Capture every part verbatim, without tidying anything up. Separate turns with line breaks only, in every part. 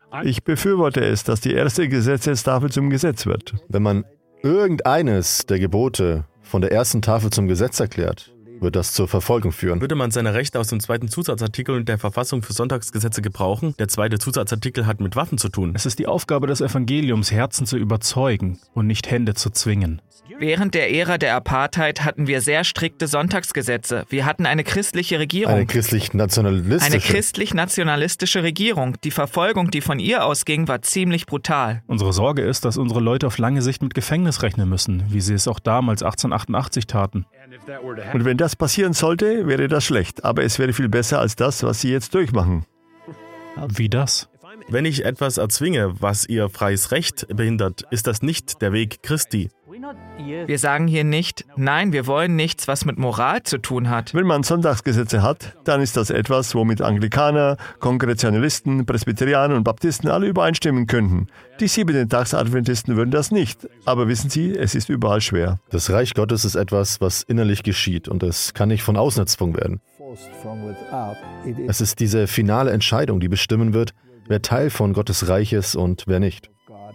Ich befürworte es, dass die erste Gesetzestafel zum Gesetz wird.
Wenn man irgendeines der Gebote von der ersten Tafel zum Gesetz erklärt, wird das zur Verfolgung führen.
Würde man seine Rechte aus dem zweiten Zusatzartikel der Verfassung für Sonntagsgesetze gebrauchen? Der zweite Zusatzartikel hat mit Waffen zu tun.
Es ist die Aufgabe des Evangeliums, Herzen zu überzeugen und nicht Hände zu zwingen.
Während der Ära der Apartheid hatten wir sehr strikte Sonntagsgesetze. Wir hatten eine christliche Regierung.
Eine christlich-nationalistische.
Eine christlich-nationalistische Regierung. Die Verfolgung, die von ihr ausging, war ziemlich brutal.
Unsere Sorge ist, dass unsere Leute auf lange Sicht mit Gefängnis rechnen müssen, wie sie es auch damals achtzehnhundertachtundachtzig taten.
Und wenn das passieren sollte, wäre das schlecht. Aber es wäre viel besser als das, was sie jetzt durchmachen.
Wie das?
Wenn ich etwas erzwinge, was ihr freies Recht behindert, ist das nicht der Weg Christi.
Wir sagen hier nicht, nein, wir wollen nichts, was mit Moral zu tun hat.
Wenn man Sonntagsgesetze hat, dann ist das etwas, womit Anglikaner, Kongregationalisten, Presbyterianer und Baptisten alle übereinstimmen könnten. Die Siebenten-Tags-Adventisten würden das nicht. Aber wissen Sie, es ist überall schwer.
Das Reich Gottes ist etwas, was innerlich geschieht und es kann nicht von außen erzwungen werden. Es ist diese finale Entscheidung, die bestimmen wird, wer Teil von Gottes Reich ist und wer nicht.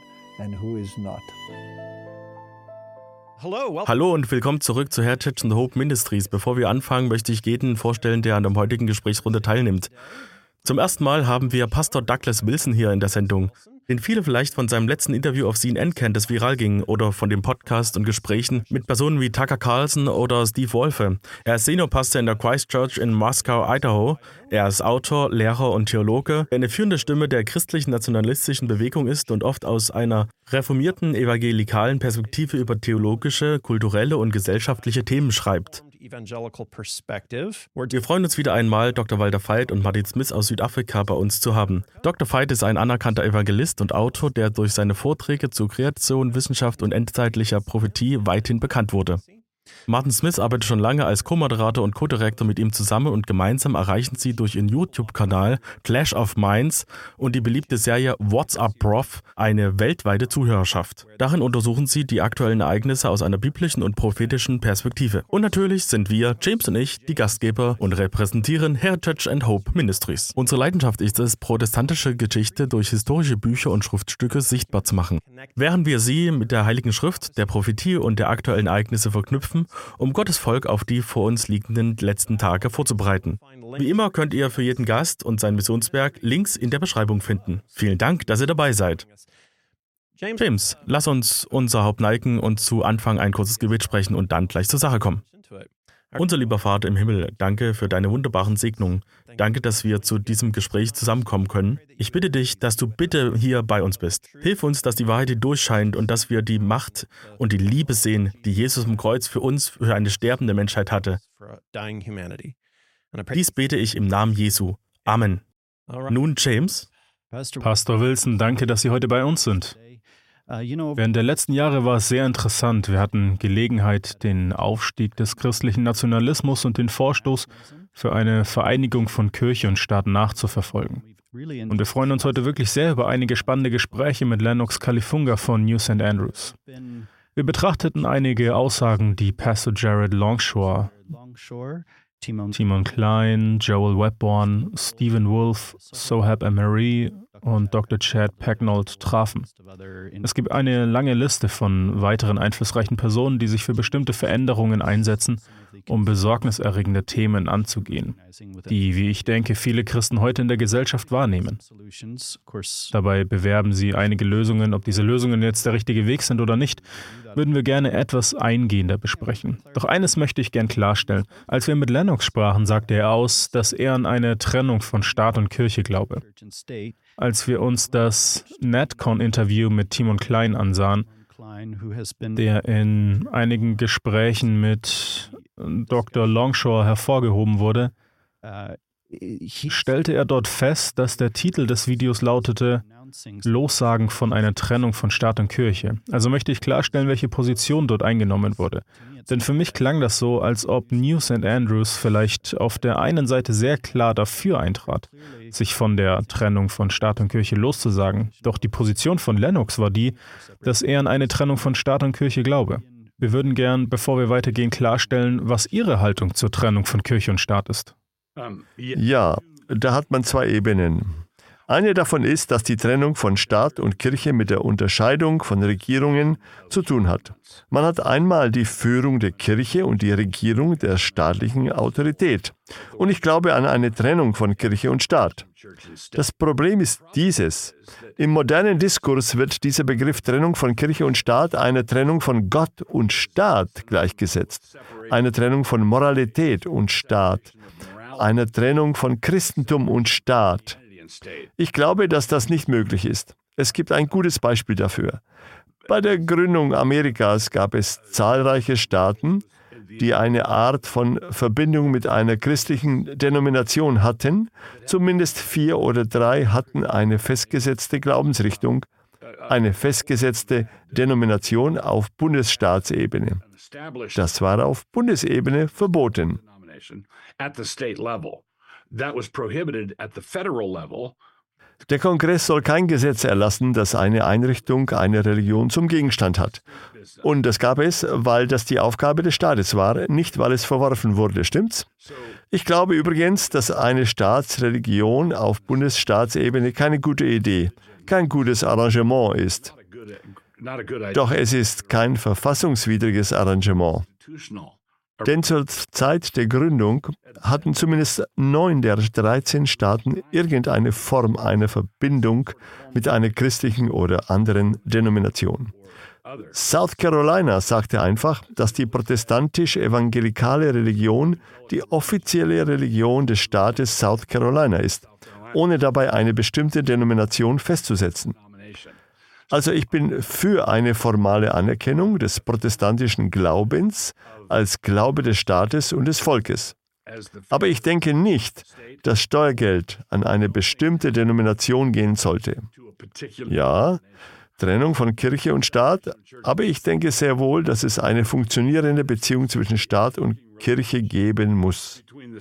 Hallo und willkommen zurück zu Heritage and Hope Ministries. Bevor wir anfangen, möchte ich jeden vorstellen, der an der heutigen Gesprächsrunde teilnimmt. Zum ersten Mal haben wir Pastor Douglas Wilson hier in der Sendung, den viele vielleicht von seinem letzten Interview auf C N N kennen, das viral ging, oder von dem Podcast und Gesprächen mit Personen wie Tucker Carlson oder Steve Wolfe. Er ist Seniorpastor in der Christ Church in Moscow, Idaho. Er ist Autor, Lehrer und Theologe, der eine führende Stimme der christlichen nationalistischen Bewegung ist und oft aus einer reformierten evangelikalen Perspektive über theologische, kulturelle und gesellschaftliche Themen schreibt. Wir freuen uns wieder einmal, Doktor Walter Veit und Martin Smith aus Südafrika bei uns zu haben. Doktor Veit ist ein anerkannter Evangelist und Autor, der durch seine Vorträge zu Kreation, Wissenschaft und endzeitlicher Prophetie weithin bekannt wurde. Martin Smith arbeitet schon lange als Co-Moderator und Co-Direktor mit ihm zusammen und gemeinsam erreichen sie durch ihren YouTube-Kanal Clash of Minds und die beliebte Serie What's Up Prof eine weltweite Zuhörerschaft. Darin untersuchen sie die aktuellen Ereignisse aus einer biblischen und prophetischen Perspektive. Und natürlich sind wir, James und ich, die Gastgeber und repräsentieren Heritage and Hope Ministries. Unsere Leidenschaft ist es, protestantische Geschichte durch historische Bücher und Schriftstücke sichtbar zu machen. Während wir sie mit der Heiligen Schrift, der Prophetie und der aktuellen Ereignisse verknüpfen, um Gottes Volk auf die vor uns liegenden letzten Tage vorzubereiten. Wie immer könnt ihr für jeden Gast und sein Missionswerk Links in der Beschreibung finden. Vielen Dank, dass ihr dabei seid. James, lass uns unser Haupt neigen und zu Anfang ein kurzes Gebet sprechen und dann gleich zur Sache kommen. Unser lieber Vater im Himmel, danke für deine wunderbaren Segnungen. Danke, dass wir zu diesem Gespräch zusammenkommen können. Ich bitte dich, dass du bitte hier bei uns bist. Hilf uns, dass die Wahrheit durchscheint und dass wir die Macht und die Liebe sehen, die Jesus am Kreuz für uns, für eine sterbende Menschheit hatte. Dies bete ich im Namen Jesu. Amen. Nun, James.
Pastor Wilson, danke, dass Sie heute bei uns sind. Während der letzten Jahre war es sehr interessant. Wir hatten Gelegenheit, den Aufstieg des christlichen Nationalismus und den Vorstoß für eine Vereinigung von Kirche und Staat nachzuverfolgen. Und wir freuen uns heute wirklich sehr über einige spannende Gespräche mit Lennox Kalifunga von New Saint Andrews. Wir betrachteten einige Aussagen, die Pastor Jared Longshore, Timon Klein, Joel Webborn, Stephen Wolfe, Sohab Emery und Doktor Chad Pecknold trafen. Es gibt eine lange Liste von weiteren einflussreichen Personen, die sich für bestimmte Veränderungen einsetzen, um besorgniserregende Themen anzugehen, die, wie ich denke, viele Christen heute in der Gesellschaft wahrnehmen. Dabei bewerben sie einige Lösungen. Ob diese Lösungen jetzt der richtige Weg sind oder nicht, würden wir gerne etwas eingehender besprechen. Doch eines möchte ich gern klarstellen. Als wir mit Lennox sprachen, sagte er aus, dass er an eine Trennung von Staat und Kirche glaube. Als wir uns das NetCon-Interview mit Timon Klein ansahen, der in einigen Gesprächen mit Doktor Longshore hervorgehoben wurde, stellte er dort fest, dass der Titel des Videos lautete Lossagen von einer Trennung von Staat und Kirche. Also möchte ich klarstellen, welche Position dort eingenommen wurde. Denn für mich klang das so, als ob New Saint Andrews vielleicht auf der einen Seite sehr klar dafür eintrat, sich von der Trennung von Staat und Kirche loszusagen. Doch die Position von Lennox war die, dass er an eine Trennung von Staat und Kirche glaube. Wir würden gern, bevor wir weitergehen, klarstellen, was Ihre Haltung zur Trennung von Kirche und Staat ist.
Ja, da hat man zwei Ebenen. Eine davon ist, dass die Trennung von Staat und Kirche mit der Unterscheidung von Regierungen zu tun hat. Man hat einmal die Führung der Kirche und die Regierung der staatlichen Autorität. Und ich glaube an eine Trennung von Kirche und Staat. Das Problem ist dieses. Im modernen Diskurs wird dieser Begriff Trennung von Kirche und Staat einer Trennung von Gott und Staat gleichgesetzt, einer Trennung von Moralität und Staat, einer Trennung von Christentum und Staat. Ich glaube, dass das nicht möglich ist. Es gibt ein gutes Beispiel dafür. Bei der Gründung Amerikas gab es zahlreiche Staaten, die eine Art von Verbindung mit einer christlichen Denomination hatten. Zumindest vier oder drei hatten eine festgesetzte Glaubensrichtung, eine festgesetzte Denomination auf Bundesstaatsebene. Das war auf Bundesebene verboten. Der Kongress soll kein Gesetz erlassen, das eine Einrichtung, eine Religion zum Gegenstand hat. Und das gab es, weil das die Aufgabe des Staates war, nicht weil es verworfen wurde, stimmt's? Ich glaube übrigens, dass eine Staatsreligion auf Bundesstaatsebene keine gute Idee, kein gutes Arrangement ist. Doch es ist kein verfassungswidriges Arrangement. Denn zur Zeit der Gründung hatten zumindest neun der dreizehn Staaten irgendeine Form einer Verbindung mit einer christlichen oder anderen Denomination. South Carolina sagte einfach, dass die protestantisch-evangelikale Religion die offizielle Religion des Staates South Carolina ist, ohne dabei eine bestimmte Denomination festzusetzen. Also ich bin für eine formale Anerkennung des protestantischen Glaubens als Glaube des Staates und des Volkes. Aber ich denke nicht, dass Steuergeld an eine bestimmte Denomination gehen sollte. Ja, Trennung von Kirche und Staat, aber ich denke sehr wohl, dass es eine funktionierende Beziehung zwischen Staat und Kirche geben muss.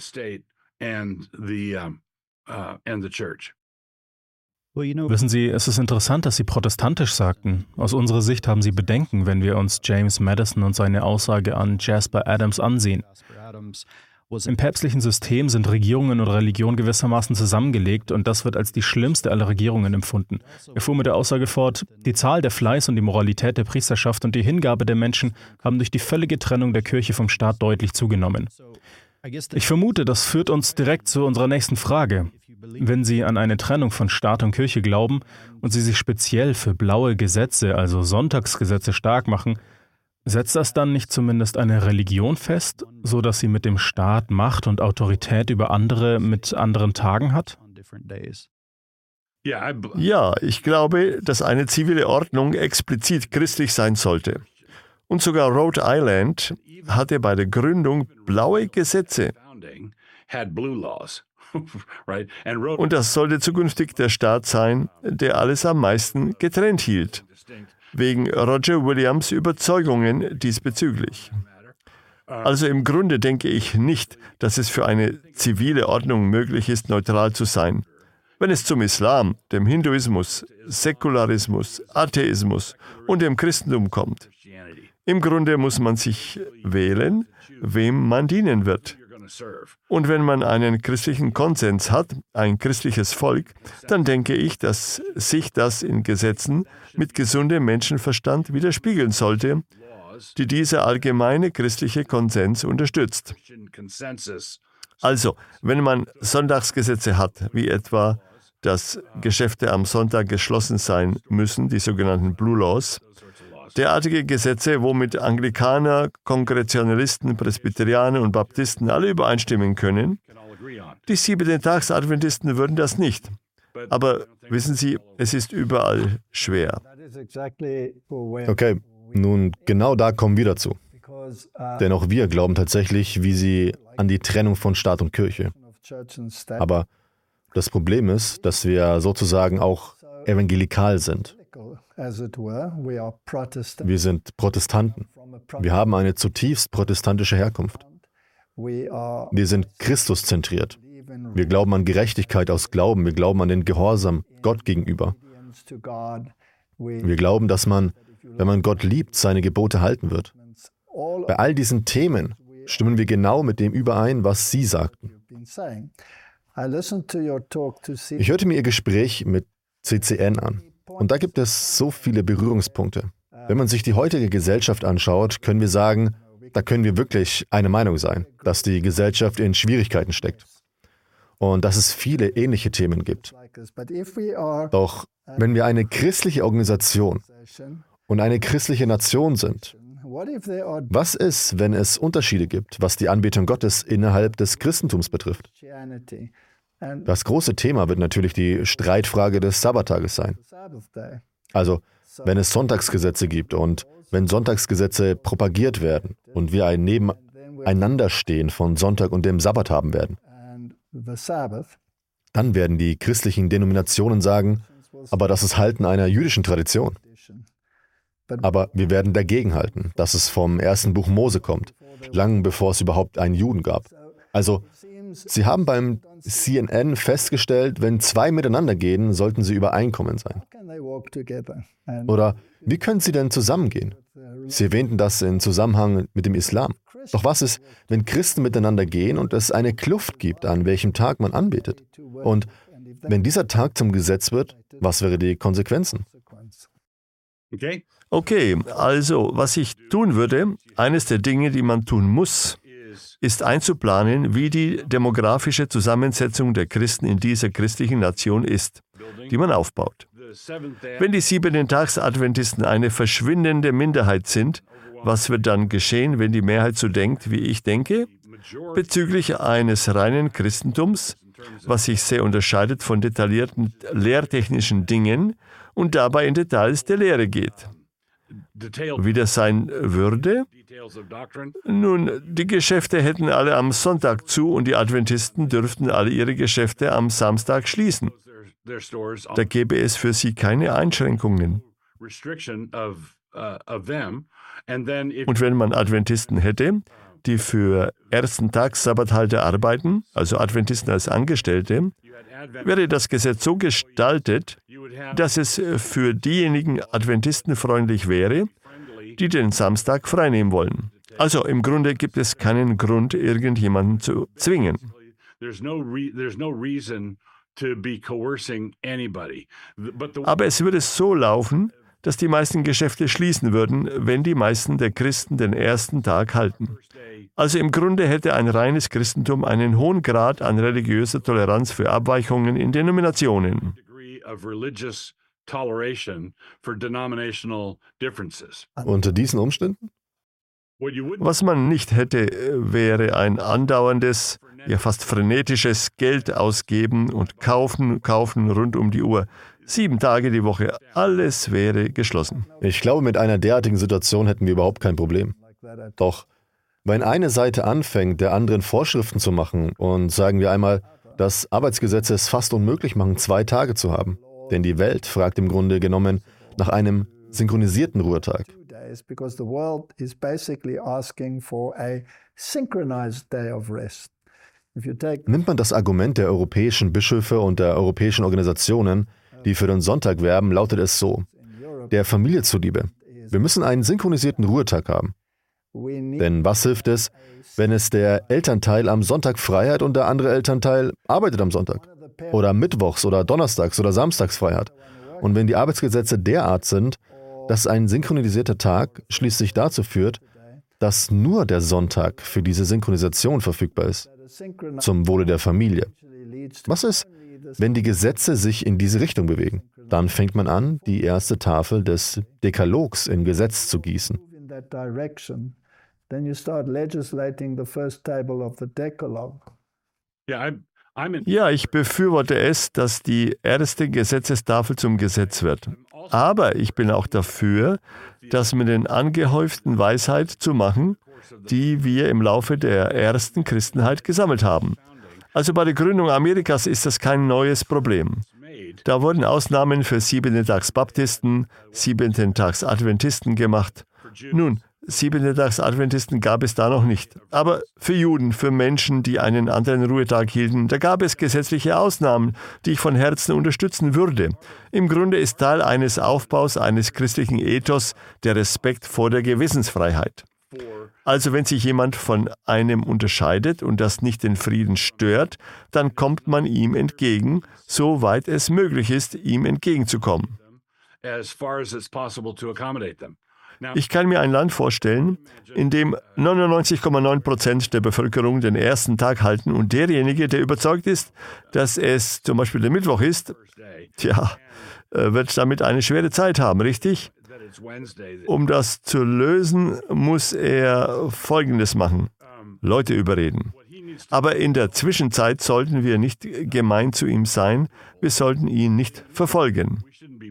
Wissen Sie, es ist interessant, dass Sie protestantisch sagten. Aus unserer Sicht haben Sie Bedenken, wenn wir uns James Madison und seine Aussage an Jasper Adams ansehen. Im päpstlichen System sind Regierungen und Religion gewissermaßen zusammengelegt und das wird als die schlimmste aller Regierungen empfunden. Er fuhr mit der Aussage fort, die Zahl der Fleiß und die Moralität der Priesterschaft und die Hingabe der Menschen haben durch die völlige Trennung der Kirche vom Staat deutlich zugenommen. Ich vermute, das führt uns direkt zu unserer nächsten Frage. Wenn Sie an eine Trennung von Staat und Kirche glauben und Sie sich speziell für blaue Gesetze, also Sonntagsgesetze, stark machen, setzt das dann nicht zumindest eine Religion fest, so dass sie mit dem Staat Macht und Autorität über andere mit anderen Tagen hat?
Ja, ich glaube, dass eine zivile Ordnung explizit christlich sein sollte. Und sogar Rhode Island hatte bei der Gründung blaue Gesetze. Und das sollte zukünftig der Staat sein, der alles am meisten getrennt hielt, wegen Roger Williams' Überzeugungen diesbezüglich. Also im Grunde denke ich nicht, dass es für eine zivile Ordnung möglich ist, neutral zu sein. Wenn es zum Islam, dem Hinduismus, Säkularismus, Atheismus und dem Christentum kommt. Im Grunde muss man sich wählen, wem man dienen wird. Und wenn man einen christlichen Konsens hat, ein christliches Volk, dann denke ich, dass sich das in Gesetzen mit gesundem Menschenverstand widerspiegeln sollte, die dieser allgemeine christliche Konsens unterstützt. Also, wenn man Sonntagsgesetze hat, wie etwa, dass Geschäfte am Sonntag geschlossen sein müssen, die sogenannten Blue Laws, derartige Gesetze, womit Anglikaner, Kongregationalisten, Presbyterianer und Baptisten alle übereinstimmen können. Die Siebenten-Tags-Adventisten würden das nicht. Aber wissen Sie, es ist überall schwer.
Okay, nun genau da kommen wir dazu. Denn auch wir glauben tatsächlich, wie Sie, an die Trennung von Staat und Kirche. Aber das Problem ist, dass wir sozusagen auch evangelikal sind. Wir sind Protestanten. Wir haben eine zutiefst protestantische Herkunft. Wir sind Christuszentriert. Wir glauben an Gerechtigkeit aus Glauben. Wir glauben an den Gehorsam Gott gegenüber. Wir glauben, dass man, wenn man Gott liebt, seine Gebote halten wird. Bei all diesen Themen stimmen wir genau mit dem überein, was Sie sagten. Ich hörte mir Ihr Gespräch mit C C N an. Und da gibt es so viele Berührungspunkte. Wenn man sich die heutige Gesellschaft anschaut, können wir sagen, da können wir wirklich eine Meinung sein, dass die Gesellschaft in Schwierigkeiten steckt. Und dass es viele ähnliche Themen gibt. Doch wenn wir eine christliche Organisation und eine christliche Nation sind, was ist, wenn es Unterschiede gibt, was die Anbetung Gottes innerhalb des Christentums betrifft? Das große Thema wird natürlich die Streitfrage des Sabbattages sein. Also, wenn es Sonntagsgesetze gibt und wenn Sonntagsgesetze propagiert werden und wir ein Nebeneinanderstehen von Sonntag und dem Sabbat haben werden, dann werden die christlichen Denominationen sagen, aber das ist Halten einer jüdischen Tradition. Aber wir werden dagegen halten, dass es vom ersten Buch Mose kommt, lang bevor es überhaupt einen Juden gab. Also, Sie haben beim C N N festgestellt, wenn zwei miteinander gehen, sollten sie übereinkommen sein. Oder wie können sie denn zusammengehen? Sie erwähnten das in Zusammenhang mit dem Islam. Doch was ist, wenn Christen miteinander gehen und es eine Kluft gibt, an welchem Tag man anbetet? Und wenn dieser Tag zum Gesetz wird, was wären die Konsequenzen?
Okay, also was ich tun würde, eines der Dinge, die man tun muss, ist einzuplanen, wie die demografische Zusammensetzung der Christen in dieser christlichen Nation ist, die man aufbaut. Wenn die Siebenten-Tags-Adventisten eine verschwindende Minderheit sind, was wird dann geschehen, wenn die Mehrheit so denkt, wie ich denke? Bezüglich eines reinen Christentums, was sich sehr unterscheidet von detaillierten lehrtechnischen Dingen und dabei in Details der Lehre geht. Wie das sein würde? Nun, die Geschäfte hätten alle am Sonntag zu und die Adventisten dürften alle ihre Geschäfte am Samstag schließen. Da gäbe es für sie keine Einschränkungen. Und wenn man Adventisten hätte, die für ersten Tags Sabbathalter arbeiten, also Adventisten als Angestellte, wäre das Gesetz so gestaltet, dass es für diejenigen Adventisten freundlich wäre, die den Samstag freinehmen wollen. Also im Grunde gibt es keinen Grund, irgendjemanden zu zwingen. Aber es würde so laufen, dass die meisten Geschäfte schließen würden, wenn die meisten der Christen den ersten Tag halten. Also im Grunde hätte ein reines Christentum einen hohen Grad an religiöser Toleranz für Abweichungen in Denominationen.
Unter diesen Umständen?
Was man nicht hätte, wäre ein andauerndes, ja fast frenetisches Geld ausgeben und kaufen, kaufen rund um die Uhr. Sieben Tage die Woche, alles wäre geschlossen.
Ich glaube, mit einer derartigen Situation hätten wir überhaupt kein Problem. Doch wenn eine Seite anfängt, der anderen Vorschriften zu machen und sagen wir einmal, dass Arbeitsgesetze es fast unmöglich machen, zwei Tage zu haben. Denn die Welt fragt im Grunde genommen nach einem synchronisierten Ruhetag. Nimmt man das Argument der europäischen Bischöfe und der europäischen Organisationen, die für den Sonntag werben, lautet es so: Der Familie zuliebe. Wir müssen einen synchronisierten Ruhetag haben. Denn was hilft es, wenn es der Elternteil am Sonntag frei hat und der andere Elternteil arbeitet am Sonntag? Oder mittwochs oder donnerstags oder samstags frei hat? Und wenn die Arbeitsgesetze derart sind, dass ein synchronisierter Tag schließlich dazu führt, dass nur der Sonntag für diese Synchronisation verfügbar ist, zum Wohle der Familie. Was ist, wenn die Gesetze sich in diese Richtung bewegen? Dann fängt man an, die erste Tafel des Dekalogs in Gesetz zu gießen.
Ja, ich befürworte es, dass die erste Gesetzestafel zum Gesetz wird. Aber ich bin auch dafür, das mit den angehäuften Weisheit zu machen, die wir im Laufe der ersten Christenheit gesammelt haben. Also bei der Gründung Amerikas ist das kein neues Problem. Da wurden Ausnahmen für Siebenten-Tags-Baptisten, Siebenten-Tags-Adventisten gemacht. Nun, Siebenten-Tags-Adventisten gab es da noch nicht. Aber für Juden, für Menschen, die einen anderen Ruhetag hielten, da gab es gesetzliche Ausnahmen, die ich von Herzen unterstützen würde. Im Grunde ist Teil eines Aufbaus eines christlichen Ethos der Respekt vor der Gewissensfreiheit. Also wenn sich jemand von einem unterscheidet und das nicht den Frieden stört, dann kommt man ihm entgegen, soweit es möglich ist, ihm entgegenzukommen. Ich kann mir ein Land vorstellen, in dem neunundneunzig Komma neun Prozent der Bevölkerung den ersten Tag halten und derjenige, der überzeugt ist, dass es zum Beispiel der Mittwoch ist, tja, wird damit eine schwere Zeit haben, richtig? Um das zu lösen, muss er Folgendes machen: Leute überreden. Aber in der Zwischenzeit sollten wir nicht gemein zu ihm sein, wir sollten ihn nicht verfolgen.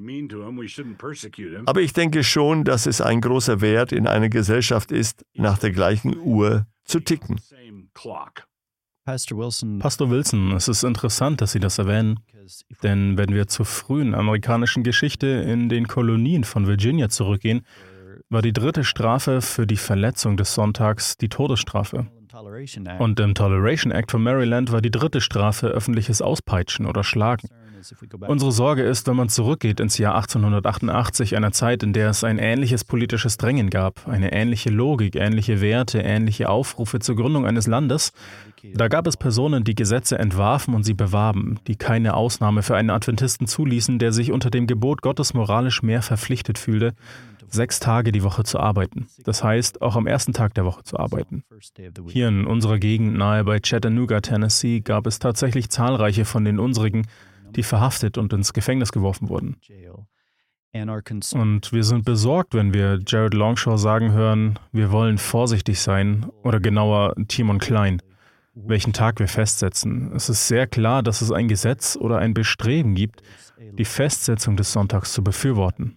Aber ich denke schon, dass es ein großer Wert in einer Gesellschaft ist, nach der gleichen Uhr zu ticken.
Pastor Wilson, es ist interessant, dass Sie das erwähnen, denn wenn wir zur frühen amerikanischen Geschichte in den Kolonien von Virginia zurückgehen, war die dritte Strafe für die Verletzung des Sonntags die Todesstrafe. Und im Toleration Act von Maryland war die dritte Strafe öffentliches Auspeitschen oder Schlagen. Unsere Sorge ist, wenn man zurückgeht ins Jahr achtzehnhundertachtundachtzig, einer Zeit, in der es ein ähnliches politisches Drängen gab, eine ähnliche Logik, ähnliche Werte, ähnliche Aufrufe zur Gründung eines Landes. Da gab es Personen, die Gesetze entwarfen und sie bewarben, die keine Ausnahme für einen Adventisten zuließen, der sich unter dem Gebot Gottes moralisch mehr verpflichtet fühlte, sechs Tage die Woche zu arbeiten. Das heißt, auch am ersten Tag der Woche zu arbeiten. Hier in unserer Gegend nahe bei Chattanooga, Tennessee, gab es tatsächlich zahlreiche von den unsrigen, die verhaftet und ins Gefängnis geworfen wurden. Und wir sind besorgt, wenn wir Jared Longshaw sagen hören, wir wollen vorsichtig sein, oder genauer Timon Klein, welchen Tag wir festsetzen. Es ist sehr klar, dass es ein Gesetz oder ein Bestreben gibt, die Festsetzung des Sonntags zu befürworten.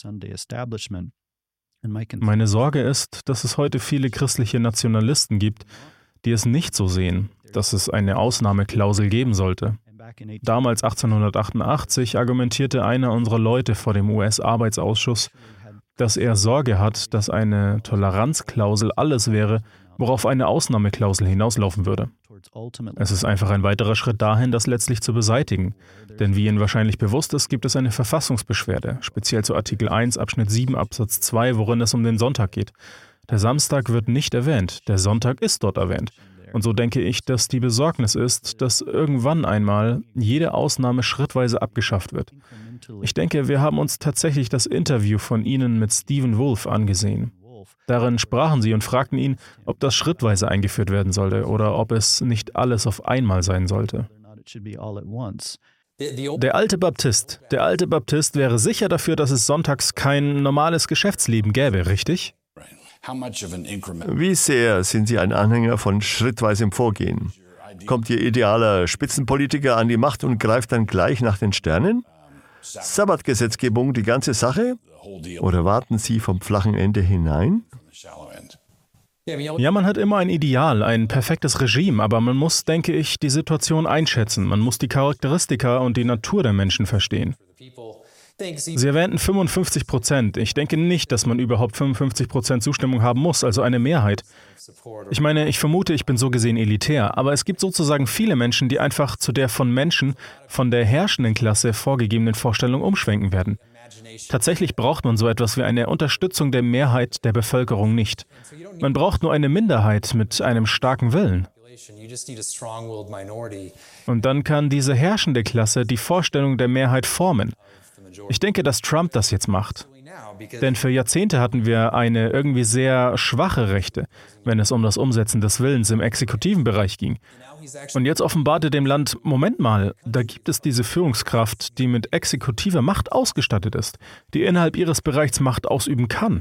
Meine Sorge ist, dass es heute viele christliche Nationalisten gibt, die es nicht so sehen, dass es eine Ausnahmeklausel geben sollte. Damals achtzehnhundertachtundachtzig argumentierte einer unserer Leute vor dem U S-Arbeitsausschuss, dass er Sorge hat, dass eine Toleranzklausel alles wäre, worauf eine Ausnahmeklausel hinauslaufen würde. Es ist einfach ein weiterer Schritt dahin, das letztlich zu beseitigen. Denn wie Ihnen wahrscheinlich bewusst ist, gibt es eine Verfassungsbeschwerde, speziell zu Artikel eins Abschnitt sieben Absatz zwei, worin es um den Sonntag geht. Der Samstag wird nicht erwähnt, der Sonntag ist dort erwähnt. Und so denke ich, dass die Besorgnis ist, dass irgendwann einmal jede Ausnahme schrittweise abgeschafft wird. Ich denke, wir haben uns tatsächlich das Interview von Ihnen mit Stephen Wolf angesehen. Darin sprachen Sie und fragten ihn, ob das schrittweise eingeführt werden sollte oder ob es nicht alles auf einmal sein sollte. Der alte Baptist, der alte Baptist wäre sicher dafür, dass es sonntags kein normales Geschäftsleben gäbe, richtig?
Wie sehr sind Sie ein Anhänger von schrittweisem Vorgehen? Kommt Ihr idealer Spitzenpolitiker an die Macht und greift dann gleich nach den Sternen? Sabbatgesetzgebung die ganze Sache? Oder warten Sie vom flachen Ende hinein?
Ja, man hat immer ein Ideal, ein perfektes Regime, aber man muss, denke ich, die Situation einschätzen. Man muss die Charakteristika und die Natur der Menschen verstehen. Sie erwähnten fünfundfünfzig Prozent. Ich denke nicht, dass man überhaupt fünfundfünfzig Prozent Zustimmung haben muss, also eine Mehrheit. Ich meine, ich vermute, ich bin so gesehen elitär, aber es gibt sozusagen viele Menschen, die einfach zu der von Menschen, von der herrschenden Klasse vorgegebenen Vorstellung umschwenken werden. Tatsächlich braucht man so etwas wie eine Unterstützung der Mehrheit der Bevölkerung nicht. Man braucht nur eine Minderheit mit einem starken Willen. Und dann kann diese herrschende Klasse die Vorstellung der Mehrheit formen. Ich denke, dass Trump das jetzt macht. Denn für Jahrzehnte hatten wir eine irgendwie sehr schwache Rechte, wenn es um das Umsetzen des Willens im exekutiven Bereich ging. Und jetzt offenbarte dem Land, Moment mal, da gibt es diese Führungskraft, die mit exekutiver Macht ausgestattet ist, die innerhalb ihres Bereichs Macht ausüben kann.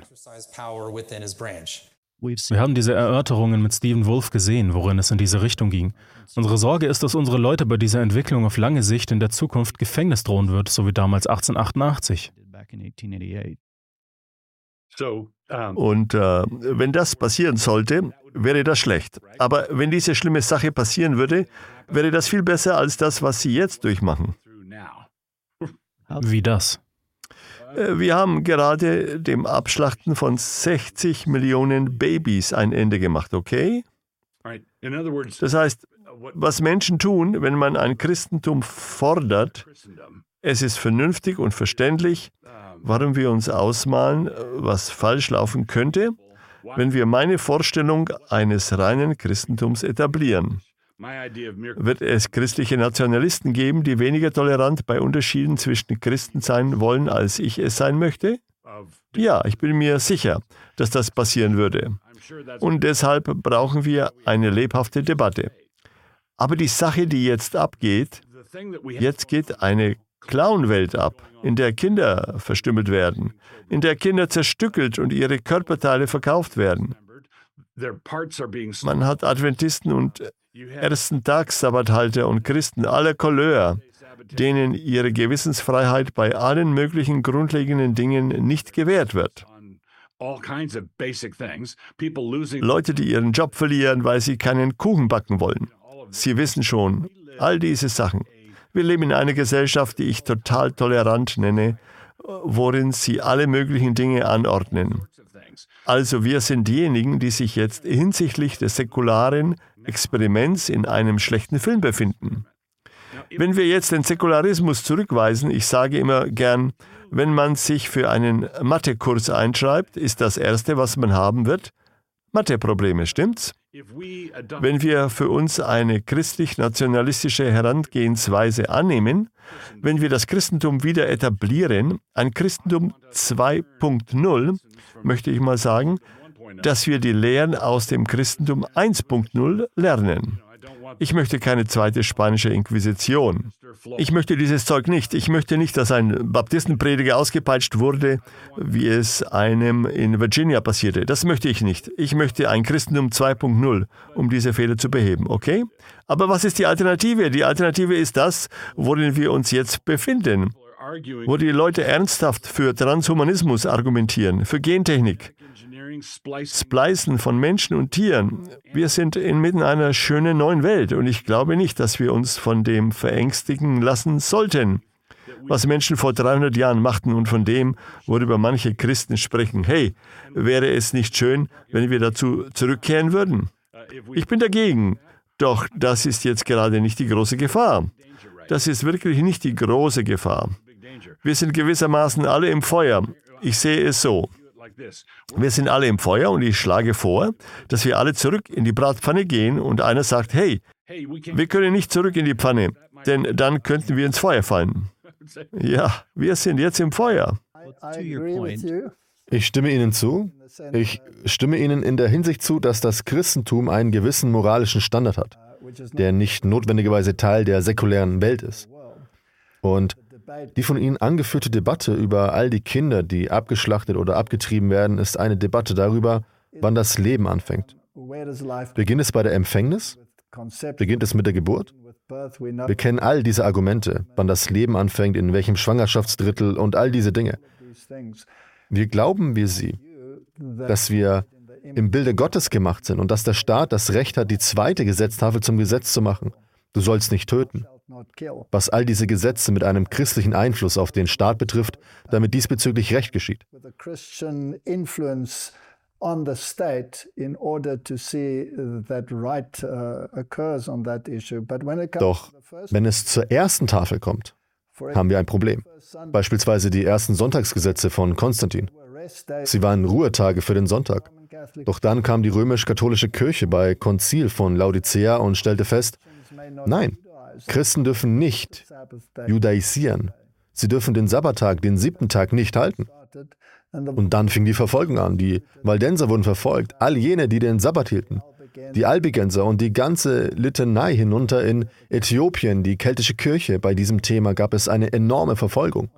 Wir haben diese Erörterungen mit Stephen Wolf gesehen, worin es in diese Richtung ging. Unsere Sorge ist, dass unsere Leute bei dieser Entwicklung auf lange Sicht in der Zukunft Gefängnis drohen wird, so wie damals achtzehnhundertachtundachtzig.
Und äh, wenn das passieren sollte, wäre das schlecht. Aber wenn diese schlimme Sache passieren würde, wäre das viel besser als das, was Sie jetzt durchmachen.
Wie das?
Wir haben gerade dem Abschlachten von sechzig Millionen Babys ein Ende gemacht, okay? Das heißt, was Menschen tun, wenn man ein Christentum fordert, es ist vernünftig und verständlich, warum wir uns ausmalen, was falsch laufen könnte. wenn wir meine Vorstellung eines reinen Christentums etablieren. Wird es christliche Nationalisten geben, die weniger tolerant bei Unterschieden zwischen Christen sein wollen, als ich es sein möchte? Ja, ich bin mir sicher, dass das passieren würde. Und deshalb brauchen wir eine lebhafte Debatte. Aber die Sache, die jetzt abgeht, jetzt geht eine Clownwelt ab, in der Kinder verstümmelt werden, in der Kinder zerstückelt und ihre Körperteile verkauft werden. Man hat Adventisten und Ersten-Tags-Sabbathalter und Christen aller Couleur, denen ihre Gewissensfreiheit bei allen möglichen grundlegenden Dingen nicht gewährt wird. Leute, die ihren Job verlieren, weil sie keinen Kuchen backen wollen. Sie wissen schon, all diese Sachen. Wir leben in einer Gesellschaft, die ich total tolerant nenne, worin sie alle möglichen Dinge anordnen. Also wir sind diejenigen, die sich jetzt hinsichtlich des säkularen Experiments in einem schlechten Film befinden. Wenn wir jetzt den Säkularismus zurückweisen, ich sage immer gern, wenn man sich für einen Mathekurs einschreibt, ist das Erste, was man haben wird, Matheprobleme, stimmt's? Wenn wir für uns eine christlich-nationalistische Herangehensweise annehmen, wenn wir das Christentum wieder etablieren, ein Christentum zwei Punkt null, möchte ich mal sagen, dass wir die Lehren aus dem Christentum eins Punkt null lernen. Ich möchte keine zweite spanische Inquisition. Ich möchte dieses Zeug nicht. Ich möchte nicht, dass ein Baptistenprediger ausgepeitscht wurde, wie es einem in Virginia passierte. Das möchte ich nicht. Ich möchte ein Christentum zwei Punkt null, um diese Fehler zu beheben, okay? Aber was ist die Alternative? Die Alternative ist das, worin wir uns jetzt befinden, wo die Leute ernsthaft für Transhumanismus argumentieren, für Gentechnik, Splicen von Menschen und Tieren. Wir sind inmitten einer schönen neuen Welt und ich glaube nicht, dass wir uns von dem verängstigen lassen sollten, was Menschen vor dreihundert Jahren machten und von dem, worüber manche Christen sprechen. Hey, wäre es nicht schön, wenn wir dazu zurückkehren würden? Ich bin dagegen, doch das ist jetzt gerade nicht die große Gefahr. Das ist wirklich nicht die große Gefahr. Wir sind gewissermaßen alle im Feuer. Ich sehe es so. Wir sind alle im Feuer und ich schlage vor, dass wir alle zurück in die Bratpfanne gehen und einer sagt, hey, wir können nicht zurück in die Pfanne, denn dann könnten wir ins Feuer fallen. Ja, wir sind jetzt im Feuer.
Ich stimme Ihnen zu. Ich stimme Ihnen in der Hinsicht zu, dass das Christentum einen gewissen moralischen Standard hat, der nicht notwendigerweise Teil der säkulären Welt ist. Und die von Ihnen angeführte Debatte über all die Kinder, die abgeschlachtet oder abgetrieben werden, ist eine Debatte darüber, wann das Leben anfängt. Beginnt es bei der Empfängnis? Beginnt es mit der Geburt? Wir kennen all diese Argumente, wann das Leben anfängt, in welchem Schwangerschaftsdrittel und all diese Dinge. Wir glauben wie Sie, dass wir im Bilde Gottes gemacht sind und dass der Staat das Recht hat, die zweite Gesetztafel zum Gesetz zu machen. Du sollst nicht töten. Was all diese Gesetze mit einem christlichen Einfluss auf den Staat betrifft, damit diesbezüglich Recht geschieht. Doch wenn es zur ersten Tafel kommt, haben wir ein Problem. Beispielsweise die ersten Sonntagsgesetze von Konstantin. Sie waren Ruhetage für den Sonntag. Doch dann kam die römisch-katholische Kirche bei Konzil von Laodicea und stellte fest, nein, Christen dürfen nicht judaisieren. Sie dürfen den Sabbattag, den siebten Tag nicht halten. Und dann fing die Verfolgung an. Die Waldenser wurden verfolgt, all jene, die den Sabbat hielten. Die Albigenser und die ganze Litanei hinunter in Äthiopien, die keltische Kirche. Bei diesem Thema gab es eine enorme Verfolgung.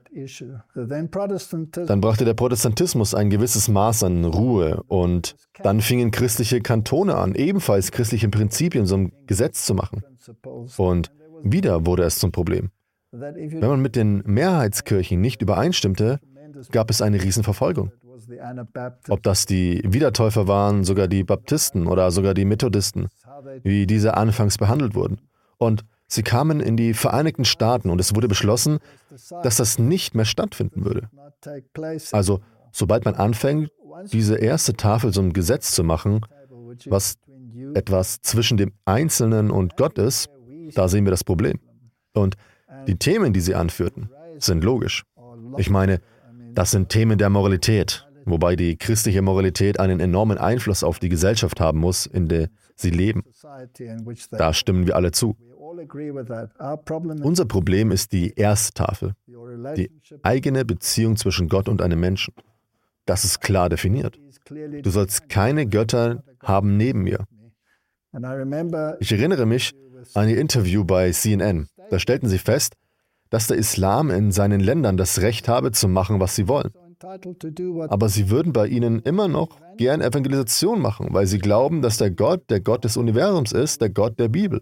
Dann brachte der Protestantismus ein gewisses Maß an Ruhe und dann fingen christliche Kantone an, ebenfalls christliche Prinzipien zum Gesetz zu machen. Und wieder wurde es zum Problem. Wenn man mit den Mehrheitskirchen nicht übereinstimmte, gab es eine Riesenverfolgung. Ob das die Wiedertäufer waren, sogar die Baptisten oder sogar die Methodisten, wie diese anfangs behandelt wurden. Und sie kamen in die Vereinigten Staaten und es wurde beschlossen, dass das nicht mehr stattfinden würde. Also, sobald man anfängt, diese erste Tafel zum Gesetz zu machen, was etwas zwischen dem Einzelnen und Gott ist, da sehen wir das Problem. Und die Themen, die sie anführten, sind logisch. Ich meine, das sind Themen der Moralität, wobei die christliche Moralität einen enormen Einfluss auf die Gesellschaft haben muss, in der sie leben. Da stimmen wir alle zu. Unser Problem ist die erste Tafel, die eigene Beziehung zwischen Gott und einem Menschen. Das ist klar definiert. Du sollst keine Götter haben neben mir. Ich erinnere mich an Ihr Interview bei C N N. Da stellten Sie fest, dass der Islam in seinen Ländern das Recht habe, zu machen, was sie wollen. Aber sie würden bei ihnen immer noch gern Evangelisation machen, weil sie glauben, dass der Gott der Gott des Universums ist, der Gott der Bibel.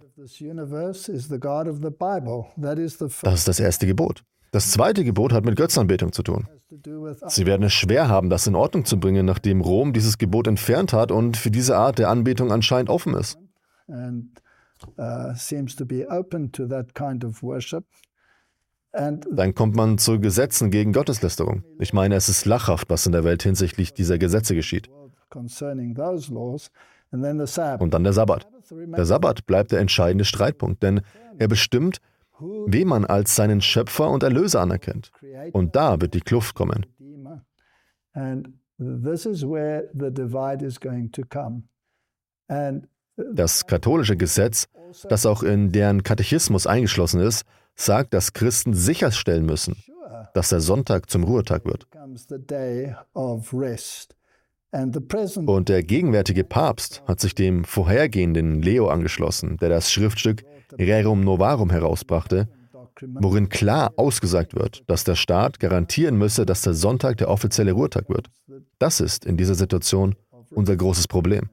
Das ist das erste Gebot. Das zweite Gebot hat mit Götzenanbetung zu tun. Sie werden es schwer haben, das in Ordnung zu bringen, nachdem Rom dieses Gebot entfernt hat und für diese Art der Anbetung anscheinend offen ist. Dann kommt man zu Gesetzen gegen Gotteslästerung. Ich meine, es ist lachhaft, was in der Welt hinsichtlich dieser Gesetze geschieht. Und dann der Sabbat. Der Sabbat bleibt der entscheidende Streitpunkt, denn er bestimmt, wen man als seinen Schöpfer und Erlöser anerkennt. Und da wird die Kluft kommen. Das katholische Gesetz, das auch in deren Katechismus eingeschlossen ist, sagt, dass Christen sicherstellen müssen, dass der Sonntag zum Ruhetag wird. Und der gegenwärtige Papst hat sich dem vorhergehenden Leo angeschlossen, der das Schriftstück Rerum Novarum herausbrachte, worin klar ausgesagt wird, dass der Staat garantieren müsse, dass der Sonntag der offizielle Ruhetag wird. Das ist in dieser Situation unser großes Problem.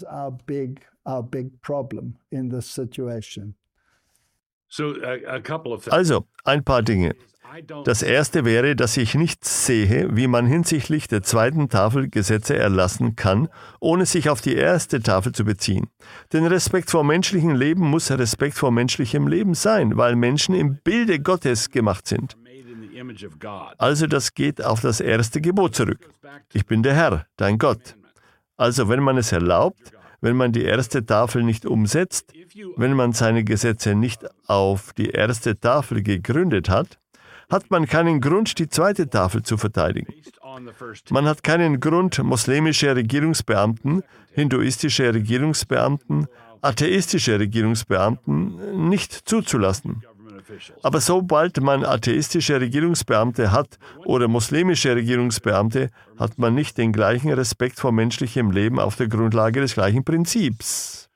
Also, ein paar Dinge. Das erste wäre, dass ich nicht sehe, wie man hinsichtlich der zweiten Tafel Gesetze erlassen kann, ohne sich auf die erste Tafel zu beziehen. Denn Respekt vor menschlichem Leben muss Respekt vor menschlichem Leben sein, weil Menschen im Bilde Gottes gemacht sind. Also das geht auf das erste Gebot zurück. Ich bin der Herr, dein Gott. Also wenn man es erlaubt, wenn man die erste Tafel nicht umsetzt, wenn man seine Gesetze nicht auf die erste Tafel gegründet hat, hat man keinen Grund, die zweite Tafel zu verteidigen. Man hat keinen Grund, muslimische Regierungsbeamten, hinduistische Regierungsbeamten, atheistische Regierungsbeamten nicht zuzulassen. Aber sobald man atheistische Regierungsbeamte hat oder muslimische Regierungsbeamte, hat man nicht den gleichen Respekt vor menschlichem Leben auf der Grundlage des gleichen Prinzips.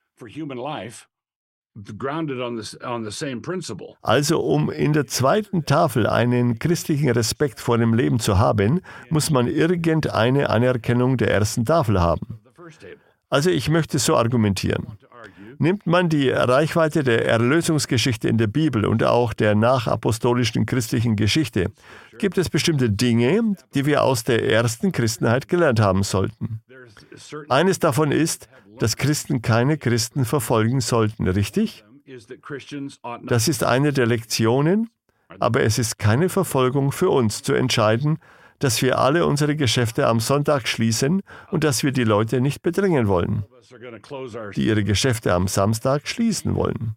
Also um in der zweiten Tafel einen christlichen Respekt vor dem Leben zu haben, muss man irgendeine Anerkennung der ersten Tafel haben. Also ich möchte so argumentieren. Nimmt man die Reichweite der Erlösungsgeschichte in der Bibel und auch der nachapostolischen christlichen Geschichte, gibt es bestimmte Dinge, die wir aus der ersten Christenheit gelernt haben sollten. Eines davon ist, dass Christen keine Christen verfolgen sollten, richtig? Das ist eine der Lektionen, aber es ist keine Verfolgung für uns zu entscheiden, dass wir alle unsere Geschäfte am Sonntag schließen und dass wir die Leute nicht bedrängen wollen, die ihre Geschäfte am Samstag schließen wollen.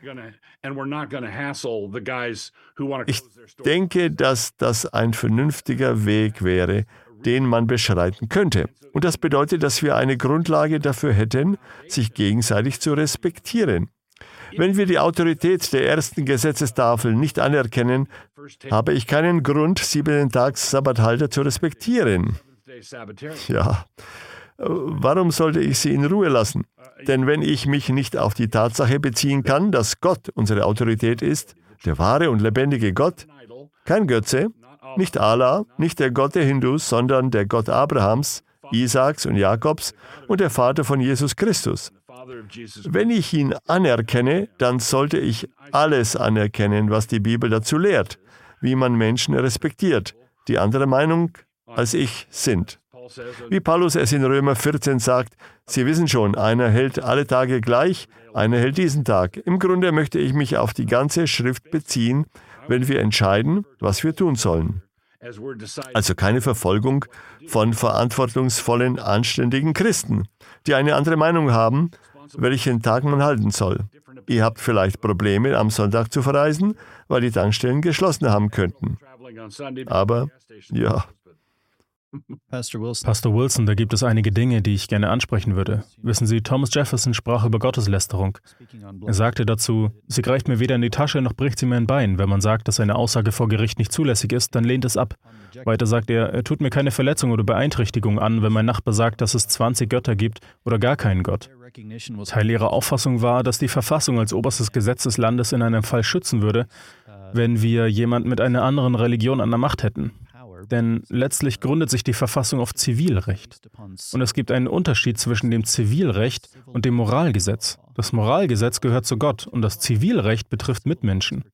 Ich denke, dass das ein vernünftiger Weg wäre, den man beschreiten könnte. Und das bedeutet, dass wir eine Grundlage dafür hätten, sich gegenseitig zu respektieren. Wenn wir die Autorität der ersten Gesetzestafel nicht anerkennen, habe ich keinen Grund, Siebentags-Sabbathalter zu respektieren. Ja, warum sollte ich sie in Ruhe lassen? Denn wenn ich mich nicht auf die Tatsache beziehen kann, dass Gott unsere Autorität ist, der wahre und lebendige Gott, kein Götze, nicht Allah, nicht der Gott der Hindus, sondern der Gott Abrahams, Isaaks und Jakobs und der Vater von Jesus Christus. Wenn ich ihn anerkenne, dann sollte ich alles anerkennen, was die Bibel dazu lehrt, wie man Menschen respektiert, die andere Meinung als ich sind. Wie Paulus es in Römer vierzehn sagt, Sie wissen schon, einer hält alle Tage gleich, einer hält diesen Tag. Im Grunde möchte ich mich auf die ganze Schrift beziehen, wenn wir entscheiden, was wir tun sollen. Also keine Verfolgung von verantwortungsvollen, anständigen Christen, die eine andere Meinung haben, welchen Tag man halten soll. Ihr habt vielleicht Probleme, am Sonntag zu verreisen, weil die Tankstellen geschlossen haben könnten. Aber, ja,
Pastor Wilson, da gibt es einige Dinge, die ich gerne ansprechen würde. Wissen Sie, Thomas Jefferson sprach über Gotteslästerung. Er sagte dazu, sie greift mir weder in die Tasche, noch bricht sie mir ein Bein. Wenn man sagt, dass eine Aussage vor Gericht nicht zulässig ist, dann lehnt es ab. Weiter sagt er, er tut mir keine Verletzung oder Beeinträchtigung an, wenn mein Nachbar sagt, dass es zwanzig Götter gibt oder gar keinen Gott. Teil ihrer Auffassung war, dass die Verfassung als oberstes Gesetz des Landes in einem Fall schützen würde, wenn wir jemand mit einer anderen Religion an der Macht hätten. Denn letztlich gründet sich die Verfassung auf Zivilrecht. Und es gibt einen Unterschied zwischen dem Zivilrecht und dem Moralgesetz. Das Moralgesetz gehört zu Gott und das Zivilrecht betrifft Mitmenschen.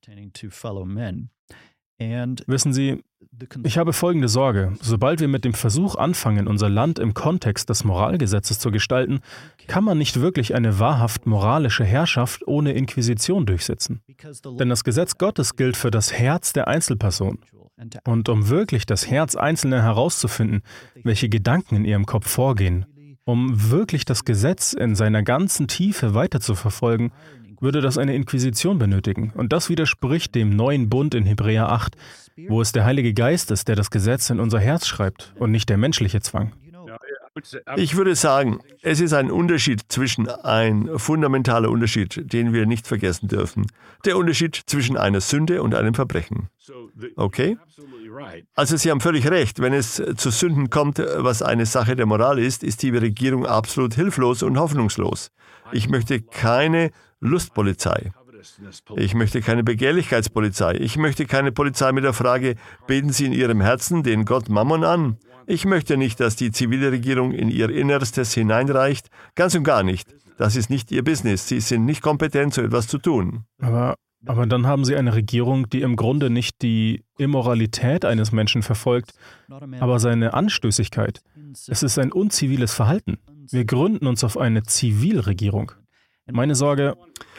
Wissen Sie, ich habe folgende Sorge. Sobald wir mit dem Versuch anfangen, unser Land im Kontext des Moralgesetzes zu gestalten, kann man nicht wirklich eine wahrhaft moralische Herrschaft ohne Inquisition durchsetzen. Denn das Gesetz Gottes gilt für das Herz der Einzelperson. Und um wirklich das Herz Einzelner herauszufinden, welche Gedanken in ihrem Kopf vorgehen, um wirklich das Gesetz in seiner ganzen Tiefe weiterzuverfolgen, würde das eine Inquisition benötigen. Und das widerspricht dem neuen Bund in Hebräer acht, wo es der Heilige Geist ist, der das Gesetz in unser Herz schreibt und nicht der menschliche Zwang.
Ich würde sagen, es ist ein Unterschied zwischen, ein fundamentaler Unterschied, den wir nicht vergessen dürfen. Der Unterschied zwischen einer Sünde und einem Verbrechen. Okay? Also Sie haben völlig recht, wenn es zu Sünden kommt, was eine Sache der Moral ist, ist die Regierung absolut hilflos und hoffnungslos. Ich möchte keine Lustpolizei. Ich möchte keine Begehrlichkeitspolizei. Ich möchte keine Polizei mit der Frage, beten Sie in Ihrem Herzen den Gott Mammon an? Ich möchte nicht, dass die zivile Regierung in ihr Innerstes hineinreicht. Ganz und gar nicht. Das ist nicht ihr Business. Sie sind nicht kompetent, so etwas zu tun.
Aber, aber dann haben Sie eine Regierung, die im Grunde nicht die Immoralität eines Menschen verfolgt, aber seine Anstößigkeit. Es ist ein unziviles Verhalten. Wir gründen uns auf eine Zivilregierung. Meine Sorge...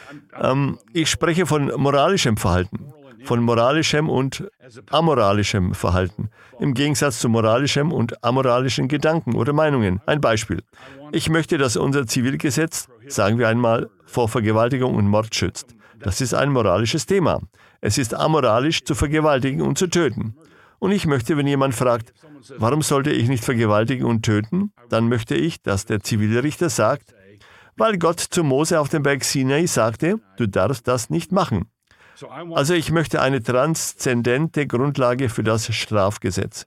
Ähm, ich spreche von moralischem Verhalten. Von moralischem und amoralischem Verhalten. Im Gegensatz zu moralischem und amoralischen Gedanken oder Meinungen. Ein Beispiel. Ich möchte, dass unser Zivilgesetz, sagen wir einmal, vor Vergewaltigung und Mord schützt. Das ist ein moralisches Thema. Es ist amoralisch, zu vergewaltigen und zu töten. Und ich möchte, wenn jemand fragt, warum sollte ich nicht vergewaltigen und töten, dann möchte ich, dass der Zivilrichter sagt, weil Gott zu Mose auf dem Berg Sinai sagte, du darfst das nicht machen. Also ich möchte eine transzendente Grundlage für das Strafgesetz.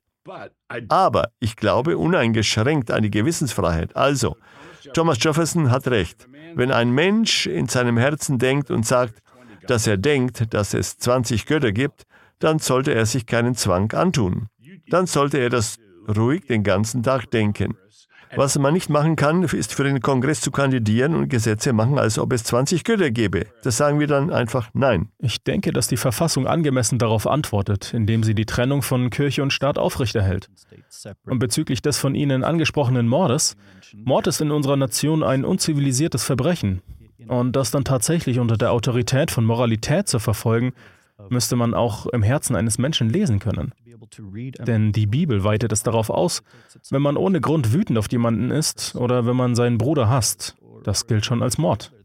Aber ich glaube uneingeschränkt an die Gewissensfreiheit. Also, Thomas Jefferson hat recht. Wenn ein Mensch in seinem Herzen denkt und sagt, dass er denkt, dass es zwanzig Götter gibt, dann sollte er sich keinen Zwang antun. Dann sollte er das ruhig den ganzen Tag denken. Was man nicht machen kann, ist für den Kongress zu kandidieren und Gesetze machen, als ob es zwanzig Götter gäbe. Das sagen wir dann einfach nein.
Ich denke, dass die Verfassung angemessen darauf antwortet, indem sie die Trennung von Kirche und Staat aufrechterhält. Und bezüglich des von Ihnen angesprochenen Mordes, Mord ist in unserer Nation ein unzivilisiertes Verbrechen. Und das dann tatsächlich unter der Autorität von Moralität zu verfolgen, müsste man auch im Herzen eines Menschen lesen können. Denn die Bibel weitet es darauf aus, wenn man ohne Grund wütend auf jemanden ist oder wenn man seinen Bruder hasst. Das gilt schon als Mord.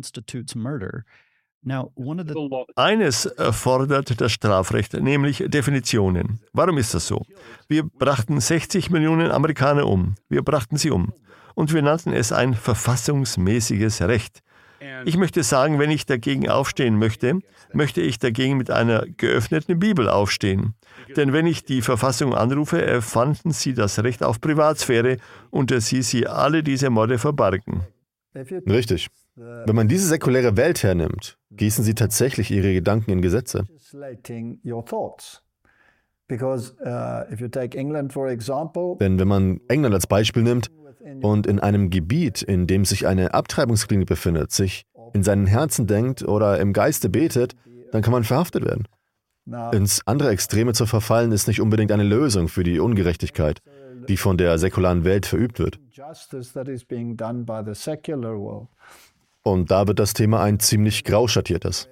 Eines erfordert das Strafrecht, nämlich Definitionen. Warum ist das so? Wir brachten sechzig Millionen Amerikaner um. Wir brachten sie um. Und wir nannten es ein verfassungsmäßiges Recht. Ich möchte sagen, wenn ich dagegen aufstehen möchte, möchte ich dagegen mit einer geöffneten Bibel aufstehen. Denn wenn ich die Verfassung anrufe, erfanden sie das Recht auf Privatsphäre, unter sie sie alle diese Morde verbargen.
Richtig. Wenn man diese säkuläre Welt hernimmt, gießen sie tatsächlich ihre Gedanken in Gesetze. Denn wenn man England als Beispiel nimmt und in einem Gebiet, in dem sich eine Abtreibungsklinik befindet, sich in seinem Herzen denkt oder im Geiste betet, dann kann man verhaftet werden. Ins andere Extreme zu verfallen, ist nicht unbedingt eine Lösung für die Ungerechtigkeit, die von der säkularen Welt verübt wird. Und da wird das Thema ein ziemlich grau schattiertes.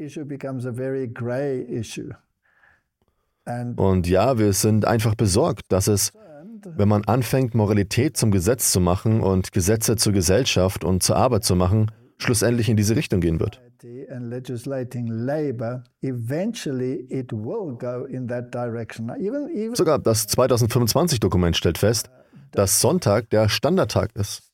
Und ja, wir sind einfach besorgt, dass es, wenn man anfängt, Moralität zum Gesetz zu machen und Gesetze zur Gesellschaft und zur Arbeit zu machen, schlussendlich in diese Richtung gehen wird. Sogar das zweitausendfünfundzwanzig-Dokument stellt fest, dass Sonntag der Standardtag ist.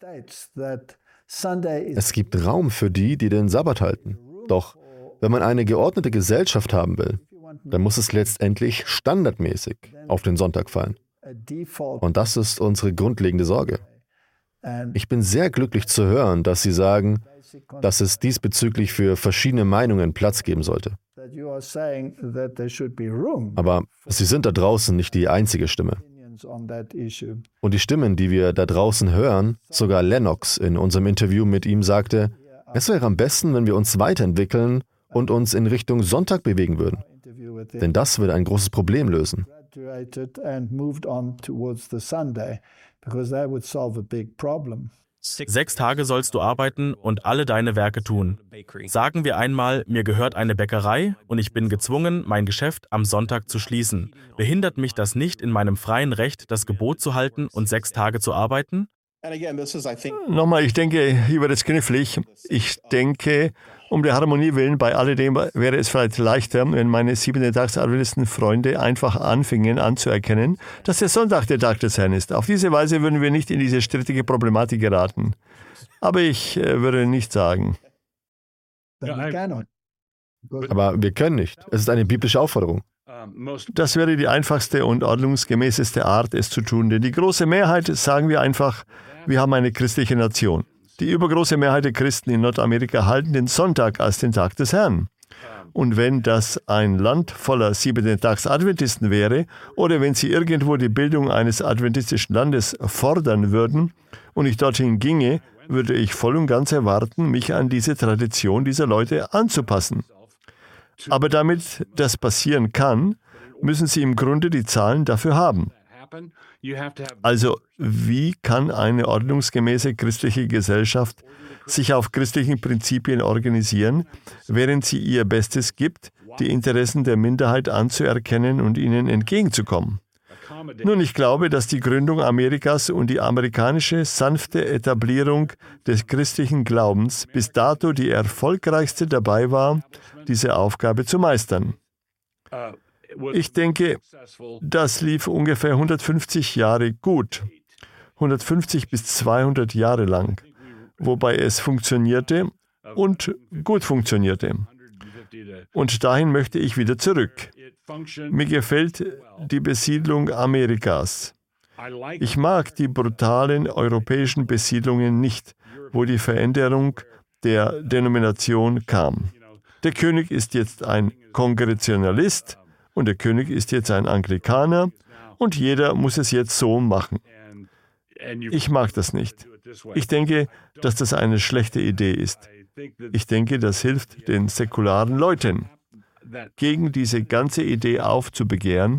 Es gibt Raum für die, die den Sabbat halten. Doch wenn man eine geordnete Gesellschaft haben will, dann muss es letztendlich standardmäßig auf den Sonntag fallen. Und das ist unsere grundlegende Sorge. Ich bin sehr glücklich zu hören, dass Sie sagen, dass es diesbezüglich für verschiedene Meinungen Platz geben sollte. Aber Sie sind da draußen nicht die einzige Stimme. Und die Stimmen, die wir da draußen hören, sogar Lennox in unserem Interview mit ihm sagte, es wäre am besten, wenn wir uns weiterentwickeln und uns in Richtung Sonntag bewegen würden. Denn das würde ein großes Problem lösen.
Sechs Tage sollst du arbeiten und alle deine Werke tun. Sagen wir einmal, mir gehört eine Bäckerei und ich bin gezwungen, mein Geschäft am Sonntag zu schließen. Behindert mich das nicht in meinem freien Recht, das Gebot zu halten und sechs Tage zu arbeiten?
Nochmal, ich denke, hier wird es knifflig. Ich denke, um der Harmonie willen, bei alledem wäre es vielleicht leichter, wenn meine Siebente-Tags-Adventisten-Freunde einfach anfingen anzuerkennen, dass der Sonntag der Tag des Herrn ist. Auf diese Weise würden wir nicht in diese strittige Problematik geraten. Aber ich äh, würde nicht sagen.
Aber wir können nicht. Es ist eine biblische Aufforderung.
Das wäre die einfachste und ordnungsgemäßeste Art, es zu tun. Denn die große Mehrheit, sagen wir einfach, wir haben eine christliche Nation. Die übergroße Mehrheit der Christen in Nordamerika halten den Sonntag als den Tag des Herrn. Und wenn das ein Land voller Siebente-Tags-Adventisten wäre oder wenn sie irgendwo die Bildung eines adventistischen Landes fordern würden und ich dorthin ginge, würde ich voll und ganz erwarten, mich an diese Tradition dieser Leute anzupassen. Aber damit das passieren kann, müssen sie im Grunde die Zahlen dafür haben. Also, wie kann eine ordnungsgemäße christliche Gesellschaft sich auf christlichen Prinzipien organisieren, während sie ihr Bestes gibt, die Interessen der Minderheit anzuerkennen und ihnen entgegenzukommen? Nun, ich glaube, dass die Gründung Amerikas und die amerikanische sanfte Etablierung des christlichen Glaubens bis dato die erfolgreichste dabei war, diese Aufgabe zu meistern. Ich denke, das lief ungefähr hundertfünfzig Jahre gut, hundertfünfzig bis zweihundert Jahre lang, wobei es funktionierte und gut funktionierte. Und dahin möchte ich wieder zurück. Mir gefällt die Besiedlung Amerikas. Ich mag die brutalen europäischen Besiedlungen nicht, wo die Veränderung der Denomination kam. Der König ist jetzt ein Kongregationalist und der König ist jetzt ein Anglikaner und jeder muss es jetzt so machen. Ich mag das nicht. Ich denke, dass das eine schlechte Idee ist. Ich denke, das hilft den säkularen Leuten, gegen diese ganze Idee aufzubegehren.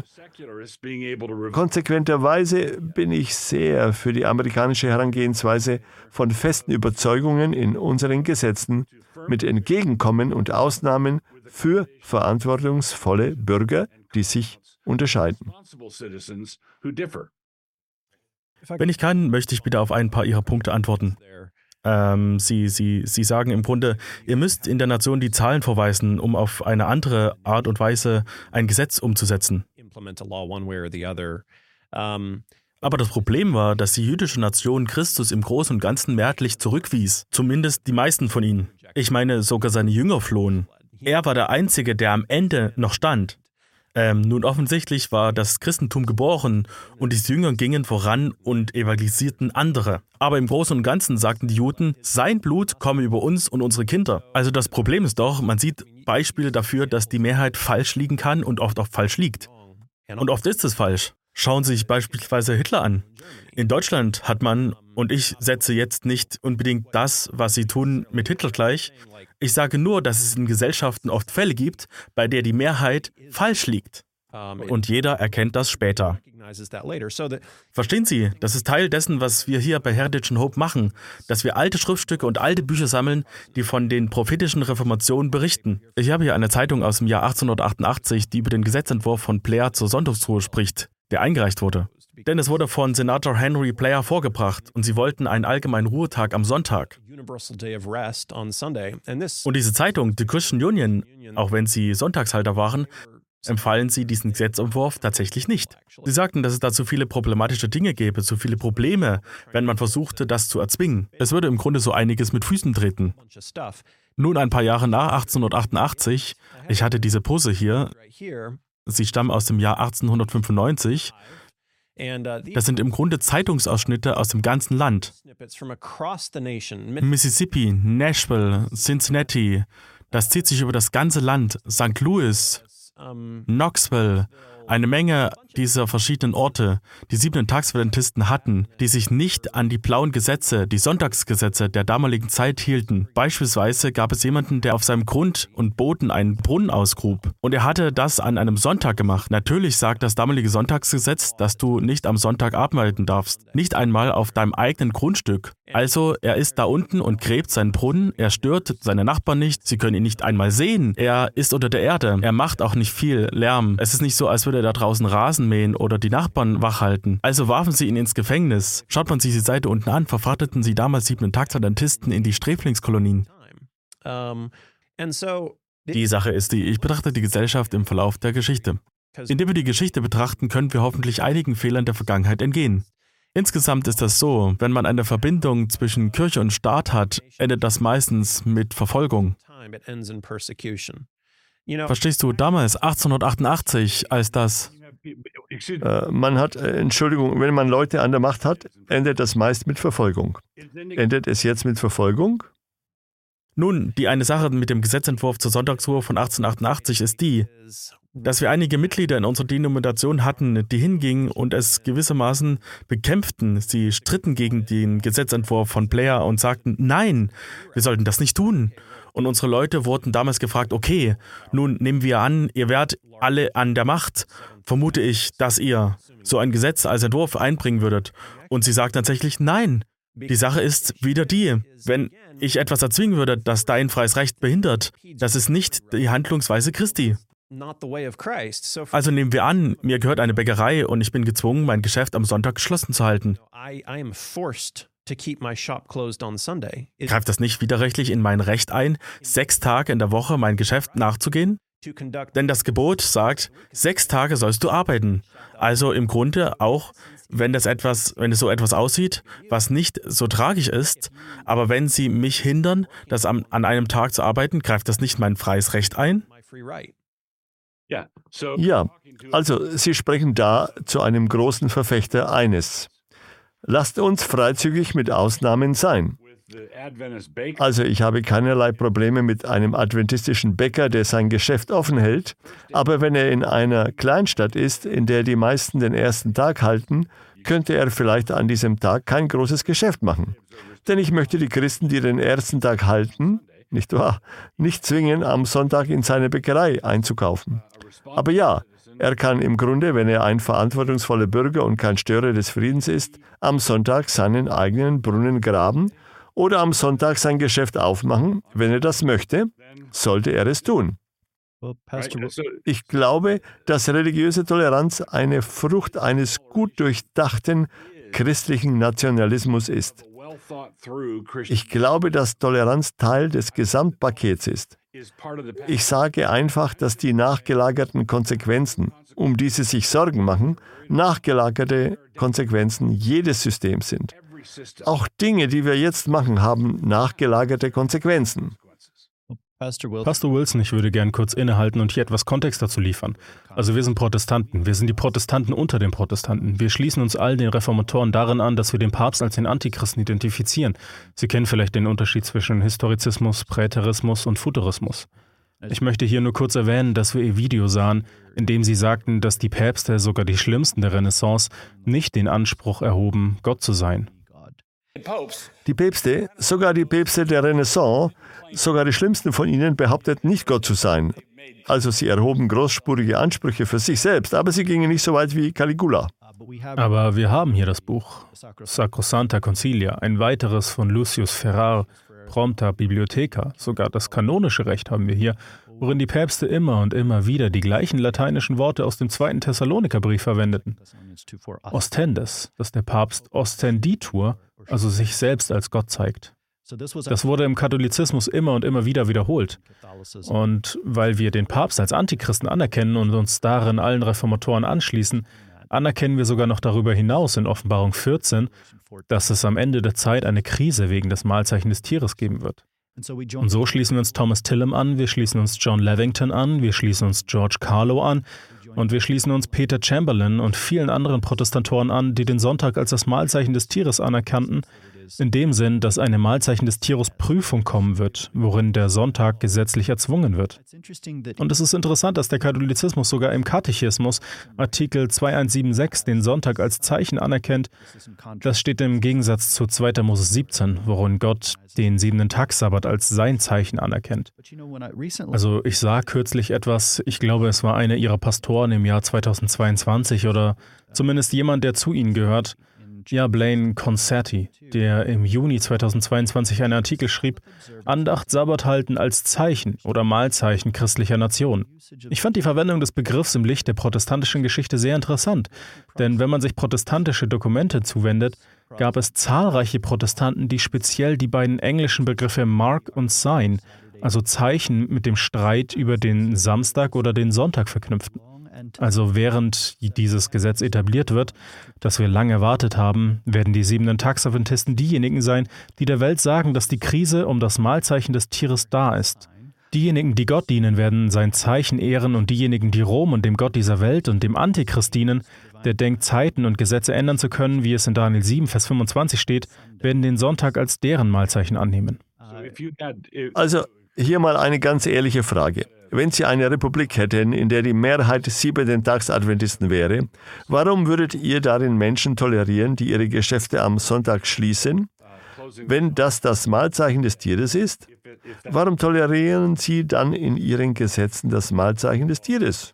Konsequenterweise bin ich sehr für die amerikanische Herangehensweise von festen Überzeugungen in unseren Gesetzen mit Entgegenkommen und Ausnahmen für verantwortungsvolle Bürger, die sich unterscheiden.
Wenn ich kann, möchte ich bitte auf ein paar Ihrer Punkte antworten. Ähm, Sie, Sie, Sie sagen im Grunde, ihr müsst in der Nation die Zahlen vorweisen, um auf eine andere Art und Weise ein Gesetz umzusetzen. Aber das Problem war, dass die jüdische Nation Christus im Großen und Ganzen mehrheitlich zurückwies. Zumindest die meisten von ihnen. Ich meine, sogar seine Jünger flohen. Er war der Einzige, der am Ende noch stand. Ähm, nun offensichtlich war das Christentum geboren und die Jünger gingen voran und evangelisierten andere. Aber im Großen und Ganzen sagten die Juden, sein Blut komme über uns und unsere Kinder. Also das Problem ist doch, man sieht Beispiele dafür, dass die Mehrheit falsch liegen kann und oft auch falsch liegt. Und oft ist es falsch. Schauen Sie sich beispielsweise Hitler an. In Deutschland hat man, und ich setze jetzt nicht unbedingt das, was Sie tun, mit Hitler gleich. Ich sage nur, dass es in Gesellschaften oft Fälle gibt, bei der die Mehrheit falsch liegt. Und jeder erkennt das später. Verstehen Sie, das ist Teil dessen, was wir hier bei Heritage and Hope machen, dass wir alte Schriftstücke und alte Bücher sammeln, die von den prophetischen Reformationen berichten. Ich habe hier eine Zeitung aus dem Jahr achtzehnhundertachtundachtzig, die über den Gesetzentwurf von Blair zur Sonntagsruhe spricht, der eingereicht wurde. Denn es wurde von Senator Henry Blair vorgebracht und sie wollten einen allgemeinen Ruhetag am Sonntag. Und diese Zeitung, die Christian Union, auch wenn sie Sonntagshalter waren, empfahlen sie diesen Gesetzentwurf tatsächlich nicht. Sie sagten, dass es da zu viele problematische Dinge gäbe, zu viele Probleme, wenn man versuchte, das zu erzwingen. Es würde im Grunde so einiges mit Füßen treten. Nun ein paar Jahre nach achtzehnhundertachtundachtzig, ich hatte diese Pose hier, sie stammen aus dem Jahr achtzehnhundertfünfundneunzig, das sind im Grunde Zeitungsausschnitte aus dem ganzen Land. Mississippi, Nashville, Cincinnati, das zieht sich über das ganze Land, Sankt Louis, Knoxville, eine Menge dieser verschiedenen Orte, die Siebenten-Tags-Adventisten hatten, die sich nicht an die blauen Gesetze, die Sonntagsgesetze der damaligen Zeit hielten. Beispielsweise gab es jemanden, der auf seinem Grund und Boden einen Brunnen ausgrub. Und er hatte das an einem Sonntag gemacht. Natürlich sagt das damalige Sonntagsgesetz, dass du nicht am Sonntag arbeiten darfst. Nicht einmal auf deinem eigenen Grundstück. Also, er ist da unten und gräbt seinen Brunnen, er stört seine Nachbarn nicht, sie können ihn nicht einmal sehen. Er ist unter der Erde, er macht auch nicht viel Lärm. Es ist nicht so, als würde er da draußen Rasen mähen oder die Nachbarn wachhalten. Also warfen sie ihn ins Gefängnis. Schaut man sich die Seite unten an, verfrachteten sie damals Siebenten-Tags-Adventisten in die Sträflingskolonien. Die Sache ist die, ich betrachte die Gesellschaft im Verlauf der Geschichte. Indem wir die Geschichte betrachten, können wir hoffentlich einigen Fehlern der Vergangenheit entgehen. Insgesamt ist das so, wenn man eine Verbindung zwischen Kirche und Staat hat, endet das meistens mit Verfolgung. Verstehst du, damals, achtzehnhundertachtundachtzig, als das...
Äh, man hat, äh, Entschuldigung, wenn man Leute an der Macht hat, endet das meist mit Verfolgung. Endet es jetzt mit Verfolgung?
Nun, die eine Sache mit dem Gesetzentwurf zur Sonntagsruhe von achtzehnhundertachtundachtzig ist die, dass wir einige Mitglieder in unserer Denomination hatten, die hingingen und es gewissermaßen bekämpften. Sie stritten gegen den Gesetzentwurf von Blair und sagten, nein, wir sollten das nicht tun. Und unsere Leute wurden damals gefragt, okay, nun nehmen wir an, ihr wärt alle an der Macht. Vermute ich, dass ihr so ein Gesetz als Entwurf einbringen würdet. Und sie sagt tatsächlich, nein. Die Sache ist wieder die, wenn ich etwas erzwingen würde, das dein freies Recht behindert, das ist nicht die Handlungsweise Christi. Also nehmen wir an, mir gehört eine Bäckerei und ich bin gezwungen, mein Geschäft am Sonntag geschlossen zu halten. Greift das nicht widerrechtlich in mein Recht ein, sechs Tage in der Woche mein Geschäft nachzugehen? Denn das Gebot sagt, sechs Tage sollst du arbeiten. Also im Grunde auch, wenn das etwas, wenn es so etwas aussieht, was nicht so tragisch ist, aber wenn sie mich hindern, das an, an einem Tag zu arbeiten, greift das nicht mein freies Recht ein?
Ja, also Sie sprechen da zu einem großen Verfechter eines. Lasst uns freizügig mit Ausnahmen sein. Also ich habe keinerlei Probleme mit einem adventistischen Bäcker, der sein Geschäft offen hält, aber wenn er in einer Kleinstadt ist, in der die meisten den ersten Tag halten, könnte er vielleicht an diesem Tag kein großes Geschäft machen. Denn ich möchte die Christen, die den ersten Tag halten, nicht wahr, nicht zwingen, am Sonntag in seine Bäckerei einzukaufen. Aber ja, er kann im Grunde, wenn er ein verantwortungsvoller Bürger und kein Störer des Friedens ist, am Sonntag seinen eigenen Brunnen graben oder am Sonntag sein Geschäft aufmachen, wenn er das möchte, sollte er es tun. Ich glaube, dass religiöse Toleranz eine Frucht eines gut durchdachten christlichen Nationalismus ist. Ich glaube, dass Toleranz Teil des Gesamtpakets ist. Ich sage einfach, dass die nachgelagerten Konsequenzen, um die Sie sich Sorgen machen, nachgelagerte Konsequenzen jedes Systems sind. Auch Dinge, die wir jetzt machen, haben nachgelagerte Konsequenzen.
Pastor Wilson, ich würde gern kurz innehalten und hier etwas Kontext dazu liefern. Also wir sind Protestanten, wir sind die Protestanten unter den Protestanten. Wir schließen uns all den Reformatoren darin an, dass wir den Papst als den Antichristen identifizieren. Sie kennen vielleicht den Unterschied zwischen Historizismus, Präterismus und Futurismus. Ich möchte hier nur kurz erwähnen, dass wir ihr Video sahen, in dem sie sagten, dass die Päpste, sogar die Schlimmsten der Renaissance, nicht den Anspruch erhoben, Gott zu sein.
Die Päpste, sogar die Päpste der Renaissance, sogar die schlimmsten von ihnen behaupteten nicht Gott zu sein. Also sie erhoben großspurige Ansprüche für sich selbst, aber sie gingen nicht so weit wie Caligula.
Aber wir haben hier das Buch Sacrosanta Concilia, ein weiteres von Lucius Ferrar, Prompta Bibliotheca, sogar das kanonische Recht haben wir hier. worin die Päpste immer und immer wieder die gleichen lateinischen Worte aus dem zweiten Thessalonikerbrief verwendeten. Ostendes, dass der Papst ostenditur, also sich selbst als Gott zeigt. Das wurde im Katholizismus immer und immer wieder wiederholt. Und weil wir den Papst als Antichristen anerkennen und uns darin allen Reformatoren anschließen, anerkennen wir sogar noch darüber hinaus in Offenbarung vierzehn, dass es am Ende der Zeit eine Krise wegen des Mahlzeichen des Tieres geben wird. Und so schließen wir uns Thomas Tillam an, wir schließen uns John Levington an, wir schließen uns George Carlo an und wir schließen uns Peter Chamberlain und vielen anderen Protestantoren an, die den Sonntag als das Mahlzeichen des Tieres anerkannten, in dem Sinn, dass eine Mahlzeichen des Tieres Prüfung kommen wird, worin der Sonntag gesetzlich erzwungen wird. Und es ist interessant, dass der Katholizismus sogar im Katechismus Artikel zweitausendeinhundertsiebenundsechzig den Sonntag als Zeichen anerkennt. Das steht im Gegensatz zu zweiter Mose siebzehn, worin Gott den siebenten Tag-Sabbat als sein Zeichen anerkennt. Also ich sah kürzlich etwas, ich glaube, es war einer ihrer Pastoren im Jahr zweitausendzweiundzwanzig oder zumindest jemand, der zu ihnen gehört, ja, Blaine Concerti, der im Juni zweitausendzweiundzwanzig einen Artikel schrieb, Andacht, Sabbat halten als Zeichen oder Mahlzeichen christlicher Nation. Ich fand die Verwendung des Begriffs im Licht der protestantischen Geschichte sehr interessant, denn wenn man sich protestantische Dokumente zuwendet, gab es zahlreiche Protestanten, die speziell die beiden englischen Begriffe Mark und Sign, also Zeichen, mit dem Streit über den Samstag oder den Sonntag verknüpften. Also während dieses Gesetz etabliert wird, das wir lange erwartet haben, werden die siebenten Tagsadventisten diejenigen sein, die der Welt sagen, dass die Krise um das Mahlzeichen des Tieres da ist. Diejenigen, die Gott dienen, werden sein Zeichen ehren und diejenigen, die Rom und dem Gott dieser Welt und dem Antichrist dienen, der denkt, Zeiten und Gesetze ändern zu können, wie es in Daniel sieben, Vers fünfundzwanzig steht, werden den Sonntag als deren Mahlzeichen annehmen.
Also hier mal eine ganz ehrliche Frage. Wenn Sie eine Republik hätten, in der die Mehrheit siebenten Tagsadventisten wäre, warum würdet ihr darin Menschen tolerieren, die ihre Geschäfte am Sonntag schließen? Wenn das das Mahlzeichen des Tieres ist, warum tolerieren Sie dann in Ihren Gesetzen das Mahlzeichen des Tieres?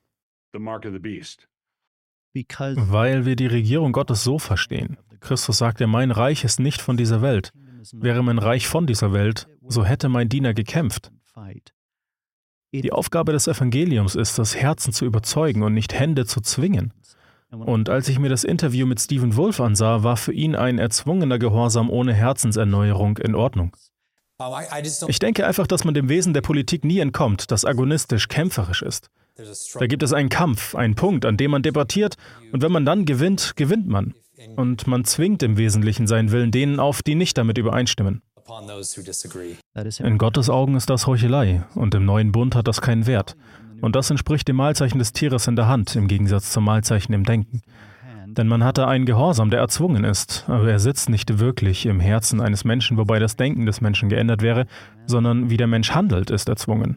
Weil wir die Regierung Gottes so verstehen. Christus sagte, mein Reich ist nicht von dieser Welt. Wäre mein Reich von dieser Welt, so hätte mein Diener gekämpft. Die Aufgabe des Evangeliums ist, das Herzen zu überzeugen und nicht Hände zu zwingen. Und als ich mir das Interview mit Stephen Wolf ansah, war für ihn ein erzwungener Gehorsam ohne Herzenserneuerung in Ordnung. Ich denke einfach, dass man dem Wesen der Politik nie entkommt, das agonistisch, kämpferisch ist. Da gibt es einen Kampf, einen Punkt, an dem man debattiert, und wenn man dann gewinnt, gewinnt man. Und man zwingt im Wesentlichen seinen Willen denen auf, die nicht damit übereinstimmen. In Gottes Augen ist das Heuchelei und im neuen Bund hat das keinen Wert. Und das entspricht dem Mahlzeichen des Tieres in der Hand, im Gegensatz zum Mahlzeichen im Denken. Denn man hatte einen Gehorsam, der erzwungen ist, aber er sitzt nicht wirklich im Herzen eines Menschen, wobei das Denken des Menschen geändert wäre, sondern wie der Mensch handelt, ist erzwungen.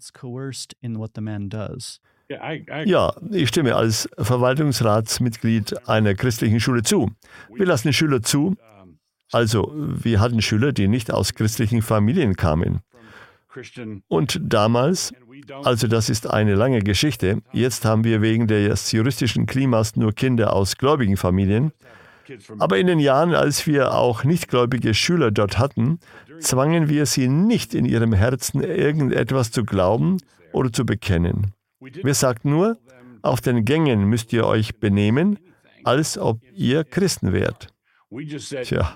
Ja, ich stimme als Verwaltungsratsmitglied einer christlichen Schule zu. Wir lassen Schüler zu. Also, wir hatten Schüler, die nicht aus christlichen Familien kamen. Und damals, also das ist eine lange Geschichte, jetzt haben wir wegen des juristischen Klimas nur Kinder aus gläubigen Familien. Aber in den Jahren, als wir auch nichtgläubige Schüler dort hatten, zwangen wir sie nicht in ihrem Herzen irgendetwas zu glauben oder zu bekennen. Wir sagten nur, auf den Gängen müsst ihr euch benehmen, als ob ihr Christen wärt. Tja.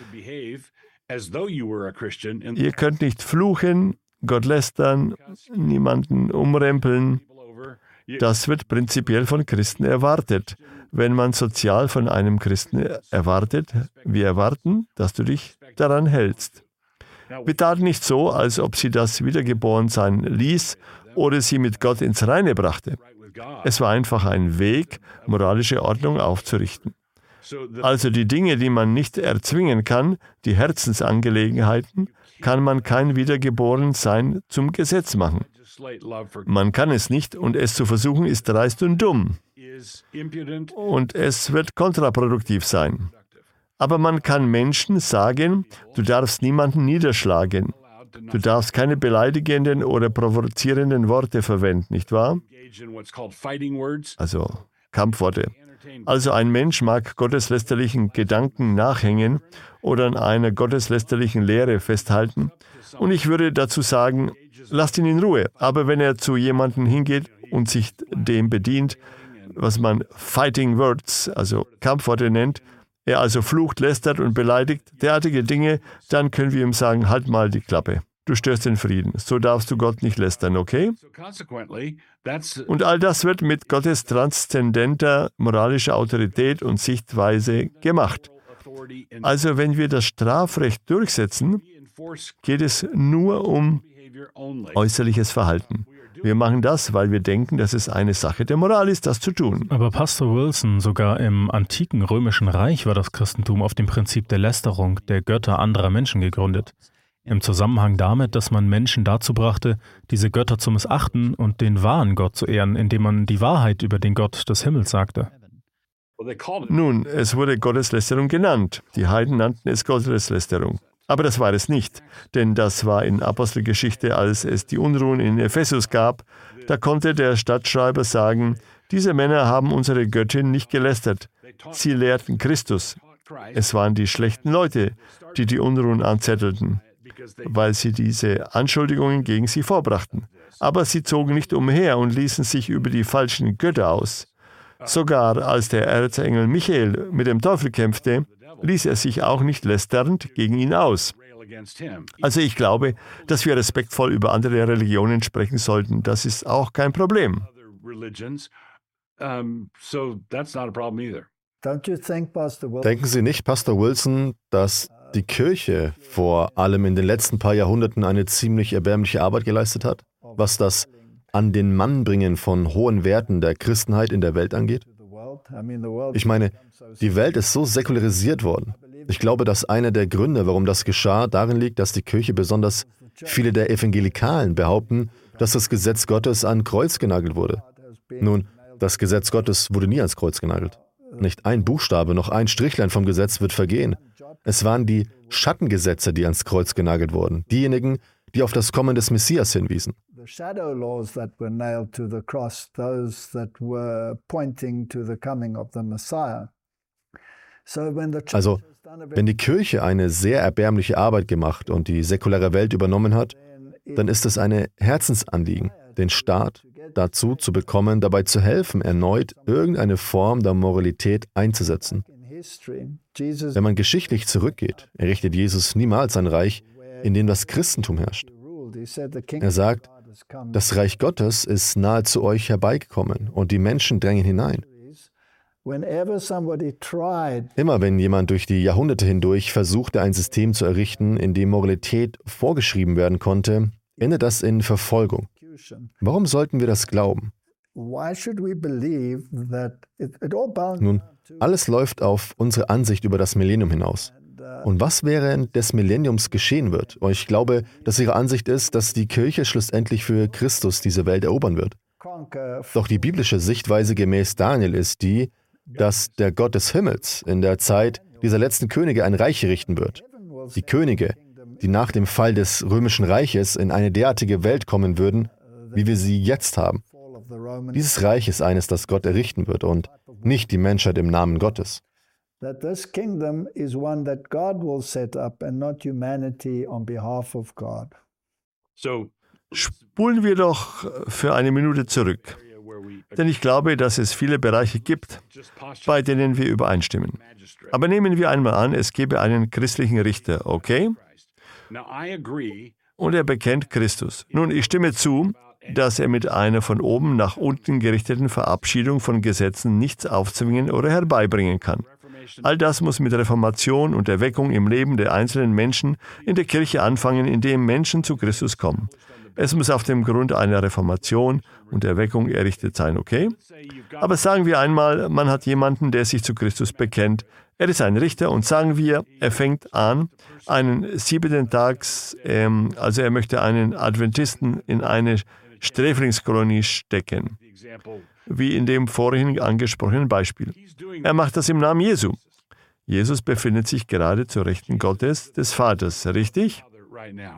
Ihr könnt nicht fluchen, Gott lästern, niemanden umrempeln. Das wird prinzipiell von Christen erwartet. Wenn man sozial von einem Christen erwartet, wir erwarten, dass du dich daran hältst. Wir taten nicht so, als ob sie das Wiedergeborensein ließ oder sie mit Gott ins Reine brachte. Es war einfach ein Weg, moralische Ordnung aufzurichten. Also die Dinge, die man nicht erzwingen kann, die Herzensangelegenheiten, kann man kein Wiedergeborensein zum Gesetz machen. Man kann es nicht und es zu versuchen ist dreist und dumm. Und es wird kontraproduktiv sein. Aber man kann Menschen sagen, du darfst niemanden niederschlagen. Du darfst keine beleidigenden oder provozierenden Worte verwenden, nicht wahr? Also Kampfworte. Also ein Mensch mag gotteslästerlichen Gedanken nachhängen oder an einer gotteslästerlichen Lehre festhalten. Und ich würde dazu sagen, lasst ihn in Ruhe. Aber wenn er zu jemandem hingeht und sich dem bedient, was man Fighting Words, also Kampfworte nennt, er also flucht, lästert und beleidigt, derartige Dinge, dann können wir ihm sagen, halt mal die Klappe. Du störst den Frieden. So darfst du Gott nicht lästern, okay? Und all das wird mit Gottes transzendenter moralischer Autorität und Sichtweise gemacht. Also wenn wir das Strafrecht durchsetzen, geht es nur um äußerliches Verhalten. Wir machen das, weil wir denken, dass es eine Sache der Moral ist, das zu tun.
Aber Pastor Wilson, sogar im antiken römischen Reich war das Christentum auf dem Prinzip der Lästerung der Götter anderer Menschen gegründet. Im Zusammenhang damit, dass man Menschen dazu brachte, diese Götter zu missachten und den wahren Gott zu ehren, indem man die Wahrheit über den Gott des Himmels sagte.
Nun, es wurde Gotteslästerung genannt. Die Heiden nannten es Gotteslästerung. Aber das war es nicht, denn das war in Apostelgeschichte, als es die Unruhen in Ephesus gab. Da konnte der Stadtschreiber sagen, diese Männer haben unsere Göttin nicht gelästert. Sie lehrten Christus. Es waren die schlechten Leute, die die Unruhen anzettelten, weil sie diese Anschuldigungen gegen sie vorbrachten. Aber sie zogen nicht umher und ließen sich über die falschen Götter aus. Sogar als der Erzengel Michael mit dem Teufel kämpfte, ließ er sich auch nicht lästernd gegen ihn aus. Also ich glaube, dass wir respektvoll über andere Religionen sprechen sollten. Das ist auch kein Problem.
Denken Sie nicht, Pastor Wilson, dass die Kirche vor allem in den letzten paar Jahrhunderten eine ziemlich erbärmliche Arbeit geleistet hat, was das an den Mann bringen von hohen Werten der Christenheit in der Welt angeht? Ich meine, die Welt ist so säkularisiert worden. Ich glaube, dass einer der Gründe, warum das geschah, darin liegt, dass die Kirche, besonders viele der Evangelikalen, behaupten, dass das Gesetz Gottes an Kreuz genagelt wurde. Nun, das Gesetz Gottes wurde nie ans Kreuz genagelt. Nicht ein Buchstabe, noch ein Strichlein vom Gesetz wird vergehen. Es waren die Schattengesetze, die ans Kreuz genagelt wurden. Diejenigen, die auf das Kommen des Messias hinwiesen.
shadow laws that were nailed to the cross, those that were pointing to the coming of the Messiah. So when the
Also, wenn die Kirche eine sehr erbärmliche Arbeit gemacht und die säkulare Welt übernommen hat, dann ist es eine Herzensanliegen, den Staat dazu zu bekommen, dabei zu helfen, erneut irgendeine Form der Moralität einzusetzen. Wenn man geschichtlich zurückgeht, errichtet Jesus niemals ein Reich, in dem das Christentum herrscht. Er sagt, das Reich Gottes ist nahe zu euch herbeigekommen und die Menschen drängen hinein. Immer wenn jemand durch die Jahrhunderte hindurch versuchte, ein System zu errichten, in dem Moralität vorgeschrieben werden konnte, endet das in Verfolgung. Warum sollten wir das glauben? Nun, alles läuft auf unsere Ansicht über das Millennium hinaus. Und was während des Millenniums geschehen wird? Und ich glaube, dass Ihre Ansicht ist, dass die Kirche schlussendlich für Christus diese Welt erobern wird. Doch die biblische Sichtweise gemäß Daniel ist die, dass der Gott des Himmels in der Zeit dieser letzten Könige ein Reich richten wird. Die Könige, die nach dem Fall des römischen Reiches in eine derartige Welt kommen würden, wie wir sie jetzt haben. Dieses Reich ist eines, das Gott errichten wird und nicht die Menschheit im Namen Gottes.
That this kingdom is one that God will set up and not humanity on behalf of God.
Spulen wir doch für eine Minute zurück. Denn ich glaube, dass es viele Bereiche gibt, bei denen wir übereinstimmen. Aber nehmen wir einmal an, es gäbe einen christlichen Richter, okay? Und er bekennt Christus. Nun, ich stimme zu, dass er mit einer von oben nach unten gerichteten Verabschiedung von Gesetzen nichts aufzwingen oder herbeibringen kann. All das muss mit Reformation und Erweckung im Leben der einzelnen Menschen in der Kirche anfangen, indem Menschen zu Christus kommen. Es muss auf dem Grund einer Reformation und Erweckung errichtet sein, okay? Aber sagen wir einmal, man hat jemanden, der sich zu Christus bekennt. Er ist ein Richter und sagen wir, er fängt an, einen siebenten Tags, ähm, also er möchte einen Adventisten in eine Sträflingskolonie stecken, wie in dem vorhin angesprochenen Beispiel. Er macht das im Namen Jesu. Jesus befindet sich gerade zur Rechten Gottes, des Vaters, richtig?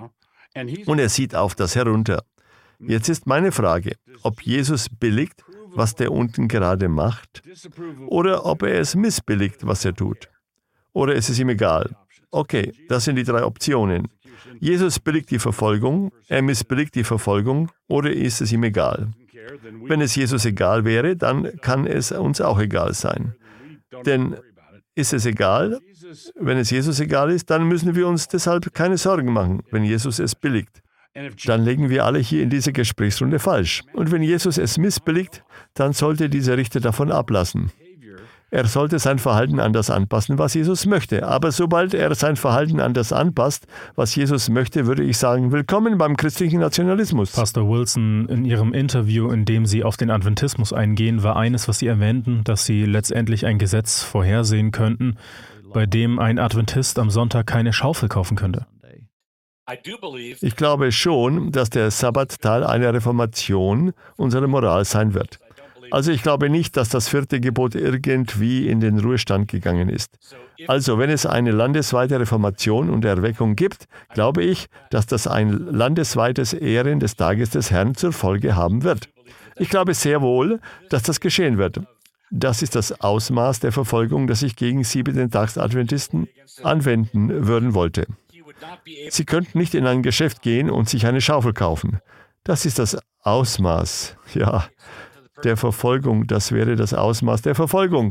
Und er sieht auf das herunter. Jetzt ist meine Frage, ob Jesus billigt, was der unten gerade macht, oder ob er es missbilligt, was er tut. Oder ist es ihm egal? Okay, das sind die drei Optionen. Jesus billigt die Verfolgung, er missbilligt die Verfolgung, oder ist es ihm egal? Wenn es Jesus egal wäre, dann kann es uns auch egal sein. Denn ist es egal? Wenn es Jesus egal ist, dann müssen wir uns deshalb keine Sorgen machen, wenn Jesus es billigt. Dann liegen wir alle hier in dieser Gesprächsrunde falsch. Und wenn Jesus es missbilligt, dann sollte dieser Richter davon ablassen. Er sollte sein Verhalten an das anpassen, was Jesus möchte. Aber sobald er sein Verhalten an das anpasst, was Jesus möchte, würde ich sagen, willkommen beim christlichen Nationalismus.
Pastor Wilson, in Ihrem Interview, in dem Sie auf den Adventismus eingehen, war eines, was Sie erwähnten, dass Sie letztendlich ein Gesetz vorhersehen könnten, bei dem ein Adventist am Sonntag keine Schaufel kaufen könnte.
Ich glaube schon, dass der Sabbat Teil einer Reformation unserer Moral sein wird. Also ich glaube nicht, dass das vierte Gebot irgendwie in den Ruhestand gegangen ist. Also wenn es eine landesweite Reformation und Erweckung gibt, glaube ich, dass das ein landesweites Ehren des Tages des Herrn zur Folge haben wird. Ich glaube sehr wohl, dass das geschehen wird. Das ist das Ausmaß der Verfolgung, das ich gegen Siebenten-Tags-Adventisten anwenden würden wollte. Sie könnten nicht in ein Geschäft gehen und sich eine Schaufel kaufen. Das ist das Ausmaß, ja, der Verfolgung. Das wäre das Ausmaß der Verfolgung.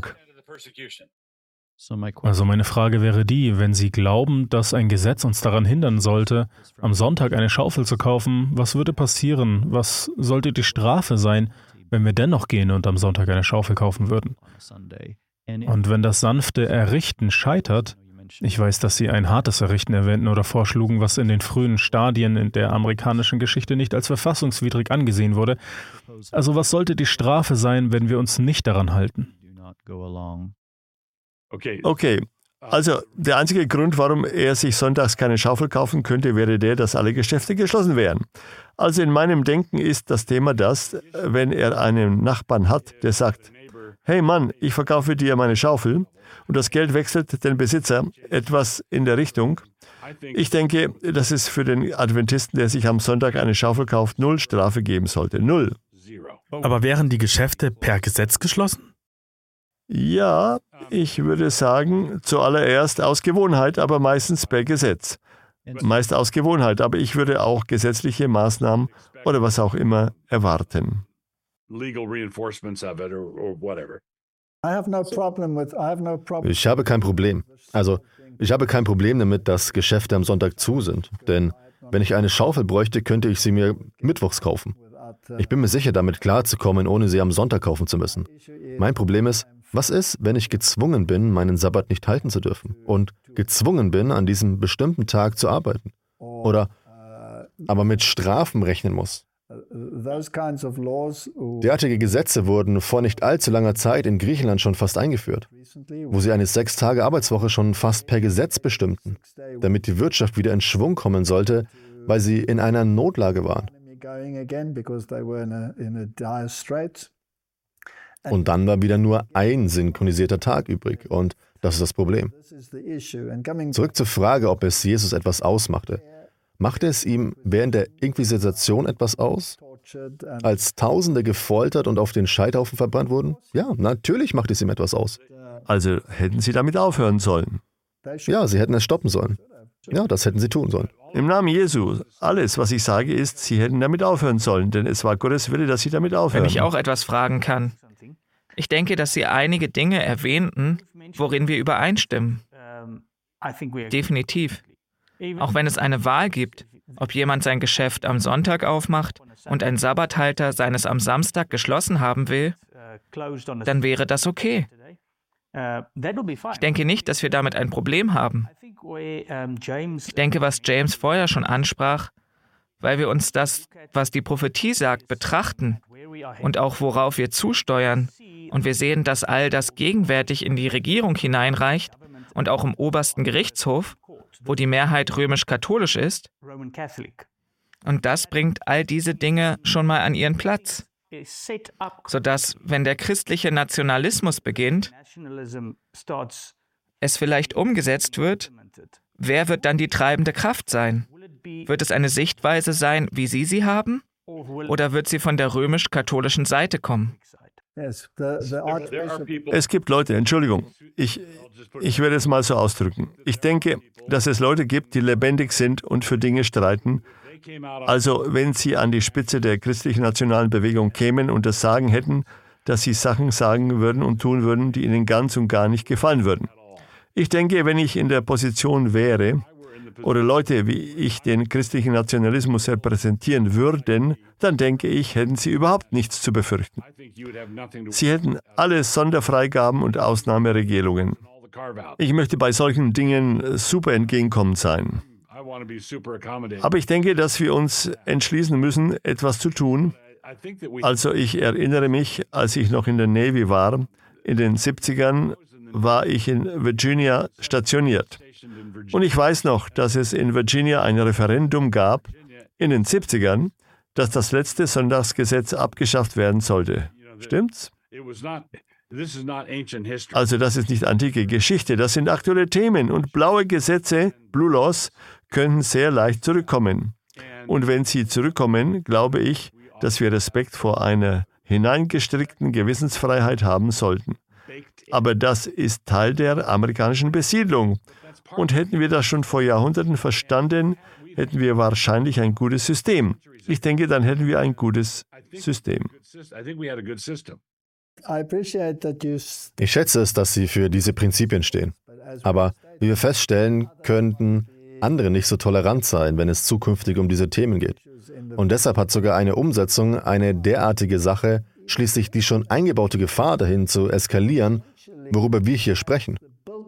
Also meine Frage wäre die, wenn Sie glauben, dass ein Gesetz uns daran hindern sollte, am Sonntag eine Schaufel zu kaufen, was würde passieren? Was sollte die Strafe sein, wenn wir dennoch gehen und am Sonntag eine Schaufel kaufen würden? Und wenn das sanfte Errichten scheitert, ich weiß, dass Sie ein hartes Errichten erwähnten oder vorschlugen, was in den frühen Stadien in der amerikanischen Geschichte nicht als verfassungswidrig angesehen wurde. Also was sollte die Strafe sein, wenn wir uns nicht daran halten?
Okay, also der einzige Grund, warum er sich sonntags keine Schaufel kaufen könnte, wäre der, dass alle Geschäfte geschlossen wären. Also in meinem Denken ist das Thema das, wenn er einen Nachbarn hat, der sagt, hey Mann, ich verkaufe dir meine Schaufel, und das Geld wechselt den Besitzer, etwas in der Richtung. Ich denke, dass es für den Adventisten, der sich am Sonntag eine Schaufel kauft, null Strafe geben sollte. Null.
Aber wären die Geschäfte per Gesetz geschlossen?
Ja, ich würde sagen, zuallererst aus Gewohnheit, aber meistens per Gesetz. Meist aus Gewohnheit, aber ich würde auch gesetzliche Maßnahmen oder was auch immer erwarten.
Ich habe kein Problem. Also, ich habe kein Problem damit, dass Geschäfte am Sonntag zu sind. Denn wenn ich eine Schaufel bräuchte, könnte ich sie mir mittwochs kaufen. Ich bin mir sicher, damit klarzukommen, ohne sie am Sonntag kaufen zu müssen. Mein Problem ist, was ist, wenn ich gezwungen bin, meinen Sabbat nicht halten zu dürfen und gezwungen bin, an diesem bestimmten Tag zu arbeiten? Oder aber mit Strafen rechnen muss? Derartige Gesetze wurden vor nicht allzu langer Zeit in Griechenland schon fast eingeführt, wo sie eine Sechs-Tage-Arbeitswoche schon fast per Gesetz bestimmten, damit die Wirtschaft wieder in Schwung kommen sollte, weil sie in einer Notlage waren. Und dann war wieder nur ein synchronisierter Tag übrig, und das ist das Problem. Zurück zur Frage, ob es Jesus etwas ausmachte. Machte es ihm während der Inquisition etwas aus, als Tausende gefoltert und auf den Scheiterhaufen verbrannt wurden? Ja, natürlich machte es ihm etwas aus.
Also hätten Sie damit aufhören sollen?
Ja, Sie hätten es stoppen sollen. Ja, das hätten Sie tun sollen.
Im Namen Jesu. Alles, was ich sage, ist, Sie hätten damit aufhören sollen, denn es war Gottes Wille, dass Sie damit aufhören.
Wenn ich auch etwas fragen kann. Ich denke, dass Sie einige Dinge erwähnten, worin wir übereinstimmen. Definitiv. Auch wenn es eine Wahl gibt, ob jemand sein Geschäft am Sonntag aufmacht und ein Sabbathalter seines am Samstag geschlossen haben will, dann wäre das okay. Ich denke nicht, dass wir damit ein Problem haben. Ich denke, was James vorher schon ansprach, weil wir uns das, was die Prophetie sagt, betrachten und auch worauf wir zusteuern, und wir sehen, dass all das gegenwärtig in die Regierung hineinreicht und auch im obersten Gerichtshof, wo die Mehrheit römisch-katholisch ist. Und das bringt all diese Dinge schon mal an ihren Platz, sodass, wenn der christliche Nationalismus beginnt, es vielleicht umgesetzt wird, wer wird dann die treibende Kraft sein? Wird es eine Sichtweise sein, wie Sie sie haben? Oder wird sie von der römisch-katholischen Seite kommen?
Es gibt Leute, Entschuldigung, ich, ich werde es mal so ausdrücken. Ich denke, dass es Leute gibt, die lebendig sind und für Dinge streiten. Also wenn sie an die Spitze der christlichen nationalen Bewegung kämen und das Sagen hätten, dass sie Sachen sagen würden und tun würden, die ihnen ganz und gar nicht gefallen würden. Ich denke, wenn ich in der Position wäre, oder Leute wie ich den christlichen Nationalismus repräsentieren würden, dann denke ich, hätten sie überhaupt nichts zu befürchten. Sie hätten alle Sonderfreigaben und Ausnahmeregelungen. Ich möchte bei solchen Dingen super entgegenkommend sein. Aber ich denke, dass wir uns entschließen müssen, etwas zu tun. Also ich erinnere mich, als ich noch in der Navy war, in den siebzigern war ich in Virginia stationiert. Und ich weiß noch, dass es in Virginia ein Referendum gab, in den siebzigern, dass das letzte Sonntagsgesetz abgeschafft werden sollte. Stimmt's? Also das ist nicht antike Geschichte, das sind aktuelle Themen und blaue Gesetze, Blue Laws, könnten sehr leicht zurückkommen. Und wenn sie zurückkommen, glaube ich, dass wir Respekt vor einer hineingestrickten Gewissensfreiheit haben sollten. Aber das ist Teil der amerikanischen Besiedlung. Und hätten wir das schon vor Jahrhunderten verstanden, hätten wir wahrscheinlich ein gutes System. Ich denke, dann hätten wir ein gutes System.
Ich schätze es, dass Sie für diese Prinzipien stehen. Aber wie wir feststellen, könnten andere nicht so tolerant sein, wenn es zukünftig um diese Themen geht. Und deshalb hat sogar eine Umsetzung eine derartige Sache, schließlich die schon eingebaute Gefahr dahin zu eskalieren, worüber wir hier sprechen.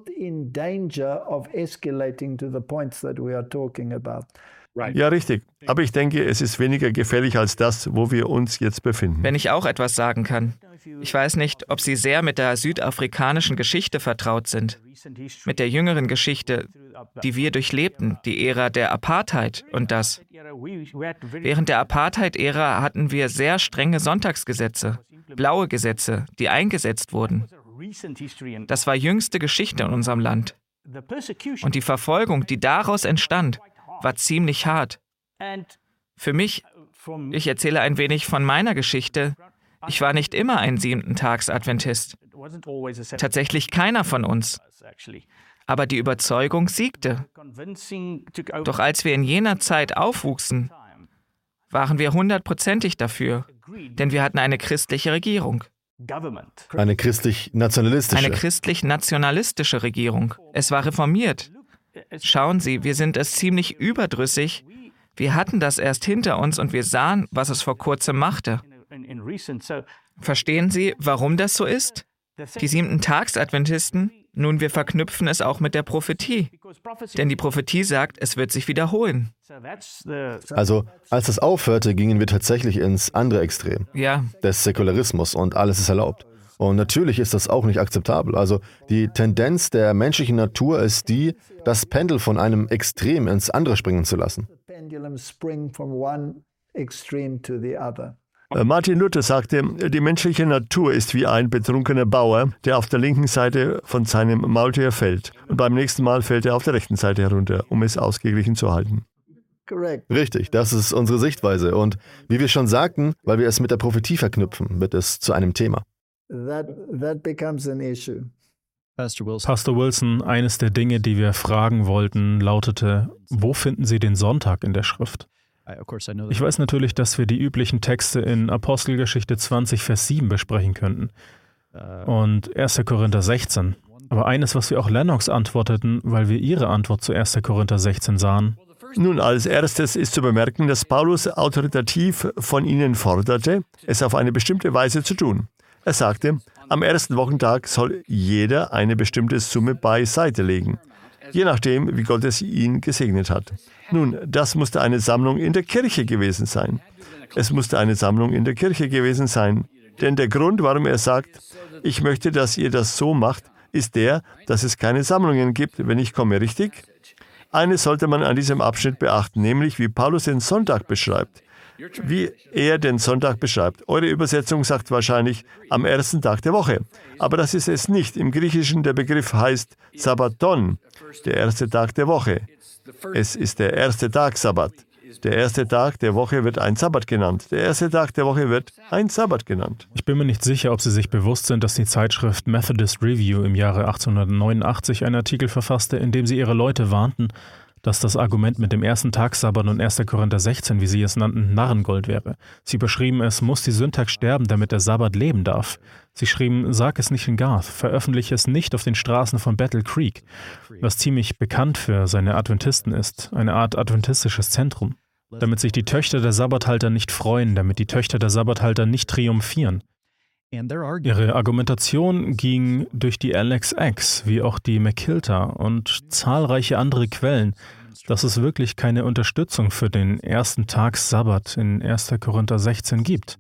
Ja, richtig. Aber ich denke, es ist weniger gefährlich als das, wo wir uns jetzt befinden.
Wenn ich auch etwas sagen kann. Ich weiß nicht, ob Sie sehr mit der südafrikanischen Geschichte vertraut sind. Mit der jüngeren Geschichte, die wir durchlebten, die Ära der Apartheid und das. Während der Apartheid-Ära hatten wir sehr strenge Sonntagsgesetze, blaue Gesetze, die eingesetzt wurden. Das war jüngste Geschichte in unserem Land. Und die Verfolgung, die daraus entstand, war ziemlich hart. Für mich, ich erzähle ein wenig von meiner Geschichte, ich war nicht immer ein Siebenten-Tags-Adventist. Tatsächlich keiner von uns. Aber die Überzeugung siegte. Doch als wir in jener Zeit aufwuchsen, waren wir hundertprozentig dafür, denn wir hatten eine christliche Regierung.
Eine christlich-nationalistische.
Eine christlich-nationalistische Regierung. Es war reformiert. Schauen Sie, wir sind es ziemlich überdrüssig. Wir hatten das erst hinter uns und wir sahen, was es vor kurzem machte. Verstehen Sie, warum das so ist? Die Siebenten-Tags-Adventisten, nun, wir verknüpfen es auch mit der Prophetie. Denn die Prophetie sagt, es wird sich wiederholen.
Also, als es aufhörte, gingen wir tatsächlich ins andere Extrem.
Ja.
Des Säkularismus und alles ist erlaubt. Und natürlich ist das auch nicht akzeptabel. Also, die Tendenz der menschlichen Natur ist die, das Pendel von einem Extrem ins andere springen zu lassen.
Martin Luther sagte, die menschliche Natur ist wie ein betrunkener Bauer, der auf der linken Seite von seinem Maultier fällt. Und beim nächsten Mal fällt er auf der rechten Seite herunter, um es ausgeglichen zu halten.
Richtig, das ist unsere Sichtweise. Und wie wir schon sagten, weil wir es mit der Prophetie verknüpfen, wird es zu einem Thema.
Pastor Wilson, eines der Dinge, die wir fragen wollten, lautete, wo finden Sie den Sonntag in der Schrift? Ich weiß natürlich, dass wir die üblichen Texte in Apostelgeschichte zwanzig, Vers sieben besprechen könnten und erster Korinther sechzehn. Aber eines, was wir auch Lennox antworteten, weil wir ihre Antwort zu erster Korinther sechzehn sahen.
Nun, als erstes ist zu bemerken, dass Paulus autoritativ von ihnen forderte, es auf eine bestimmte Weise zu tun. Er sagte, am ersten Wochentag soll jeder eine bestimmte Summe beiseite legen, je nachdem, wie Gott es ihn gesegnet hat. Nun, das musste eine Sammlung in der Kirche gewesen sein. Es musste eine Sammlung in der Kirche gewesen sein. Denn der Grund, warum er sagt, ich möchte, dass ihr das so macht, ist der, dass es keine Sammlungen gibt, wenn ich komme, richtig? Eines sollte man an diesem Abschnitt beachten, nämlich wie Paulus den Sonntag beschreibt. Wie er den Sonntag beschreibt. Eure Übersetzung sagt wahrscheinlich am ersten Tag der Woche. Aber das ist es nicht. Im Griechischen der Begriff heißt Sabbaton, der erste Tag der Woche. Es ist der erste Tag Sabbat. Der erste Tag der Woche wird ein Sabbat genannt. Der erste Tag der Woche wird ein Sabbat genannt.
Ich bin mir nicht sicher, ob Sie sich bewusst sind, dass die Zeitschrift Methodist Review im Jahre achtzehnhundertneunundachtzig einen Artikel verfasste, in dem sie ihre Leute warnten, dass das Argument mit dem ersten Tagssabbat und erster Korinther sechzehn, wie sie es nannten, Narrengold wäre. Sie beschrieben, es muss die Syntax sterben, damit der Sabbat leben darf. Sie schrieben, sag es nicht in Garth, veröffentliche es nicht auf den Straßen von Battle Creek, was ziemlich bekannt für seine Adventisten ist, eine Art adventistisches Zentrum. Damit sich die Töchter der Sabbathalter nicht freuen, damit die Töchter der Sabbathalter nicht triumphieren. Ihre Argumentation ging durch die L X X, wie auch die Mekhilta und zahlreiche andere Quellen, dass es wirklich keine Unterstützung für den ersten Tag Sabbat in erster Korinther sechzehn gibt.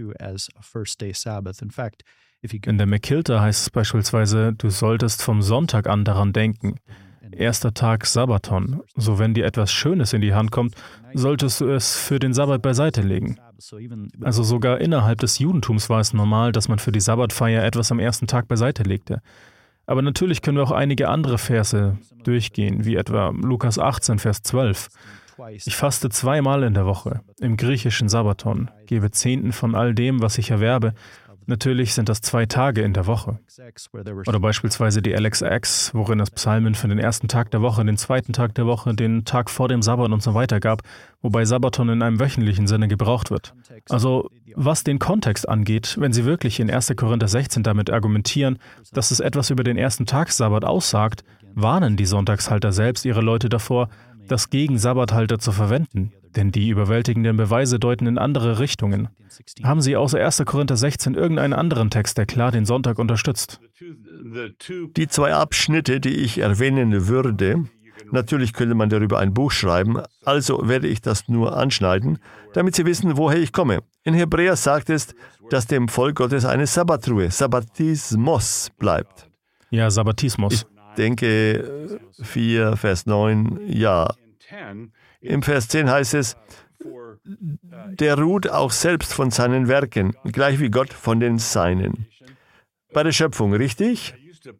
In der Mekhilta heißt es beispielsweise, du solltest vom Sonntag an daran denken. Erster Tag Sabbaton. So wenn dir etwas Schönes in die Hand kommt, solltest du es für den Sabbat beiseite legen. Also sogar innerhalb des Judentums war es normal, dass man für die Sabbatfeier etwas am ersten Tag beiseite legte. Aber natürlich können wir auch einige andere Verse durchgehen, wie etwa Lukas achtzehn, Vers zwölf. Ich faste zweimal in der Woche, im griechischen Sabbaton, gebe Zehnten von all dem, was ich erwerbe. Natürlich sind das zwei Tage in der Woche. Oder beispielsweise die L X X, worin es Psalmen für den ersten Tag der Woche, den zweiten Tag der Woche, den Tag vor dem Sabbat und so weiter gab, wobei Sabbaton in einem wöchentlichen Sinne gebraucht wird. Also, was den Kontext angeht, wenn Sie wirklich in erster Korinther sechzehn damit argumentieren, dass es etwas über den ersten Tag Sabbat aussagt, warnen die Sonntagshalter selbst ihre Leute davor, das gegen Sabbathalter zu verwenden. Denn die überwältigenden Beweise deuten in andere Richtungen. Haben Sie außer erster Korinther sechzehn irgendeinen anderen Text, der klar den Sonntag unterstützt?
Die zwei Abschnitte, die ich erwähnen würde, natürlich könnte man darüber ein Buch schreiben, also werde ich das nur anschneiden, damit Sie wissen, woher ich komme. In Hebräer sagt es, dass dem Volk Gottes eine Sabbatruhe, Sabbatismos bleibt.
Ja, Sabbatismus.
Ich denke, vier, Vers neun, ja. Im Vers zehn heißt es, der ruht auch selbst von seinen Werken, gleich wie Gott von den Seinen. Bei der Schöpfung, richtig?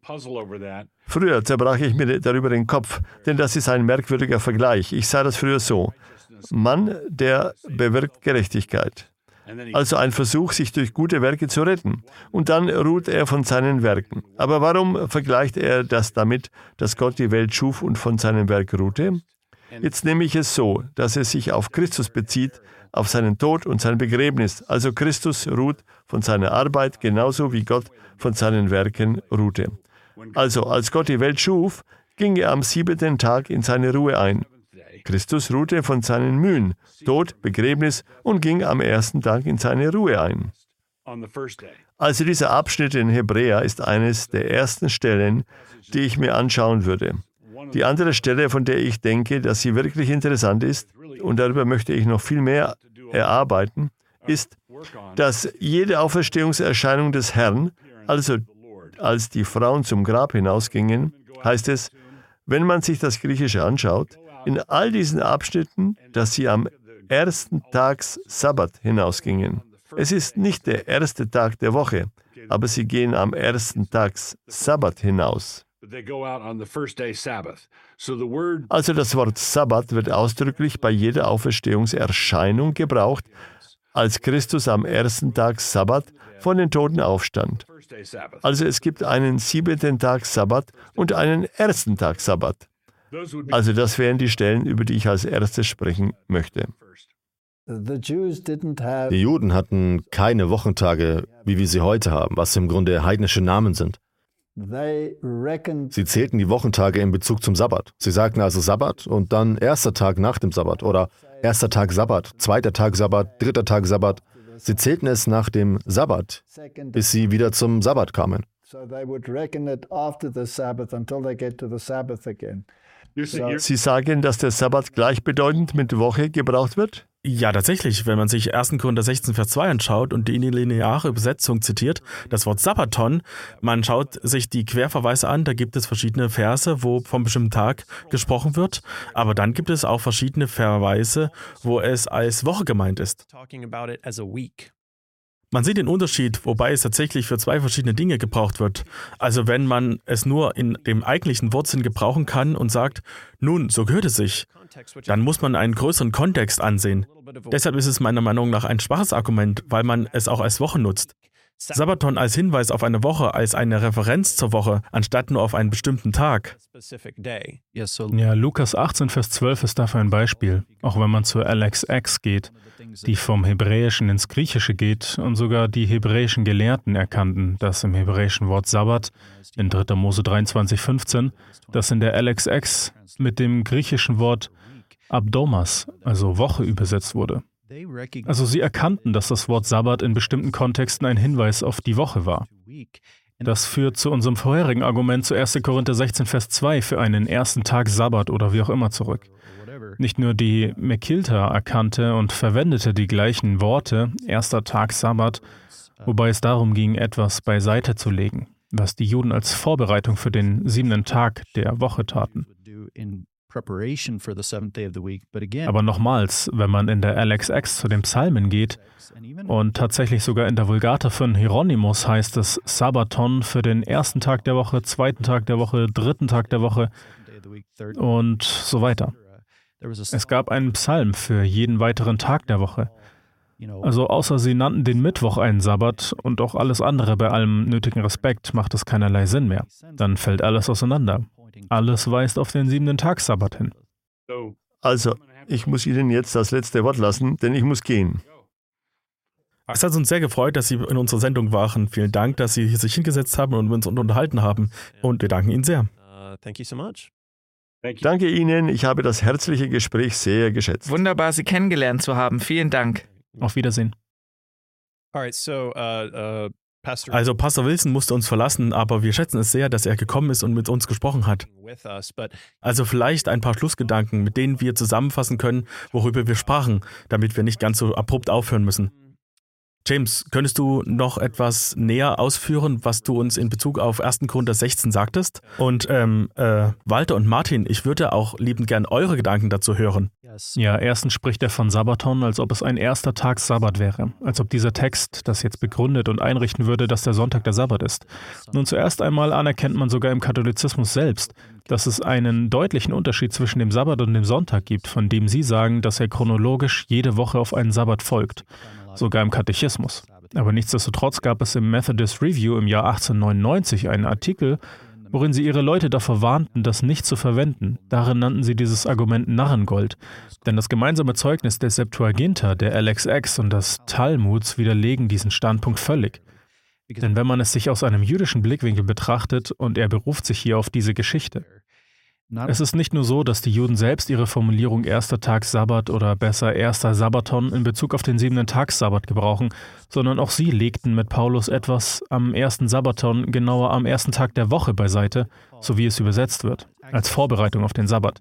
Früher zerbrach ich mir darüber den Kopf, denn das ist ein merkwürdiger Vergleich. Ich sah das früher so. Mann, der bewirkt Gerechtigkeit. Also ein Versuch, sich durch gute Werke zu retten. Und dann ruht er von seinen Werken. Aber warum vergleicht er das damit, dass Gott die Welt schuf und von seinem Werk ruhte? Jetzt nehme ich es so, dass es sich auf Christus bezieht, auf seinen Tod und sein Begräbnis. Also Christus ruht von seiner Arbeit genauso wie Gott von seinen Werken ruhte. Also als Gott die Welt schuf, ging er am siebenten Tag in seine Ruhe ein. Christus ruhte von seinen Mühen, Tod, Begräbnis und ging am ersten Tag in seine Ruhe ein. Also dieser Abschnitt in Hebräer ist eines der ersten Stellen, die ich mir anschauen würde. Die andere Stelle, von der ich denke, dass sie wirklich interessant ist, und darüber möchte ich noch viel mehr erarbeiten, ist, dass jede Auferstehungserscheinung des Herrn, also als die Frauen zum Grab hinausgingen, heißt es, wenn man sich das Griechische anschaut, in all diesen Abschnitten, dass sie am ersten Tags Sabbat hinausgingen. Es ist nicht der erste Tag der Woche, aber sie gehen am ersten Tags Sabbat hinaus. Also das Wort Sabbat wird ausdrücklich bei jeder Auferstehungserscheinung gebraucht, als Christus am ersten Tag Sabbat von den Toten aufstand. Also es gibt einen siebenten Tag Sabbat und einen ersten Tag Sabbat. Also das wären die Stellen, über die ich als erstes sprechen möchte.
Die Juden hatten keine Wochentage, wie wir sie heute haben, was im Grunde heidnische Namen sind. Sie zählten die Wochentage in Bezug zum Sabbat. Sie sagten also Sabbat und dann erster Tag nach dem Sabbat oder erster Tag Sabbat, zweiter Tag Sabbat, dritter Tag Sabbat. Sie zählten es nach dem Sabbat, bis sie wieder zum Sabbat kamen.
Sie sagen, dass der Sabbat gleichbedeutend mit Woche gebraucht wird?
Ja, tatsächlich. Wenn man sich erster Korinther sechzehn, Vers zwei anschaut und die lineare Übersetzung zitiert, das Wort Sabbaton, man schaut sich die Querverweise an, da gibt es verschiedene Verse, wo vom bestimmten Tag gesprochen wird, aber dann gibt es auch verschiedene Verweise, wo es als Woche gemeint ist. Man sieht den Unterschied, wobei es tatsächlich für zwei verschiedene Dinge gebraucht wird. Also wenn man es nur in dem eigentlichen Wortsinn gebrauchen kann und sagt, nun, so gehört es sich, dann muss man einen größeren Kontext ansehen. Deshalb ist es meiner Meinung nach ein schwaches Argument, weil man es auch als Woche nutzt. Sabbaton als Hinweis auf eine Woche, als eine Referenz zur Woche, anstatt nur auf einen bestimmten Tag.
Ja, Lukas achtzehn, Vers zwölf ist dafür ein Beispiel. Auch wenn man zur L X X geht, die vom Hebräischen ins Griechische geht, und sogar die hebräischen Gelehrten erkannten, dass im hebräischen Wort Sabbat, in dritter Mose dreiundzwanzig, fünfzehn, das in der L X X mit dem griechischen Wort Abdomas, also Woche, übersetzt wurde. Also sie erkannten, dass das Wort Sabbat in bestimmten Kontexten ein Hinweis auf die Woche war. Das führt zu unserem vorherigen Argument zu erster Korinther sechzehn, Vers zwei für einen ersten Tag Sabbat oder wie auch immer zurück. Nicht nur die Mekilta erkannte und verwendete die gleichen Worte, erster Tag Sabbat, wobei es darum ging, etwas beiseite zu legen, was die Juden als Vorbereitung für den siebenten Tag der Woche taten. Aber nochmals, wenn man in der L X X zu den Psalmen geht und tatsächlich sogar in der Vulgata von Hieronymus heißt es Sabbaton für den ersten Tag der Woche, zweiten Tag der Woche, dritten Tag der Woche und so weiter. Es gab einen Psalm für jeden weiteren Tag der Woche. Also außer sie nannten den Mittwoch einen Sabbat und auch alles andere bei allem nötigen Respekt macht es keinerlei Sinn mehr. Dann fällt alles auseinander. Alles weist auf den siebenten Tag Sabbat hin.
Also, ich muss Ihnen jetzt das letzte Wort lassen, denn ich muss gehen.
Es hat uns sehr gefreut, dass Sie in unserer Sendung waren. Vielen Dank, dass Sie sich hingesetzt haben und mit uns unterhalten haben. Und wir danken Ihnen sehr.
Danke Ihnen, ich habe das herzliche Gespräch sehr geschätzt.
Wunderbar, Sie kennengelernt zu haben. Vielen Dank.
Auf Wiedersehen.
Also Pastor Wilson musste uns verlassen, aber wir schätzen es sehr, dass er gekommen ist und mit uns gesprochen hat. Also vielleicht ein paar Schlussgedanken, mit denen wir zusammenfassen können, worüber wir sprachen, damit wir nicht ganz so abrupt aufhören müssen. James, könntest du noch etwas näher ausführen, was du uns in Bezug auf erster Korinther sechzehn sagtest? Und ähm, äh, Walter und Martin, ich würde auch liebend gern eure Gedanken dazu hören.
Ja, erstens spricht er von Sabbaton, als ob es ein erster Tag Sabbat wäre. Als ob dieser Text das jetzt begründet und einrichten würde, dass der Sonntag der Sabbat ist. Nun, zuerst einmal anerkennt man sogar im Katholizismus selbst, dass es einen deutlichen Unterschied zwischen dem Sabbat und dem Sonntag gibt, von dem sie sagen, dass er chronologisch jede Woche auf einen Sabbat folgt. Sogar im Katechismus. Aber nichtsdestotrotz gab es im Methodist Review im Jahr achtzehnhundertneunundneunzig einen Artikel, worin sie ihre Leute davor warnten, das nicht zu verwenden. Darin nannten sie dieses Argument Narrengold. Denn das gemeinsame Zeugnis der Septuaginta, der L X X und des Talmuds widerlegen diesen Standpunkt völlig. Denn wenn man es sich aus einem jüdischen Blickwinkel betrachtet und er beruft sich hier auf diese Geschichte. Es ist nicht nur so, dass die Juden selbst ihre Formulierung erster Tag Sabbat oder besser erster Sabbaton in Bezug auf den siebenten Tag Sabbat gebrauchen, sondern auch sie legten mit Paulus etwas am ersten Sabbaton, genauer am ersten Tag der Woche beiseite, so wie es übersetzt wird, als Vorbereitung auf den Sabbat.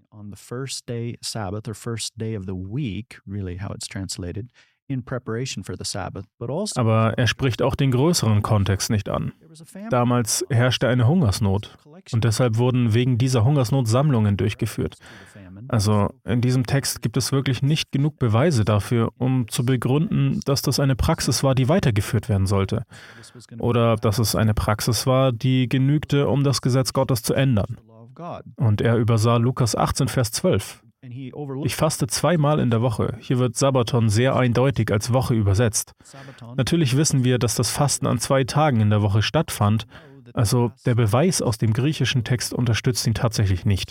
Aber er spricht auch den größeren Kontext nicht an. Damals herrschte eine Hungersnot und deshalb wurden wegen dieser Hungersnot Sammlungen durchgeführt. Also in diesem Text gibt es wirklich nicht genug Beweise dafür, um zu begründen, dass das eine Praxis war, die weitergeführt werden sollte. Oder dass es eine Praxis war, die genügte, um das Gesetz Gottes zu ändern. Und er übersah Lukas achtzehn, Vers zwölf. Ich faste zweimal in der Woche. Hier wird Sabbaton sehr eindeutig als Woche übersetzt. Natürlich wissen wir, dass das Fasten an zwei Tagen in der Woche stattfand. Also der Beweis aus dem griechischen Text unterstützt ihn tatsächlich nicht.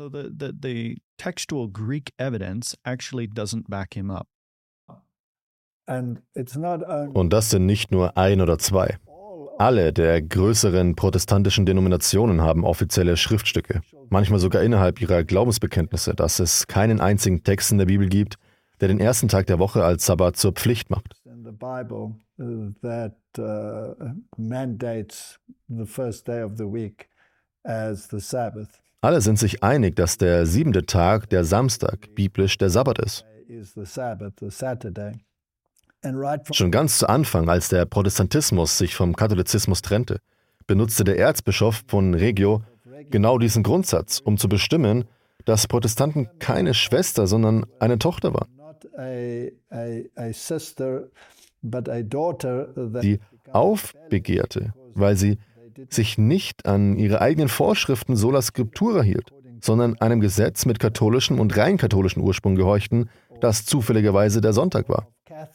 Und das sind nicht nur ein oder zwei. Alle der größeren protestantischen Denominationen haben offizielle Schriftstücke, manchmal sogar innerhalb ihrer Glaubensbekenntnisse, dass es keinen einzigen Text in der Bibel gibt, der den ersten Tag der Woche als Sabbat zur Pflicht macht. Alle sind sich einig, dass der siebente Tag, der Samstag, biblisch der Sabbat ist. Schon ganz zu Anfang, als der Protestantismus sich vom Katholizismus trennte, benutzte der Erzbischof von Reggio genau diesen Grundsatz, um zu bestimmen, dass Protestanten keine Schwester, sondern eine Tochter waren. die aufbegehrte, weil sie sich nicht an ihre eigenen Vorschriften sola scriptura hielt, sondern einem Gesetz mit katholischem und rein katholischen Ursprung gehorchten, das zufälligerweise der Sonntag war.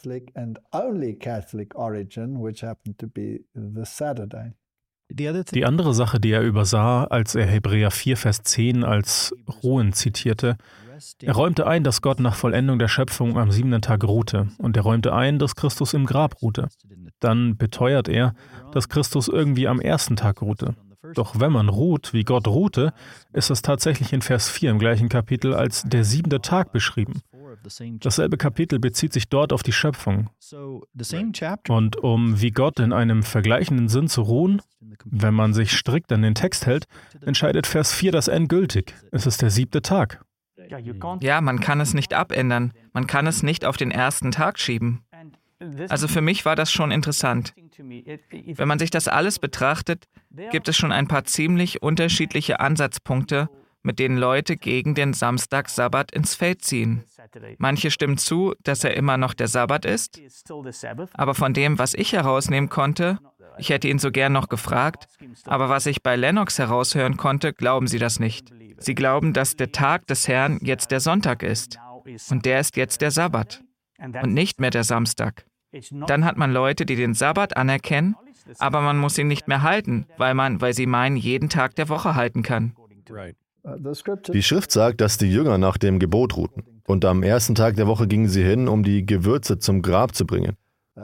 Die andere Sache, die er übersah, als er Hebräer vier, Vers zehn als Ruhen zitierte, er räumte ein, dass Gott nach Vollendung der Schöpfung am siebenten Tag ruhte, und er räumte ein, dass Christus im Grab ruhte. Dann beteuert er, dass Christus irgendwie am ersten Tag ruhte. Doch wenn man ruht, wie Gott ruhte, ist es tatsächlich in Vers vier im gleichen Kapitel als der siebente Tag beschrieben. Dasselbe Kapitel bezieht sich dort auf die Schöpfung. Und um wie Gott in einem vergleichenden Sinn zu ruhen, wenn man sich strikt an den Text hält, entscheidet Vers vier das endgültig. Es ist der siebte Tag.
Ja, man kann es nicht abändern. Man kann es nicht auf den ersten Tag schieben. Also für mich war das schon interessant. Wenn man sich das alles betrachtet, gibt es schon ein paar ziemlich unterschiedliche Ansatzpunkte, mit denen Leute gegen den Samstag-Sabbat ins Feld ziehen. Manche stimmen zu, dass er immer noch der Sabbat ist, aber von dem, was ich herausnehmen konnte, ich hätte ihn so gern noch gefragt, aber was ich bei Lennox heraushören konnte, glauben sie das nicht. Sie glauben, dass der Tag des Herrn jetzt der Sonntag ist und der ist jetzt der Sabbat und nicht mehr der Samstag. Dann hat man Leute, die den Sabbat anerkennen, aber man muss ihn nicht mehr halten, weil man, weil sie meinen, jeden Tag der Woche halten kann.
Die Schrift sagt, dass die Jünger nach dem Gebot ruhten. Und am ersten Tag der Woche gingen sie hin, um die Gewürze zum Grab zu bringen.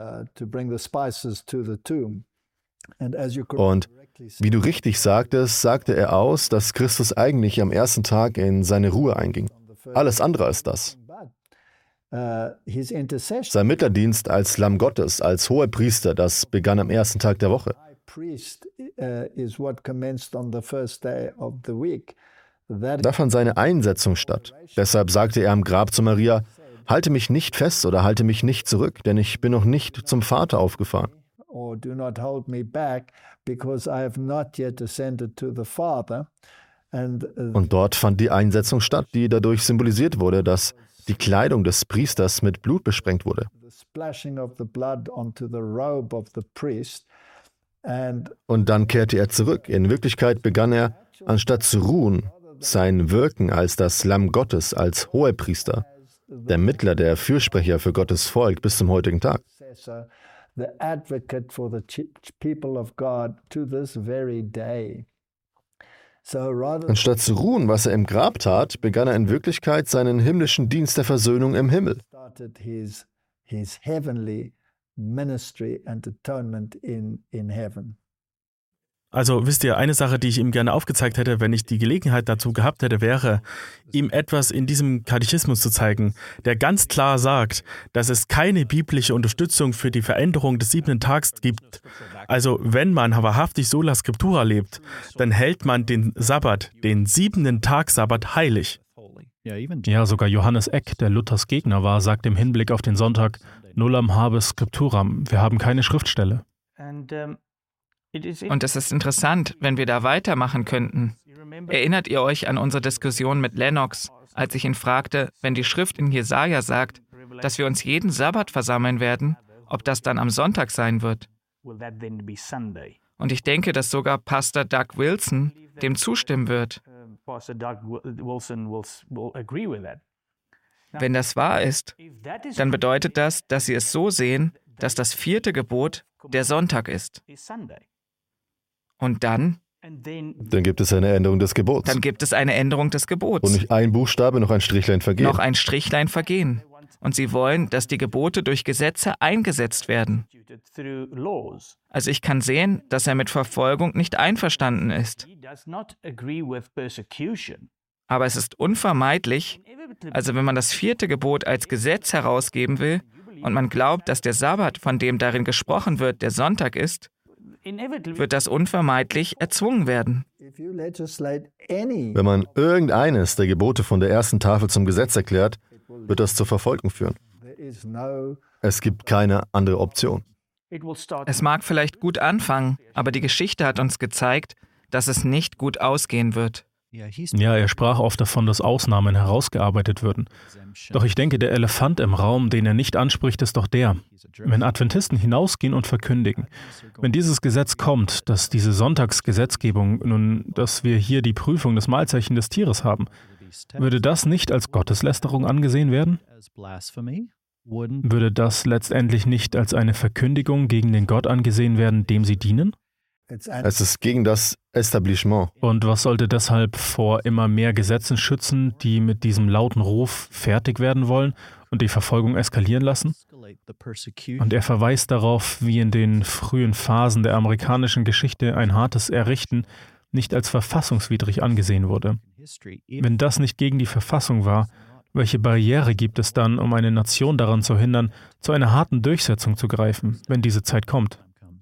Und wie du richtig sagtest, sagte er aus, dass Christus eigentlich am ersten Tag in seine Ruhe einging. Alles andere als das. Sein Mitteldienst als Lamm Gottes, als Hohepriester, das begann am ersten Tag der Woche. Da fand seine Einsetzung statt. Deshalb sagte er am Grab zu Maria, halte mich nicht fest oder halte mich nicht zurück, denn ich bin noch nicht zum Vater aufgefahren. Und dort fand die Einsetzung statt, die dadurch symbolisiert wurde, dass die Kleidung des Priesters mit Blut besprengt wurde. Und dann kehrte er zurück. In Wirklichkeit begann er, anstatt zu ruhen, sein Wirken als das Lamm Gottes, als Hohepriester, der Mittler, der Fürsprecher für Gottes Volk bis zum heutigen Tag. Anstatt zu ruhen, was er im Grab tat, begann er in Wirklichkeit seinen himmlischen Dienst der Versöhnung im Himmel.
Also wisst ihr, eine Sache, die ich ihm gerne aufgezeigt hätte, wenn ich die Gelegenheit dazu gehabt hätte, wäre, ihm etwas in diesem Katechismus zu zeigen, der ganz klar sagt, dass es keine biblische Unterstützung für die Veränderung des siebten Tags gibt. Also wenn man wahrhaftig sola scriptura lebt, dann hält man den Sabbat, den siebenten Tag Sabbat heilig.
Ja, sogar Johannes Eck, der Luthers Gegner war, sagt im Hinblick auf den Sonntag, nullam habes scripturam, wir haben keine Schriftstelle.
Und es ist interessant, wenn wir da weitermachen könnten. Erinnert ihr euch an unsere Diskussion mit Lennox, als ich ihn fragte, wenn die Schrift in Jesaja sagt, dass wir uns jeden Sabbat versammeln werden, ob das dann am Sonntag sein wird? Und ich denke, dass sogar Pastor Doug Wilson dem zustimmen wird. Wenn das wahr ist, dann bedeutet das, dass sie es so sehen, dass das vierte Gebot der Sonntag ist. Und dann?
Dann gibt es eine Änderung des Gebots.
Dann gibt es eine Änderung des Gebots.
Und nicht ein Buchstabe, noch ein Strichlein vergehen.
Noch ein Strichlein vergehen. Und sie wollen, dass die Gebote durch Gesetze eingesetzt werden. Also ich kann sehen, dass er mit Verfolgung nicht einverstanden ist. Aber es ist unvermeidlich, also wenn man das vierte Gebot als Gesetz herausgeben will und man glaubt, dass der Sabbat, von dem darin gesprochen wird, der Sonntag ist, wird das unvermeidlich erzwungen werden.
Wenn man irgendeines der Gebote von der ersten Tafel zum Gesetz erklärt, wird das zur Verfolgung führen. Es gibt keine andere Option.
Es mag vielleicht gut anfangen, aber die Geschichte hat uns gezeigt, dass es nicht gut ausgehen wird.
Ja, er sprach oft davon, dass Ausnahmen herausgearbeitet würden. Doch ich denke, der Elefant im Raum, den er nicht anspricht, ist doch der. Wenn Adventisten hinausgehen und verkündigen, wenn dieses Gesetz kommt, dass diese Sonntagsgesetzgebung, nun, dass wir hier die Prüfung des Mahlzeichen des Tieres haben, würde das nicht als Gotteslästerung angesehen werden? Würde das letztendlich nicht als eine Verkündigung gegen den Gott angesehen werden, dem sie dienen?
Es ist gegen das Establishment.
Und was sollte deshalb vor immer mehr Gesetzen schützen, die mit diesem lauten Ruf fertig werden wollen und die Verfolgung eskalieren lassen? Und er verweist darauf, wie in den frühen Phasen der amerikanischen Geschichte ein hartes Errichten nicht als verfassungswidrig angesehen wurde. Wenn das nicht gegen die Verfassung war, welche Barriere gibt es dann, um eine Nation daran zu hindern, zu einer harten Durchsetzung zu greifen, wenn diese Zeit kommt?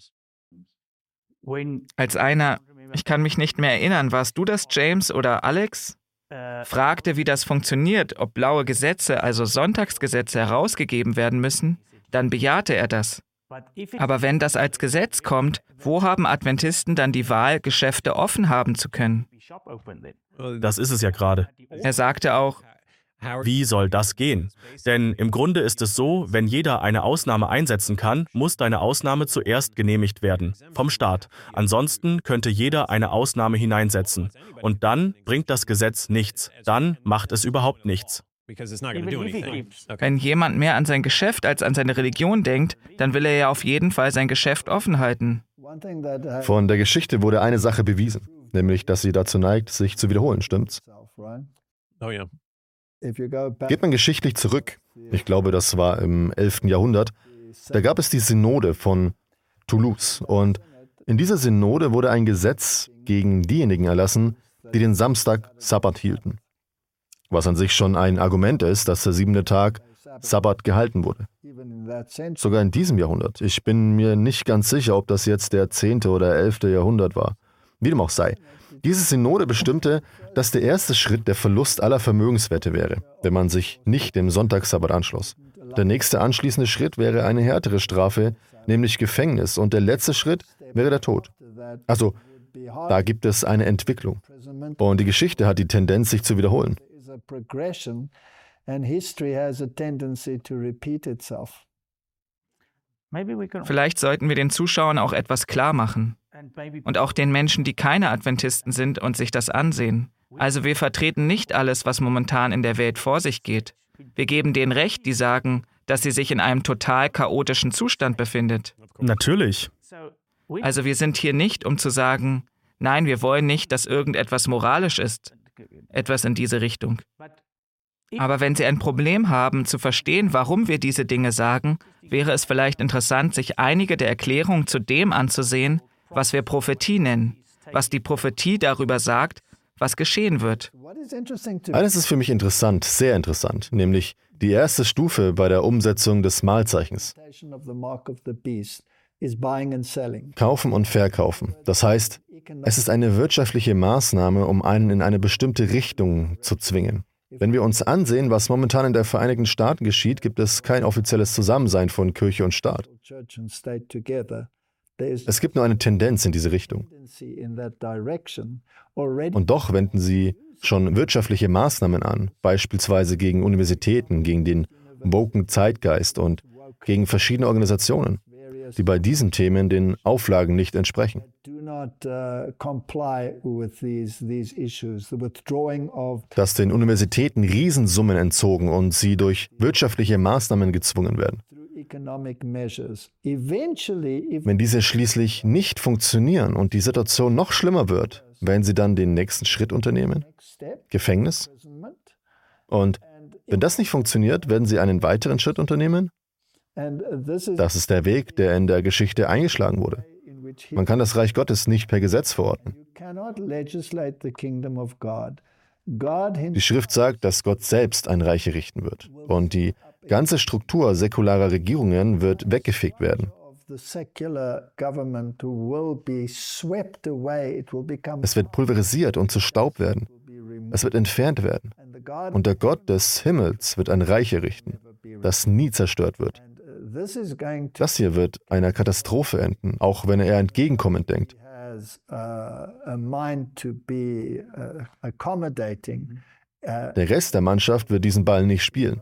Als einer, ich kann mich nicht mehr erinnern, warst du das, James oder Alex, fragte, wie das funktioniert, ob blaue Gesetze, also Sonntagsgesetze, herausgegeben werden müssen, dann bejahte er das. Aber wenn das als Gesetz kommt, wo haben Adventisten dann die Wahl, Geschäfte offen haben zu können?
Das ist es ja gerade.
Er sagte auch,
Wie soll das gehen? Denn im Grunde ist es so, wenn jeder eine Ausnahme einsetzen kann, muss deine Ausnahme zuerst genehmigt werden, vom Staat. Ansonsten könnte jeder eine Ausnahme hineinsetzen. Und dann bringt das Gesetz nichts. Dann macht es überhaupt nichts.
Wenn jemand mehr an sein Geschäft als an seine Religion denkt, dann will er ja auf jeden Fall sein Geschäft offen halten.
Von der Geschichte wurde eine Sache bewiesen, nämlich, dass sie dazu neigt, sich zu wiederholen, stimmt's?
Oh ja.
Geht man geschichtlich zurück, ich glaube, das war im elften Jahrhundert, da gab es die Synode von Toulouse und in dieser Synode wurde ein Gesetz gegen diejenigen erlassen, die den Samstag Sabbat hielten. Was an sich schon ein Argument ist, dass der siebente Tag Sabbat gehalten wurde. Sogar in diesem Jahrhundert. Ich bin mir nicht ganz sicher, ob das jetzt der zehnte oder elfte Jahrhundert war. Wie dem auch sei. Diese Synode bestimmte, dass der erste Schritt der Verlust aller Vermögenswerte wäre, wenn man sich nicht dem Sonntagssabbat anschloss. Der nächste anschließende Schritt wäre eine härtere Strafe, nämlich Gefängnis, und der letzte Schritt wäre der Tod. Also, da gibt es eine Entwicklung. Und die Geschichte hat die Tendenz, sich zu wiederholen.
Vielleicht sollten wir den Zuschauern auch etwas klar machen. Und auch den Menschen, die keine Adventisten sind und sich das ansehen. Also wir vertreten nicht alles, was momentan in der Welt vor sich geht. Wir geben denen recht, die sagen, dass sie sich in einem total chaotischen Zustand befindet.
Natürlich.
Also wir sind hier nicht, um zu sagen, nein, wir wollen nicht, dass irgendetwas moralisch ist. Etwas in diese Richtung. Aber wenn Sie ein Problem haben, zu verstehen, warum wir diese Dinge sagen, wäre es vielleicht interessant, sich einige der Erklärungen zu dem anzusehen, was wir Prophetie nennen, was die Prophetie darüber sagt, was geschehen wird.
Eines ist für mich interessant, sehr interessant, nämlich die erste Stufe bei der Umsetzung des Mahlzeichens. Kaufen und verkaufen. Das heißt, es ist eine wirtschaftliche Maßnahme, um einen in eine bestimmte Richtung zu zwingen. Wenn wir uns ansehen, was momentan in den Vereinigten Staaten geschieht, gibt es kein offizielles Zusammensein von Kirche und Staat. Es gibt nur eine Tendenz in diese Richtung. Und doch wenden sie schon wirtschaftliche Maßnahmen an, beispielsweise gegen Universitäten, gegen den woken Zeitgeist und gegen verschiedene Organisationen, die bei diesen Themen den Auflagen nicht entsprechen. Dass den Universitäten Riesensummen entzogen und sie durch wirtschaftliche Maßnahmen gezwungen werden. Wenn diese schließlich nicht funktionieren und die Situation noch schlimmer wird, werden sie dann den nächsten Schritt unternehmen? Gefängnis? Und wenn das nicht funktioniert, werden sie einen weiteren Schritt unternehmen? Das ist der Weg, der in der Geschichte eingeschlagen wurde. Man kann das Reich Gottes nicht per Gesetz verordnen. Die Schrift sagt, dass Gott selbst ein Reich errichten wird. Und die ganze Struktur säkularer Regierungen wird weggefegt werden. Es wird pulverisiert und zu Staub werden. Es wird entfernt werden. Und der Gott des Himmels wird ein Reich errichten, das nie zerstört wird. Das hier wird einer Katastrophe enden, auch wenn er entgegenkommend denkt. Der Rest der Mannschaft wird diesen Ball nicht spielen.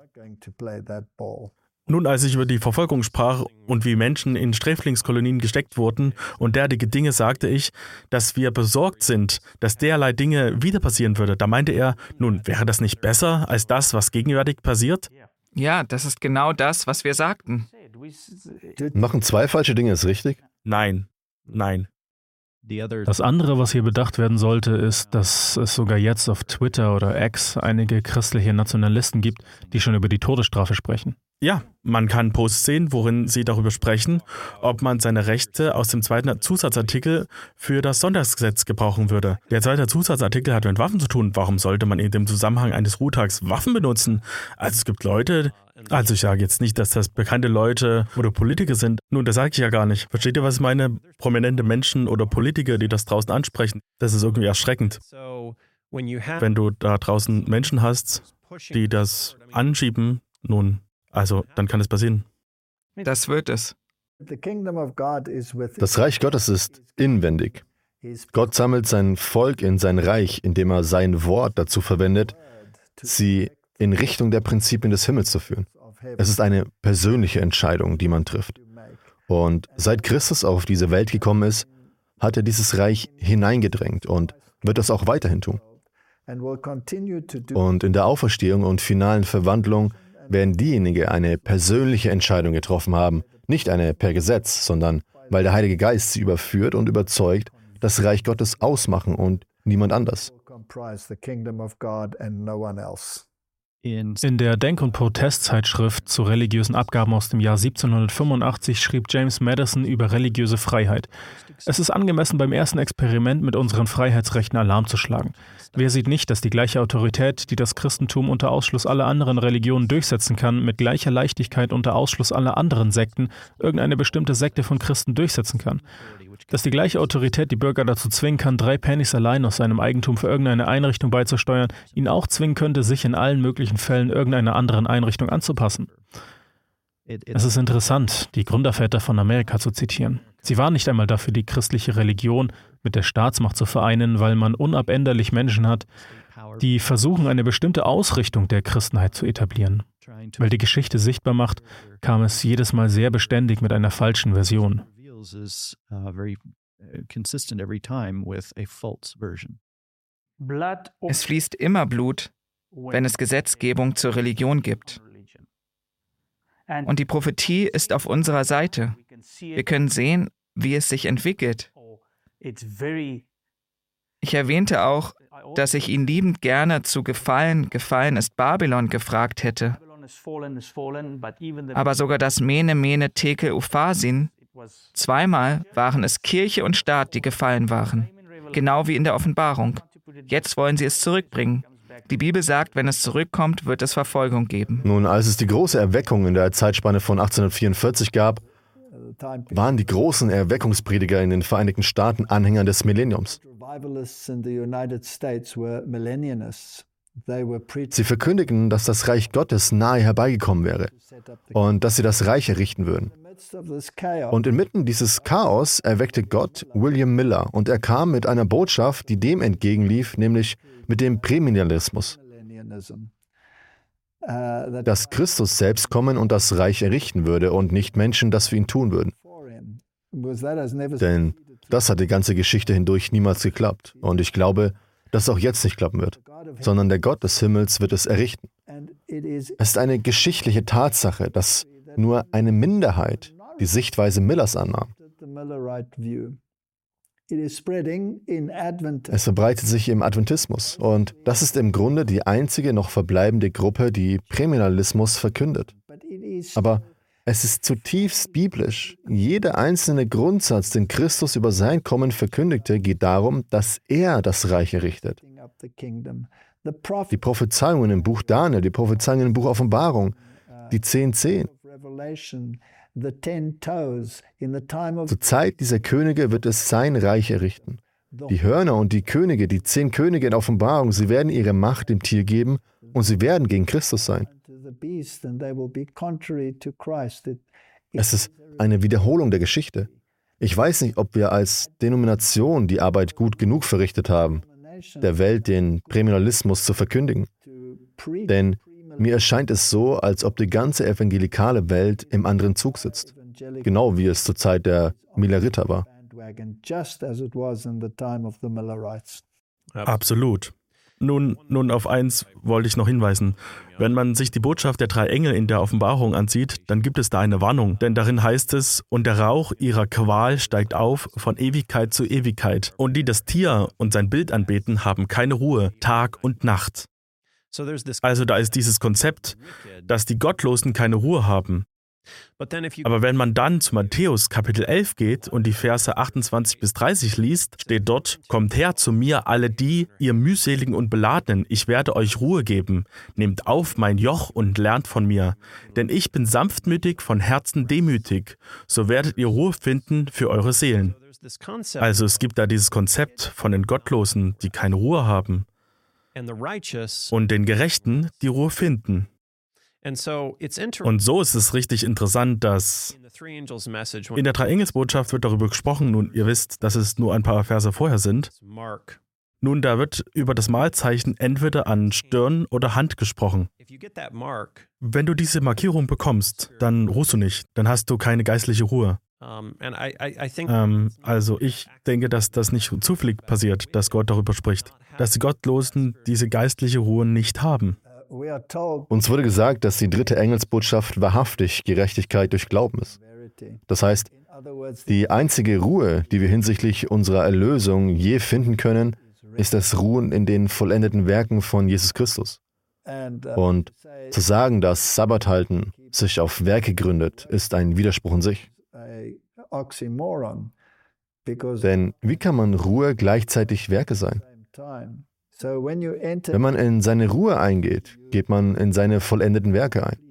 Nun, als ich über die Verfolgung sprach und wie Menschen in Sträflingskolonien gesteckt wurden und derartige Dinge, sagte ich, dass wir besorgt sind, dass derlei Dinge wieder passieren würde. Da meinte er, nun, wäre das nicht besser als das, was gegenwärtig passiert?
Ja, das ist genau das, was wir sagten.
Machen zwei falsche Dinge ist richtig?
Nein, nein.
Das andere, was hier bedacht werden sollte, ist, dass es sogar jetzt auf Twitter oder X einige christliche Nationalisten gibt, die schon über die Todesstrafe sprechen.
Ja, man kann Posts sehen, worin sie darüber sprechen, ob man seine Rechte aus dem zweiten Zusatzartikel für das Sonntagsgesetz gebrauchen würde. Der zweite Zusatzartikel hat mit Waffen zu tun. Warum sollte man in dem Zusammenhang eines Ruhtags Waffen benutzen? Also es gibt Leute, also ich sage jetzt nicht, dass das bekannte Leute oder Politiker sind. Nun, das sage ich ja gar nicht. Versteht ihr, was ich meine? Prominente Menschen oder Politiker, die das draußen ansprechen. Das ist irgendwie erschreckend. Wenn du da draußen Menschen hast, die das anschieben, nun, also dann kann es passieren.
Das wird es.
Das Reich Gottes ist inwendig. Gott sammelt sein Volk in sein Reich, indem er sein Wort dazu verwendet, sie in Richtung der Prinzipien des Himmels zu führen. Es ist eine persönliche Entscheidung, die man trifft. Und seit Christus auf diese Welt gekommen ist, hat er dieses Reich hineingedrängt und wird das auch weiterhin tun. Und in der Auferstehung und finalen Verwandlung werden diejenigen eine persönliche Entscheidung getroffen haben, nicht eine per Gesetz, sondern weil der Heilige Geist sie überführt und überzeugt, das Reich Gottes ausmachen und niemand anders.
In der Denk- und Protestzeitschrift zu religiösen Abgaben aus dem Jahr siebzehnhundertfünfundachtzig schrieb James Madison über religiöse Freiheit. Es ist angemessen, beim ersten Experiment mit unseren Freiheitsrechten Alarm zu schlagen. Wer sieht nicht, dass die gleiche Autorität, die das Christentum unter Ausschluss aller anderen Religionen durchsetzen kann, mit gleicher Leichtigkeit unter Ausschluss aller anderen Sekten irgendeine bestimmte Sekte von Christen durchsetzen kann? Dass die gleiche Autorität die Bürger dazu zwingen kann, drei Pennies allein aus seinem Eigentum für irgendeine Einrichtung beizusteuern, ihn auch zwingen könnte, sich in allen möglichen Fällen irgendeiner anderen Einrichtung anzupassen. Es ist interessant, die Gründerväter von Amerika zu zitieren. Sie waren nicht einmal dafür, die christliche Religion mit der Staatsmacht zu vereinen, weil man unabänderlich Menschen hat, die versuchen, eine bestimmte Ausrichtung der Christenheit zu etablieren. Weil die Geschichte sichtbar macht, kam es jedes Mal sehr beständig mit einer falschen Version.
Is uh, very uh, consistent every time with a false version.
Es fließt immer Blut, wenn es Gesetzgebung zur Religion gibt. Und die Prophetie ist auf unserer Seite. Wir können sehen, wie es sich entwickelt. Ich erwähnte auch, dass ich ihn liebend gerne zu Gefallen, Gefallen ist Babylon gefragt hätte. Aber sogar das Mene, Mene, Tekel, Upharsin, zweimal waren es Kirche und Staat, die gefallen waren. Genau wie in der Offenbarung. Jetzt wollen sie es zurückbringen. Die Bibel sagt, wenn es zurückkommt, wird es Verfolgung geben.
Nun, als es die große Erweckung in der Zeitspanne von achtzehnhundertvierundvierzig gab, waren die großen Erweckungsprediger in den Vereinigten Staaten Anhänger des Millenniums. Sie verkündigten, dass das Reich Gottes nahe herbeigekommen wäre und dass sie das Reich errichten würden. Und inmitten dieses Chaos erweckte Gott William Miller und er kam mit einer Botschaft, die dem entgegenlief, nämlich mit dem Prämillennialismus. Dass Christus selbst kommen und das Reich errichten würde und nicht Menschen das für ihn tun würden. Denn das hat die ganze Geschichte hindurch niemals geklappt. Und ich glaube, dass es auch jetzt nicht klappen wird, sondern der Gott des Himmels wird es errichten. Es ist eine geschichtliche Tatsache, dass nur eine Minderheit die Sichtweise Millers annahm. Es verbreitet sich im Adventismus und das ist im Grunde die einzige noch verbleibende Gruppe, die Prämillennialismus verkündet. Aber es ist zutiefst biblisch. Jeder einzelne Grundsatz, den Christus über sein Kommen verkündigte, geht darum, dass er das Reich errichtet. Die Prophezeiungen im Buch Daniel, die Prophezeiungen im Buch Offenbarung, die zehn zehn. Zur Zeit dieser Könige wird es sein Reich errichten. Die Hörner und die Könige, die zehn Könige in Offenbarung, sie werden ihre Macht dem Tier geben und sie werden gegen Christus sein. Es ist eine Wiederholung der Geschichte. Ich weiß nicht, ob wir als Denomination die Arbeit gut genug verrichtet haben, der Welt den Prämillennialismus zu verkündigen. Denn mir erscheint es so, als ob die ganze evangelikale Welt im anderen Zug sitzt. Genau wie es zur Zeit der Milleriter war.
Absolut. Nun, nun, auf eins wollte ich noch hinweisen. Wenn man sich die Botschaft der drei Engel in der Offenbarung ansieht, dann gibt es da eine Warnung. Denn darin heißt es, und der Rauch ihrer Qual steigt auf von Ewigkeit zu Ewigkeit. Und die das Tier und sein Bild anbeten, haben keine Ruhe, Tag und Nacht. Also da ist dieses Konzept, dass die Gottlosen keine Ruhe haben. Aber wenn man dann zu Matthäus Kapitel elf geht und die Verse achtundzwanzig bis dreißig liest, steht dort, kommt her zu mir alle die, ihr mühseligen und beladenen, ich werde euch Ruhe geben. Nehmt auf mein Joch und lernt von mir, denn ich bin sanftmütig, von Herzen demütig, so werdet ihr Ruhe finden für eure Seelen. Also es gibt da dieses Konzept von den Gottlosen, die keine Ruhe haben, und den Gerechten, die Ruhe finden. Und so ist es richtig interessant, dass in der Drei-Engels-Botschaft wird darüber gesprochen, nun, ihr wisst, dass es nur ein paar Verse vorher sind. Nun, da wird über das Malzeichen entweder an Stirn oder Hand gesprochen. Wenn du diese Markierung bekommst, dann ruhst du nicht, dann hast du keine geistliche Ruhe. Ähm, also ich denke, dass das nicht zufällig passiert, dass Gott darüber spricht, dass die Gottlosen diese geistliche Ruhe nicht haben.
Uns wurde gesagt, dass die dritte Engelsbotschaft wahrhaftig Gerechtigkeit durch Glauben ist. Das heißt, die einzige Ruhe, die wir hinsichtlich unserer Erlösung je finden können, ist das Ruhen in den vollendeten Werken von Jesus Christus. Und zu sagen, dass Sabbathalten sich auf Werke gründet, ist ein Widerspruch in sich. Denn wie kann man Ruhe gleichzeitig Werke sein? Wenn man in seine Ruhe eingeht, geht man in seine vollendeten Werke ein.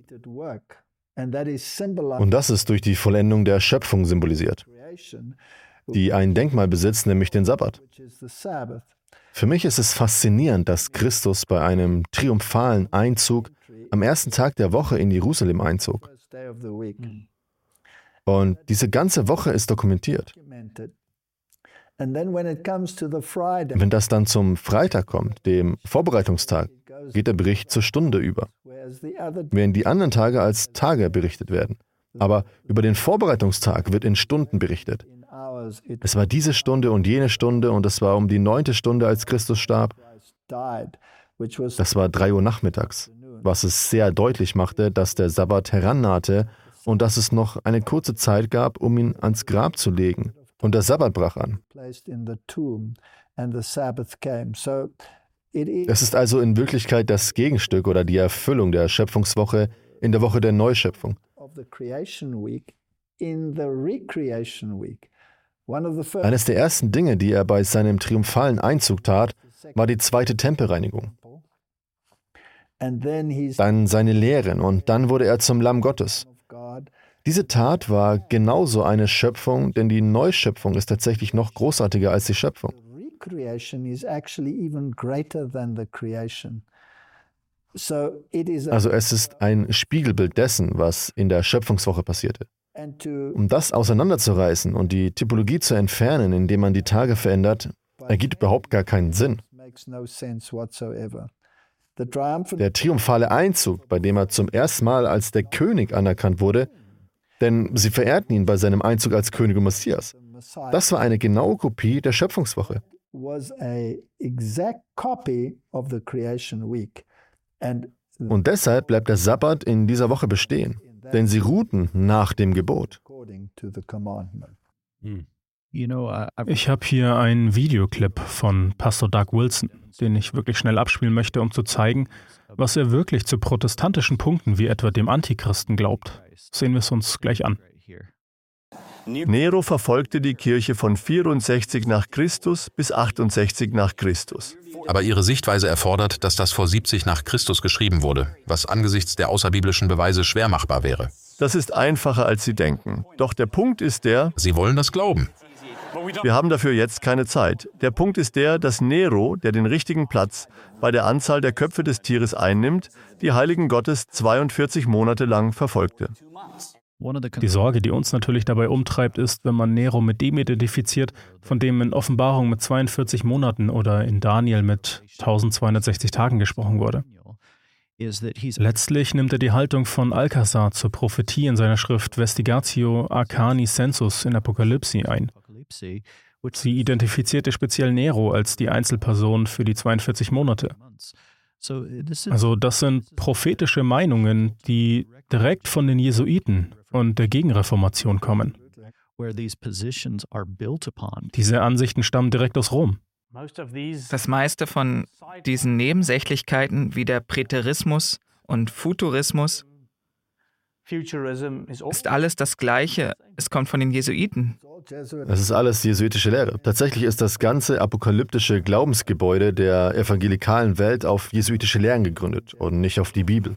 Und das ist durch die Vollendung der Schöpfung symbolisiert, die ein Denkmal besitzt, nämlich den Sabbat. Für mich ist es faszinierend, dass Christus bei einem triumphalen Einzug am ersten Tag der Woche in Jerusalem einzog. Und diese ganze Woche ist dokumentiert. Wenn das dann zum Freitag kommt, dem Vorbereitungstag, geht der Bericht zur Stunde über, während die anderen Tage als Tage berichtet werden. Aber über den Vorbereitungstag wird in Stunden berichtet. Es war diese Stunde und jene Stunde und es war um die neunte Stunde, als Christus starb. Das war drei Uhr nachmittags, was es sehr deutlich machte, dass der Sabbat herannahte und dass es noch eine kurze Zeit gab, um ihn ans Grab zu legen. Und der Sabbat brach an. Es ist also in Wirklichkeit das Gegenstück oder die Erfüllung der Schöpfungswoche in der Woche der Neuschöpfung. Eines der ersten Dinge, die er bei seinem triumphalen Einzug tat, war die zweite Tempelreinigung. Dann seine Lehren und dann wurde er zum Lamm Gottes. Diese Tat war genauso eine Schöpfung, denn die Neuschöpfung ist tatsächlich noch großartiger als die Schöpfung. Also es ist ein Spiegelbild dessen, was in der Schöpfungswoche passierte. Um das auseinanderzureißen und die Typologie zu entfernen, indem man die Tage verändert, ergibt überhaupt gar keinen Sinn. Der triumphale Einzug, bei dem er zum ersten Mal als der König anerkannt wurde, denn sie verehrten ihn bei seinem Einzug als König und Messias. Das war eine genaue Kopie der Schöpfungswoche. Und deshalb bleibt der Sabbat in dieser Woche bestehen, denn sie ruhten nach dem Gebot.
Ich habe hier einen Videoclip von Pastor Doug Wilson, den ich wirklich schnell abspielen möchte, um zu zeigen, was er wirklich zu protestantischen Punkten wie etwa dem Antichristen glaubt. Sehen wir es uns gleich an.
Nero verfolgte die Kirche von vierundsechzig nach Christus bis achtundsechzig nach Christus.
Aber ihre Sichtweise erfordert, dass das vor siebzig nach Christus geschrieben wurde, was angesichts der außerbiblischen Beweise schwer machbar wäre.
Das ist einfacher, als Sie denken. Doch der Punkt ist der,
Sie wollen das glauben.
Wir haben dafür jetzt keine Zeit. Der Punkt ist der, dass Nero, der den richtigen Platz bei der Anzahl der Köpfe des Tieres einnimmt, die Heiligen Gottes zweiundvierzig Monate lang verfolgte.
Die Sorge, die uns natürlich dabei umtreibt, ist, wenn man Nero mit dem identifiziert, von dem in Offenbarung mit zweiundvierzig Monaten oder in Daniel mit zwölfhundertsechzig Tagen gesprochen wurde. Letztlich nimmt er die Haltung von Alcazar zur Prophetie in seiner Schrift Vestigatio Arcani Sensus in Apokalypse ein. Sie identifizierte speziell Nero als die Einzelperson für die zweiundvierzig Monate. Also das sind prophetische Meinungen, die direkt von den Jesuiten und der Gegenreformation kommen. Diese Ansichten stammen direkt aus Rom.
Das meiste von diesen Nebensächlichkeiten wie der Präterismus und Futurismus ist alles das Gleiche. Es kommt von den Jesuiten.
Es ist alles jesuitische Lehre. Tatsächlich ist das ganze apokalyptische Glaubensgebäude der evangelikalen Welt auf jesuitische Lehren gegründet und nicht auf die Bibel.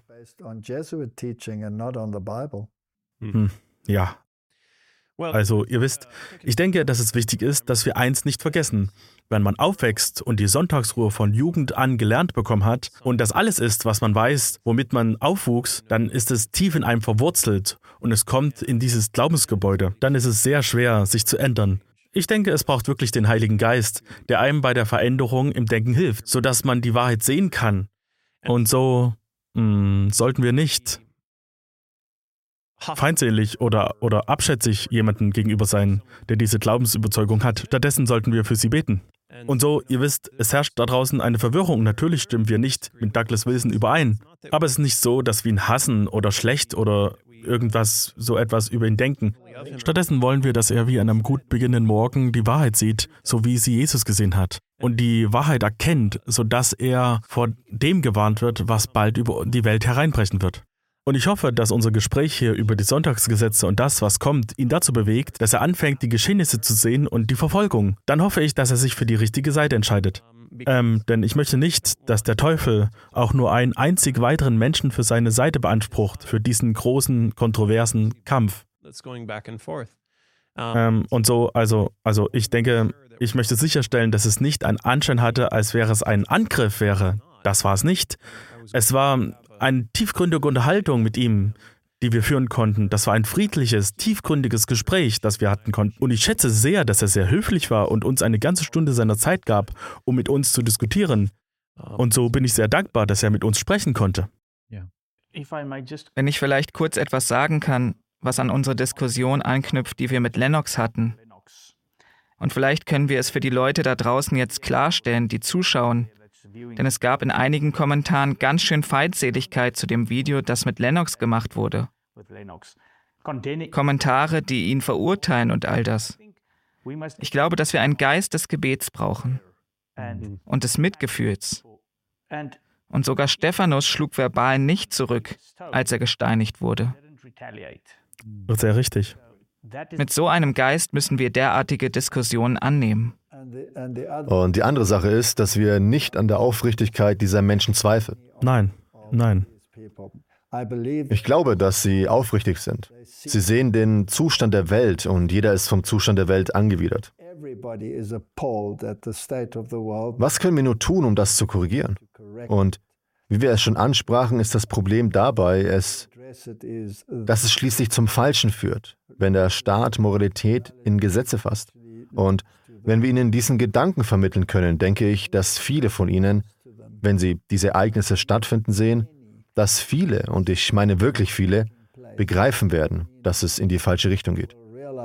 Hm, ja. Also, ihr wisst, ich denke, dass es wichtig ist, dass wir eins nicht vergessen. Wenn man aufwächst und die Sonntagsruhe von Jugend an gelernt bekommen hat und das alles ist, was man weiß, womit man aufwuchs, dann ist es tief in einem verwurzelt und es kommt in dieses Glaubensgebäude. Dann ist es sehr schwer, sich zu ändern. Ich denke, es braucht wirklich den Heiligen Geist, der einem bei der Veränderung im Denken hilft, sodass man die Wahrheit sehen kann. Und so mh, sollten wir nicht feindselig oder, oder abschätzig jemandem gegenüber sein, der diese Glaubensüberzeugung hat. Stattdessen sollten wir für sie beten. Und so, ihr wisst, es herrscht da draußen eine Verwirrung. Natürlich stimmen wir nicht mit Douglas Wilson überein. Aber es ist nicht so, dass wir ihn hassen oder schlecht oder irgendwas, so etwas über ihn denken. Stattdessen wollen wir, dass er wie an einem gut beginnenden Morgen die Wahrheit sieht, so wie sie Jesus gesehen hat. Und die Wahrheit erkennt, sodass er vor dem gewarnt wird, was bald über die Welt hereinbrechen wird. Und ich hoffe, dass unser Gespräch hier über die Sonntagsgesetze und das, was kommt, ihn dazu bewegt, dass er anfängt, die Geschehnisse zu sehen und die Verfolgung. Dann hoffe ich, dass er sich für die richtige Seite entscheidet. Ähm, denn ich möchte nicht, dass der Teufel auch nur einen einzig weiteren Menschen für seine Seite beansprucht, für diesen großen, kontroversen Kampf. Ähm, und so, also, also ich denke, ich möchte sicherstellen, dass es nicht einen Anschein hatte, als wäre es ein Angriff wäre. Das war es nicht. Es war eine tiefgründige Unterhaltung mit ihm, die wir führen konnten. Das war ein friedliches, tiefgründiges Gespräch, das wir hatten konnten. Und ich schätze sehr, dass er sehr höflich war und uns eine ganze Stunde seiner Zeit gab, um mit uns zu diskutieren. Und so bin ich sehr dankbar, dass er mit uns sprechen konnte.
Wenn ich vielleicht kurz etwas sagen kann, was an unsere Diskussion anknüpft, die wir mit Lennox hatten. Und vielleicht können wir es für die Leute da draußen jetzt klarstellen, die zuschauen. Denn es gab in einigen Kommentaren ganz schön Feindseligkeit zu dem Video, das mit Lennox gemacht wurde. Kommentare, die ihn verurteilen und all das. Ich glaube, dass wir einen Geist des Gebets brauchen und des Mitgefühls. Und sogar Stephanus schlug verbal nicht zurück, als er gesteinigt wurde.
Sehr richtig.
Mit so einem Geist müssen wir derartige Diskussionen annehmen.
Und die andere Sache ist, dass wir nicht an der Aufrichtigkeit dieser Menschen zweifeln.
Nein, nein.
Ich glaube, dass sie aufrichtig sind. Sie sehen den Zustand der Welt und jeder ist vom Zustand der Welt angewidert. Was können wir nur tun, um das zu korrigieren? Und wie wir es schon ansprachen, ist das Problem dabei, es, dass es schließlich zum Falschen führt, wenn der Staat Moralität in Gesetze fasst. Und wenn wir ihnen diesen Gedanken vermitteln können, denke ich, dass viele von ihnen, wenn sie diese Ereignisse stattfinden sehen, dass viele, und ich meine wirklich viele, begreifen werden, dass es in die falsche Richtung geht.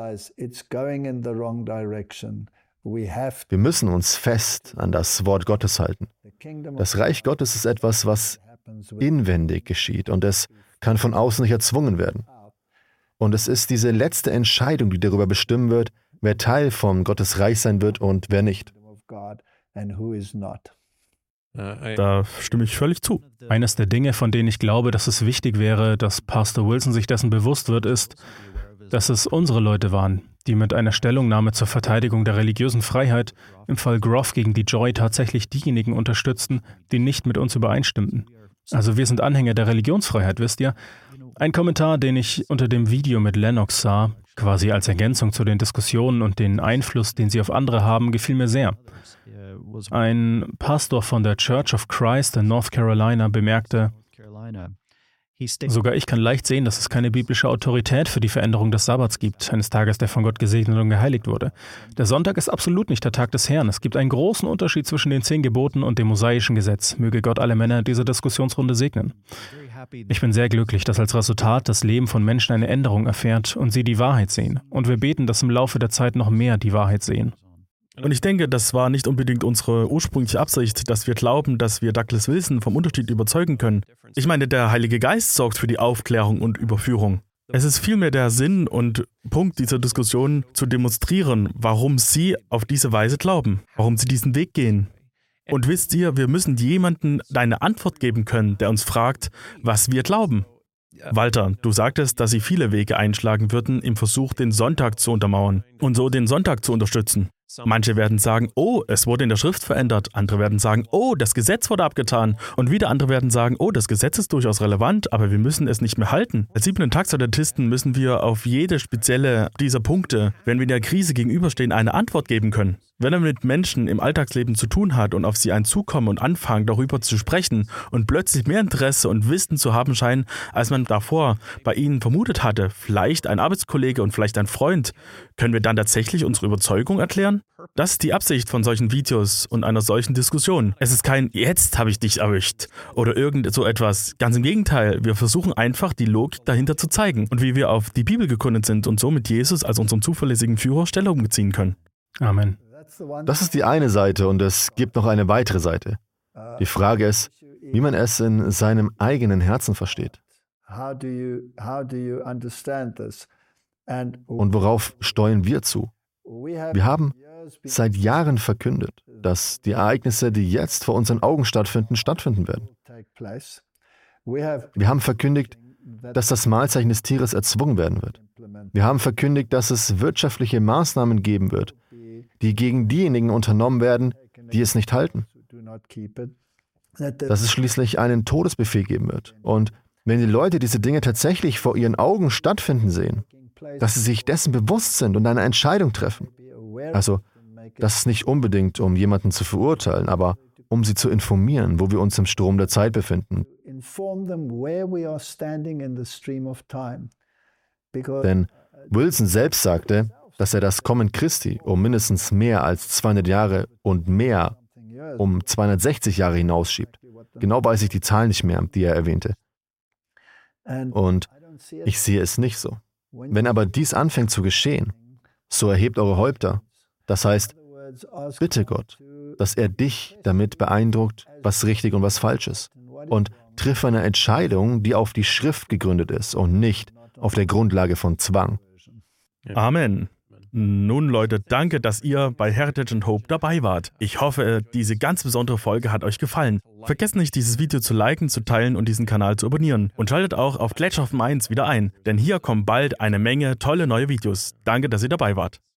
Wir müssen uns fest an das Wort Gottes halten. Das Reich Gottes ist etwas, was inwendig geschieht und es kann von außen nicht erzwungen werden. Und es ist diese letzte Entscheidung, die darüber bestimmen wird, wer Teil von Gottes Reich sein wird und wer nicht.
Da stimme ich völlig zu.
Eines der Dinge, von denen ich glaube, dass es wichtig wäre, dass Pastor Wilson sich dessen bewusst wird, ist, dass es unsere Leute waren, die mit einer Stellungnahme zur Verteidigung der religiösen Freiheit im Fall Groff gegen die Joy tatsächlich diejenigen unterstützten, die nicht mit uns übereinstimmten. Also wir sind Anhänger der Religionsfreiheit, wisst ihr? Ein Kommentar, den ich unter dem Video mit Lennox sah, quasi als Ergänzung zu den Diskussionen und den Einfluss, den sie auf andere haben, gefiel mir sehr. Ein Pastor von der Church of Christ in North Carolina bemerkte, Sogar ich kann leicht sehen, dass es keine biblische Autorität für die Veränderung des Sabbats gibt, eines Tages, der von Gott gesegnet und geheiligt wurde. Der Sonntag ist absolut nicht der Tag des Herrn. Es gibt einen großen Unterschied zwischen den zehn Geboten und dem mosaischen Gesetz. Möge Gott alle Männer dieser Diskussionsrunde segnen. Ich bin sehr glücklich, dass als Resultat das Leben von Menschen eine Änderung erfährt und sie die Wahrheit sehen. Und wir beten, dass im Laufe der Zeit noch mehr die Wahrheit sehen.
Und ich denke, das war nicht unbedingt unsere ursprüngliche Absicht, dass wir glauben, dass wir Douglas Wilson vom Unterschied überzeugen können. Ich meine, der Heilige Geist sorgt für die Aufklärung und Überführung. Es ist vielmehr der Sinn und Punkt dieser Diskussion, zu demonstrieren, warum Sie auf diese Weise glauben, warum Sie diesen Weg gehen. Und wisst ihr, wir müssen jemandem eine Antwort geben können, der uns fragt, was wir glauben. Walter, du sagtest, dass Sie viele Wege einschlagen würden, im Versuch, den Sonntag zu untermauern und so den Sonntag zu unterstützen. Manche werden sagen, oh, es wurde in der Schrift verändert. Andere werden sagen, oh, das Gesetz wurde abgetan. Und wieder andere werden sagen, oh, das Gesetz ist durchaus relevant, aber wir müssen es nicht mehr halten. Als siebenten Tags-Adventisten müssen wir auf jede spezielle dieser Punkte, wenn wir der Krise gegenüberstehen, eine Antwort geben können. Wenn er mit Menschen im Alltagsleben zu tun hat und auf sie einzukommen und anfangen, darüber zu sprechen und plötzlich mehr Interesse und Wissen zu haben scheinen, als man davor bei ihnen vermutet hatte, vielleicht ein Arbeitskollege und vielleicht ein Freund, können wir dann tatsächlich unsere Überzeugung erklären? Das ist die Absicht von solchen Videos und einer solchen Diskussion. Es ist kein „Jetzt habe ich dich erwischt" oder irgend so etwas. Ganz im Gegenteil, wir versuchen einfach, die Logik dahinter zu zeigen und wie wir auf die Bibel gegründet sind und so mit Jesus als unserem zuverlässigen Führer Stellung beziehen können.
Amen.
Das ist die eine Seite und es gibt noch eine weitere Seite. Die Frage ist, wie man es in seinem eigenen Herzen versteht. Und worauf steuern wir zu? Wir haben seit Jahren verkündet, dass die Ereignisse, die jetzt vor unseren Augen stattfinden, stattfinden werden. Wir haben verkündigt, dass das Mahlzeichen des Tieres erzwungen werden wird. Wir haben verkündigt, dass es wirtschaftliche Maßnahmen geben wird, die gegen diejenigen unternommen werden, die es nicht halten. Dass es schließlich einen Todesbefehl geben wird. Und wenn die Leute diese Dinge tatsächlich vor ihren Augen stattfinden sehen, dass sie sich dessen bewusst sind und eine Entscheidung treffen. Also, das ist nicht unbedingt, um jemanden zu verurteilen, aber um sie zu informieren, wo wir uns im Strom der Zeit befinden. Denn Wilson selbst sagte, dass er das Kommen Christi um mindestens mehr als zweihundert Jahre und mehr um zweihundertsechzig Jahre hinausschiebt. Genau weiß ich die Zahl nicht mehr, die er erwähnte. Und ich sehe es nicht so. Wenn aber dies anfängt zu geschehen, so erhebt eure Häupter. Das heißt, bitte Gott, dass er dich damit beeindruckt, was richtig und was falsch ist. Und triff eine Entscheidung, die auf die Schrift gegründet ist und nicht auf der Grundlage von Zwang.
Amen. Nun Leute, danke, dass ihr bei Heritage and Hope dabei wart. Ich hoffe, diese ganz besondere Folge hat euch gefallen. Vergesst nicht, dieses Video zu liken, zu teilen und diesen Kanal zu abonnieren. Und schaltet auch auf Gletscher auf Mainz wieder ein, denn hier kommen bald eine Menge tolle neue Videos. Danke, dass ihr dabei wart.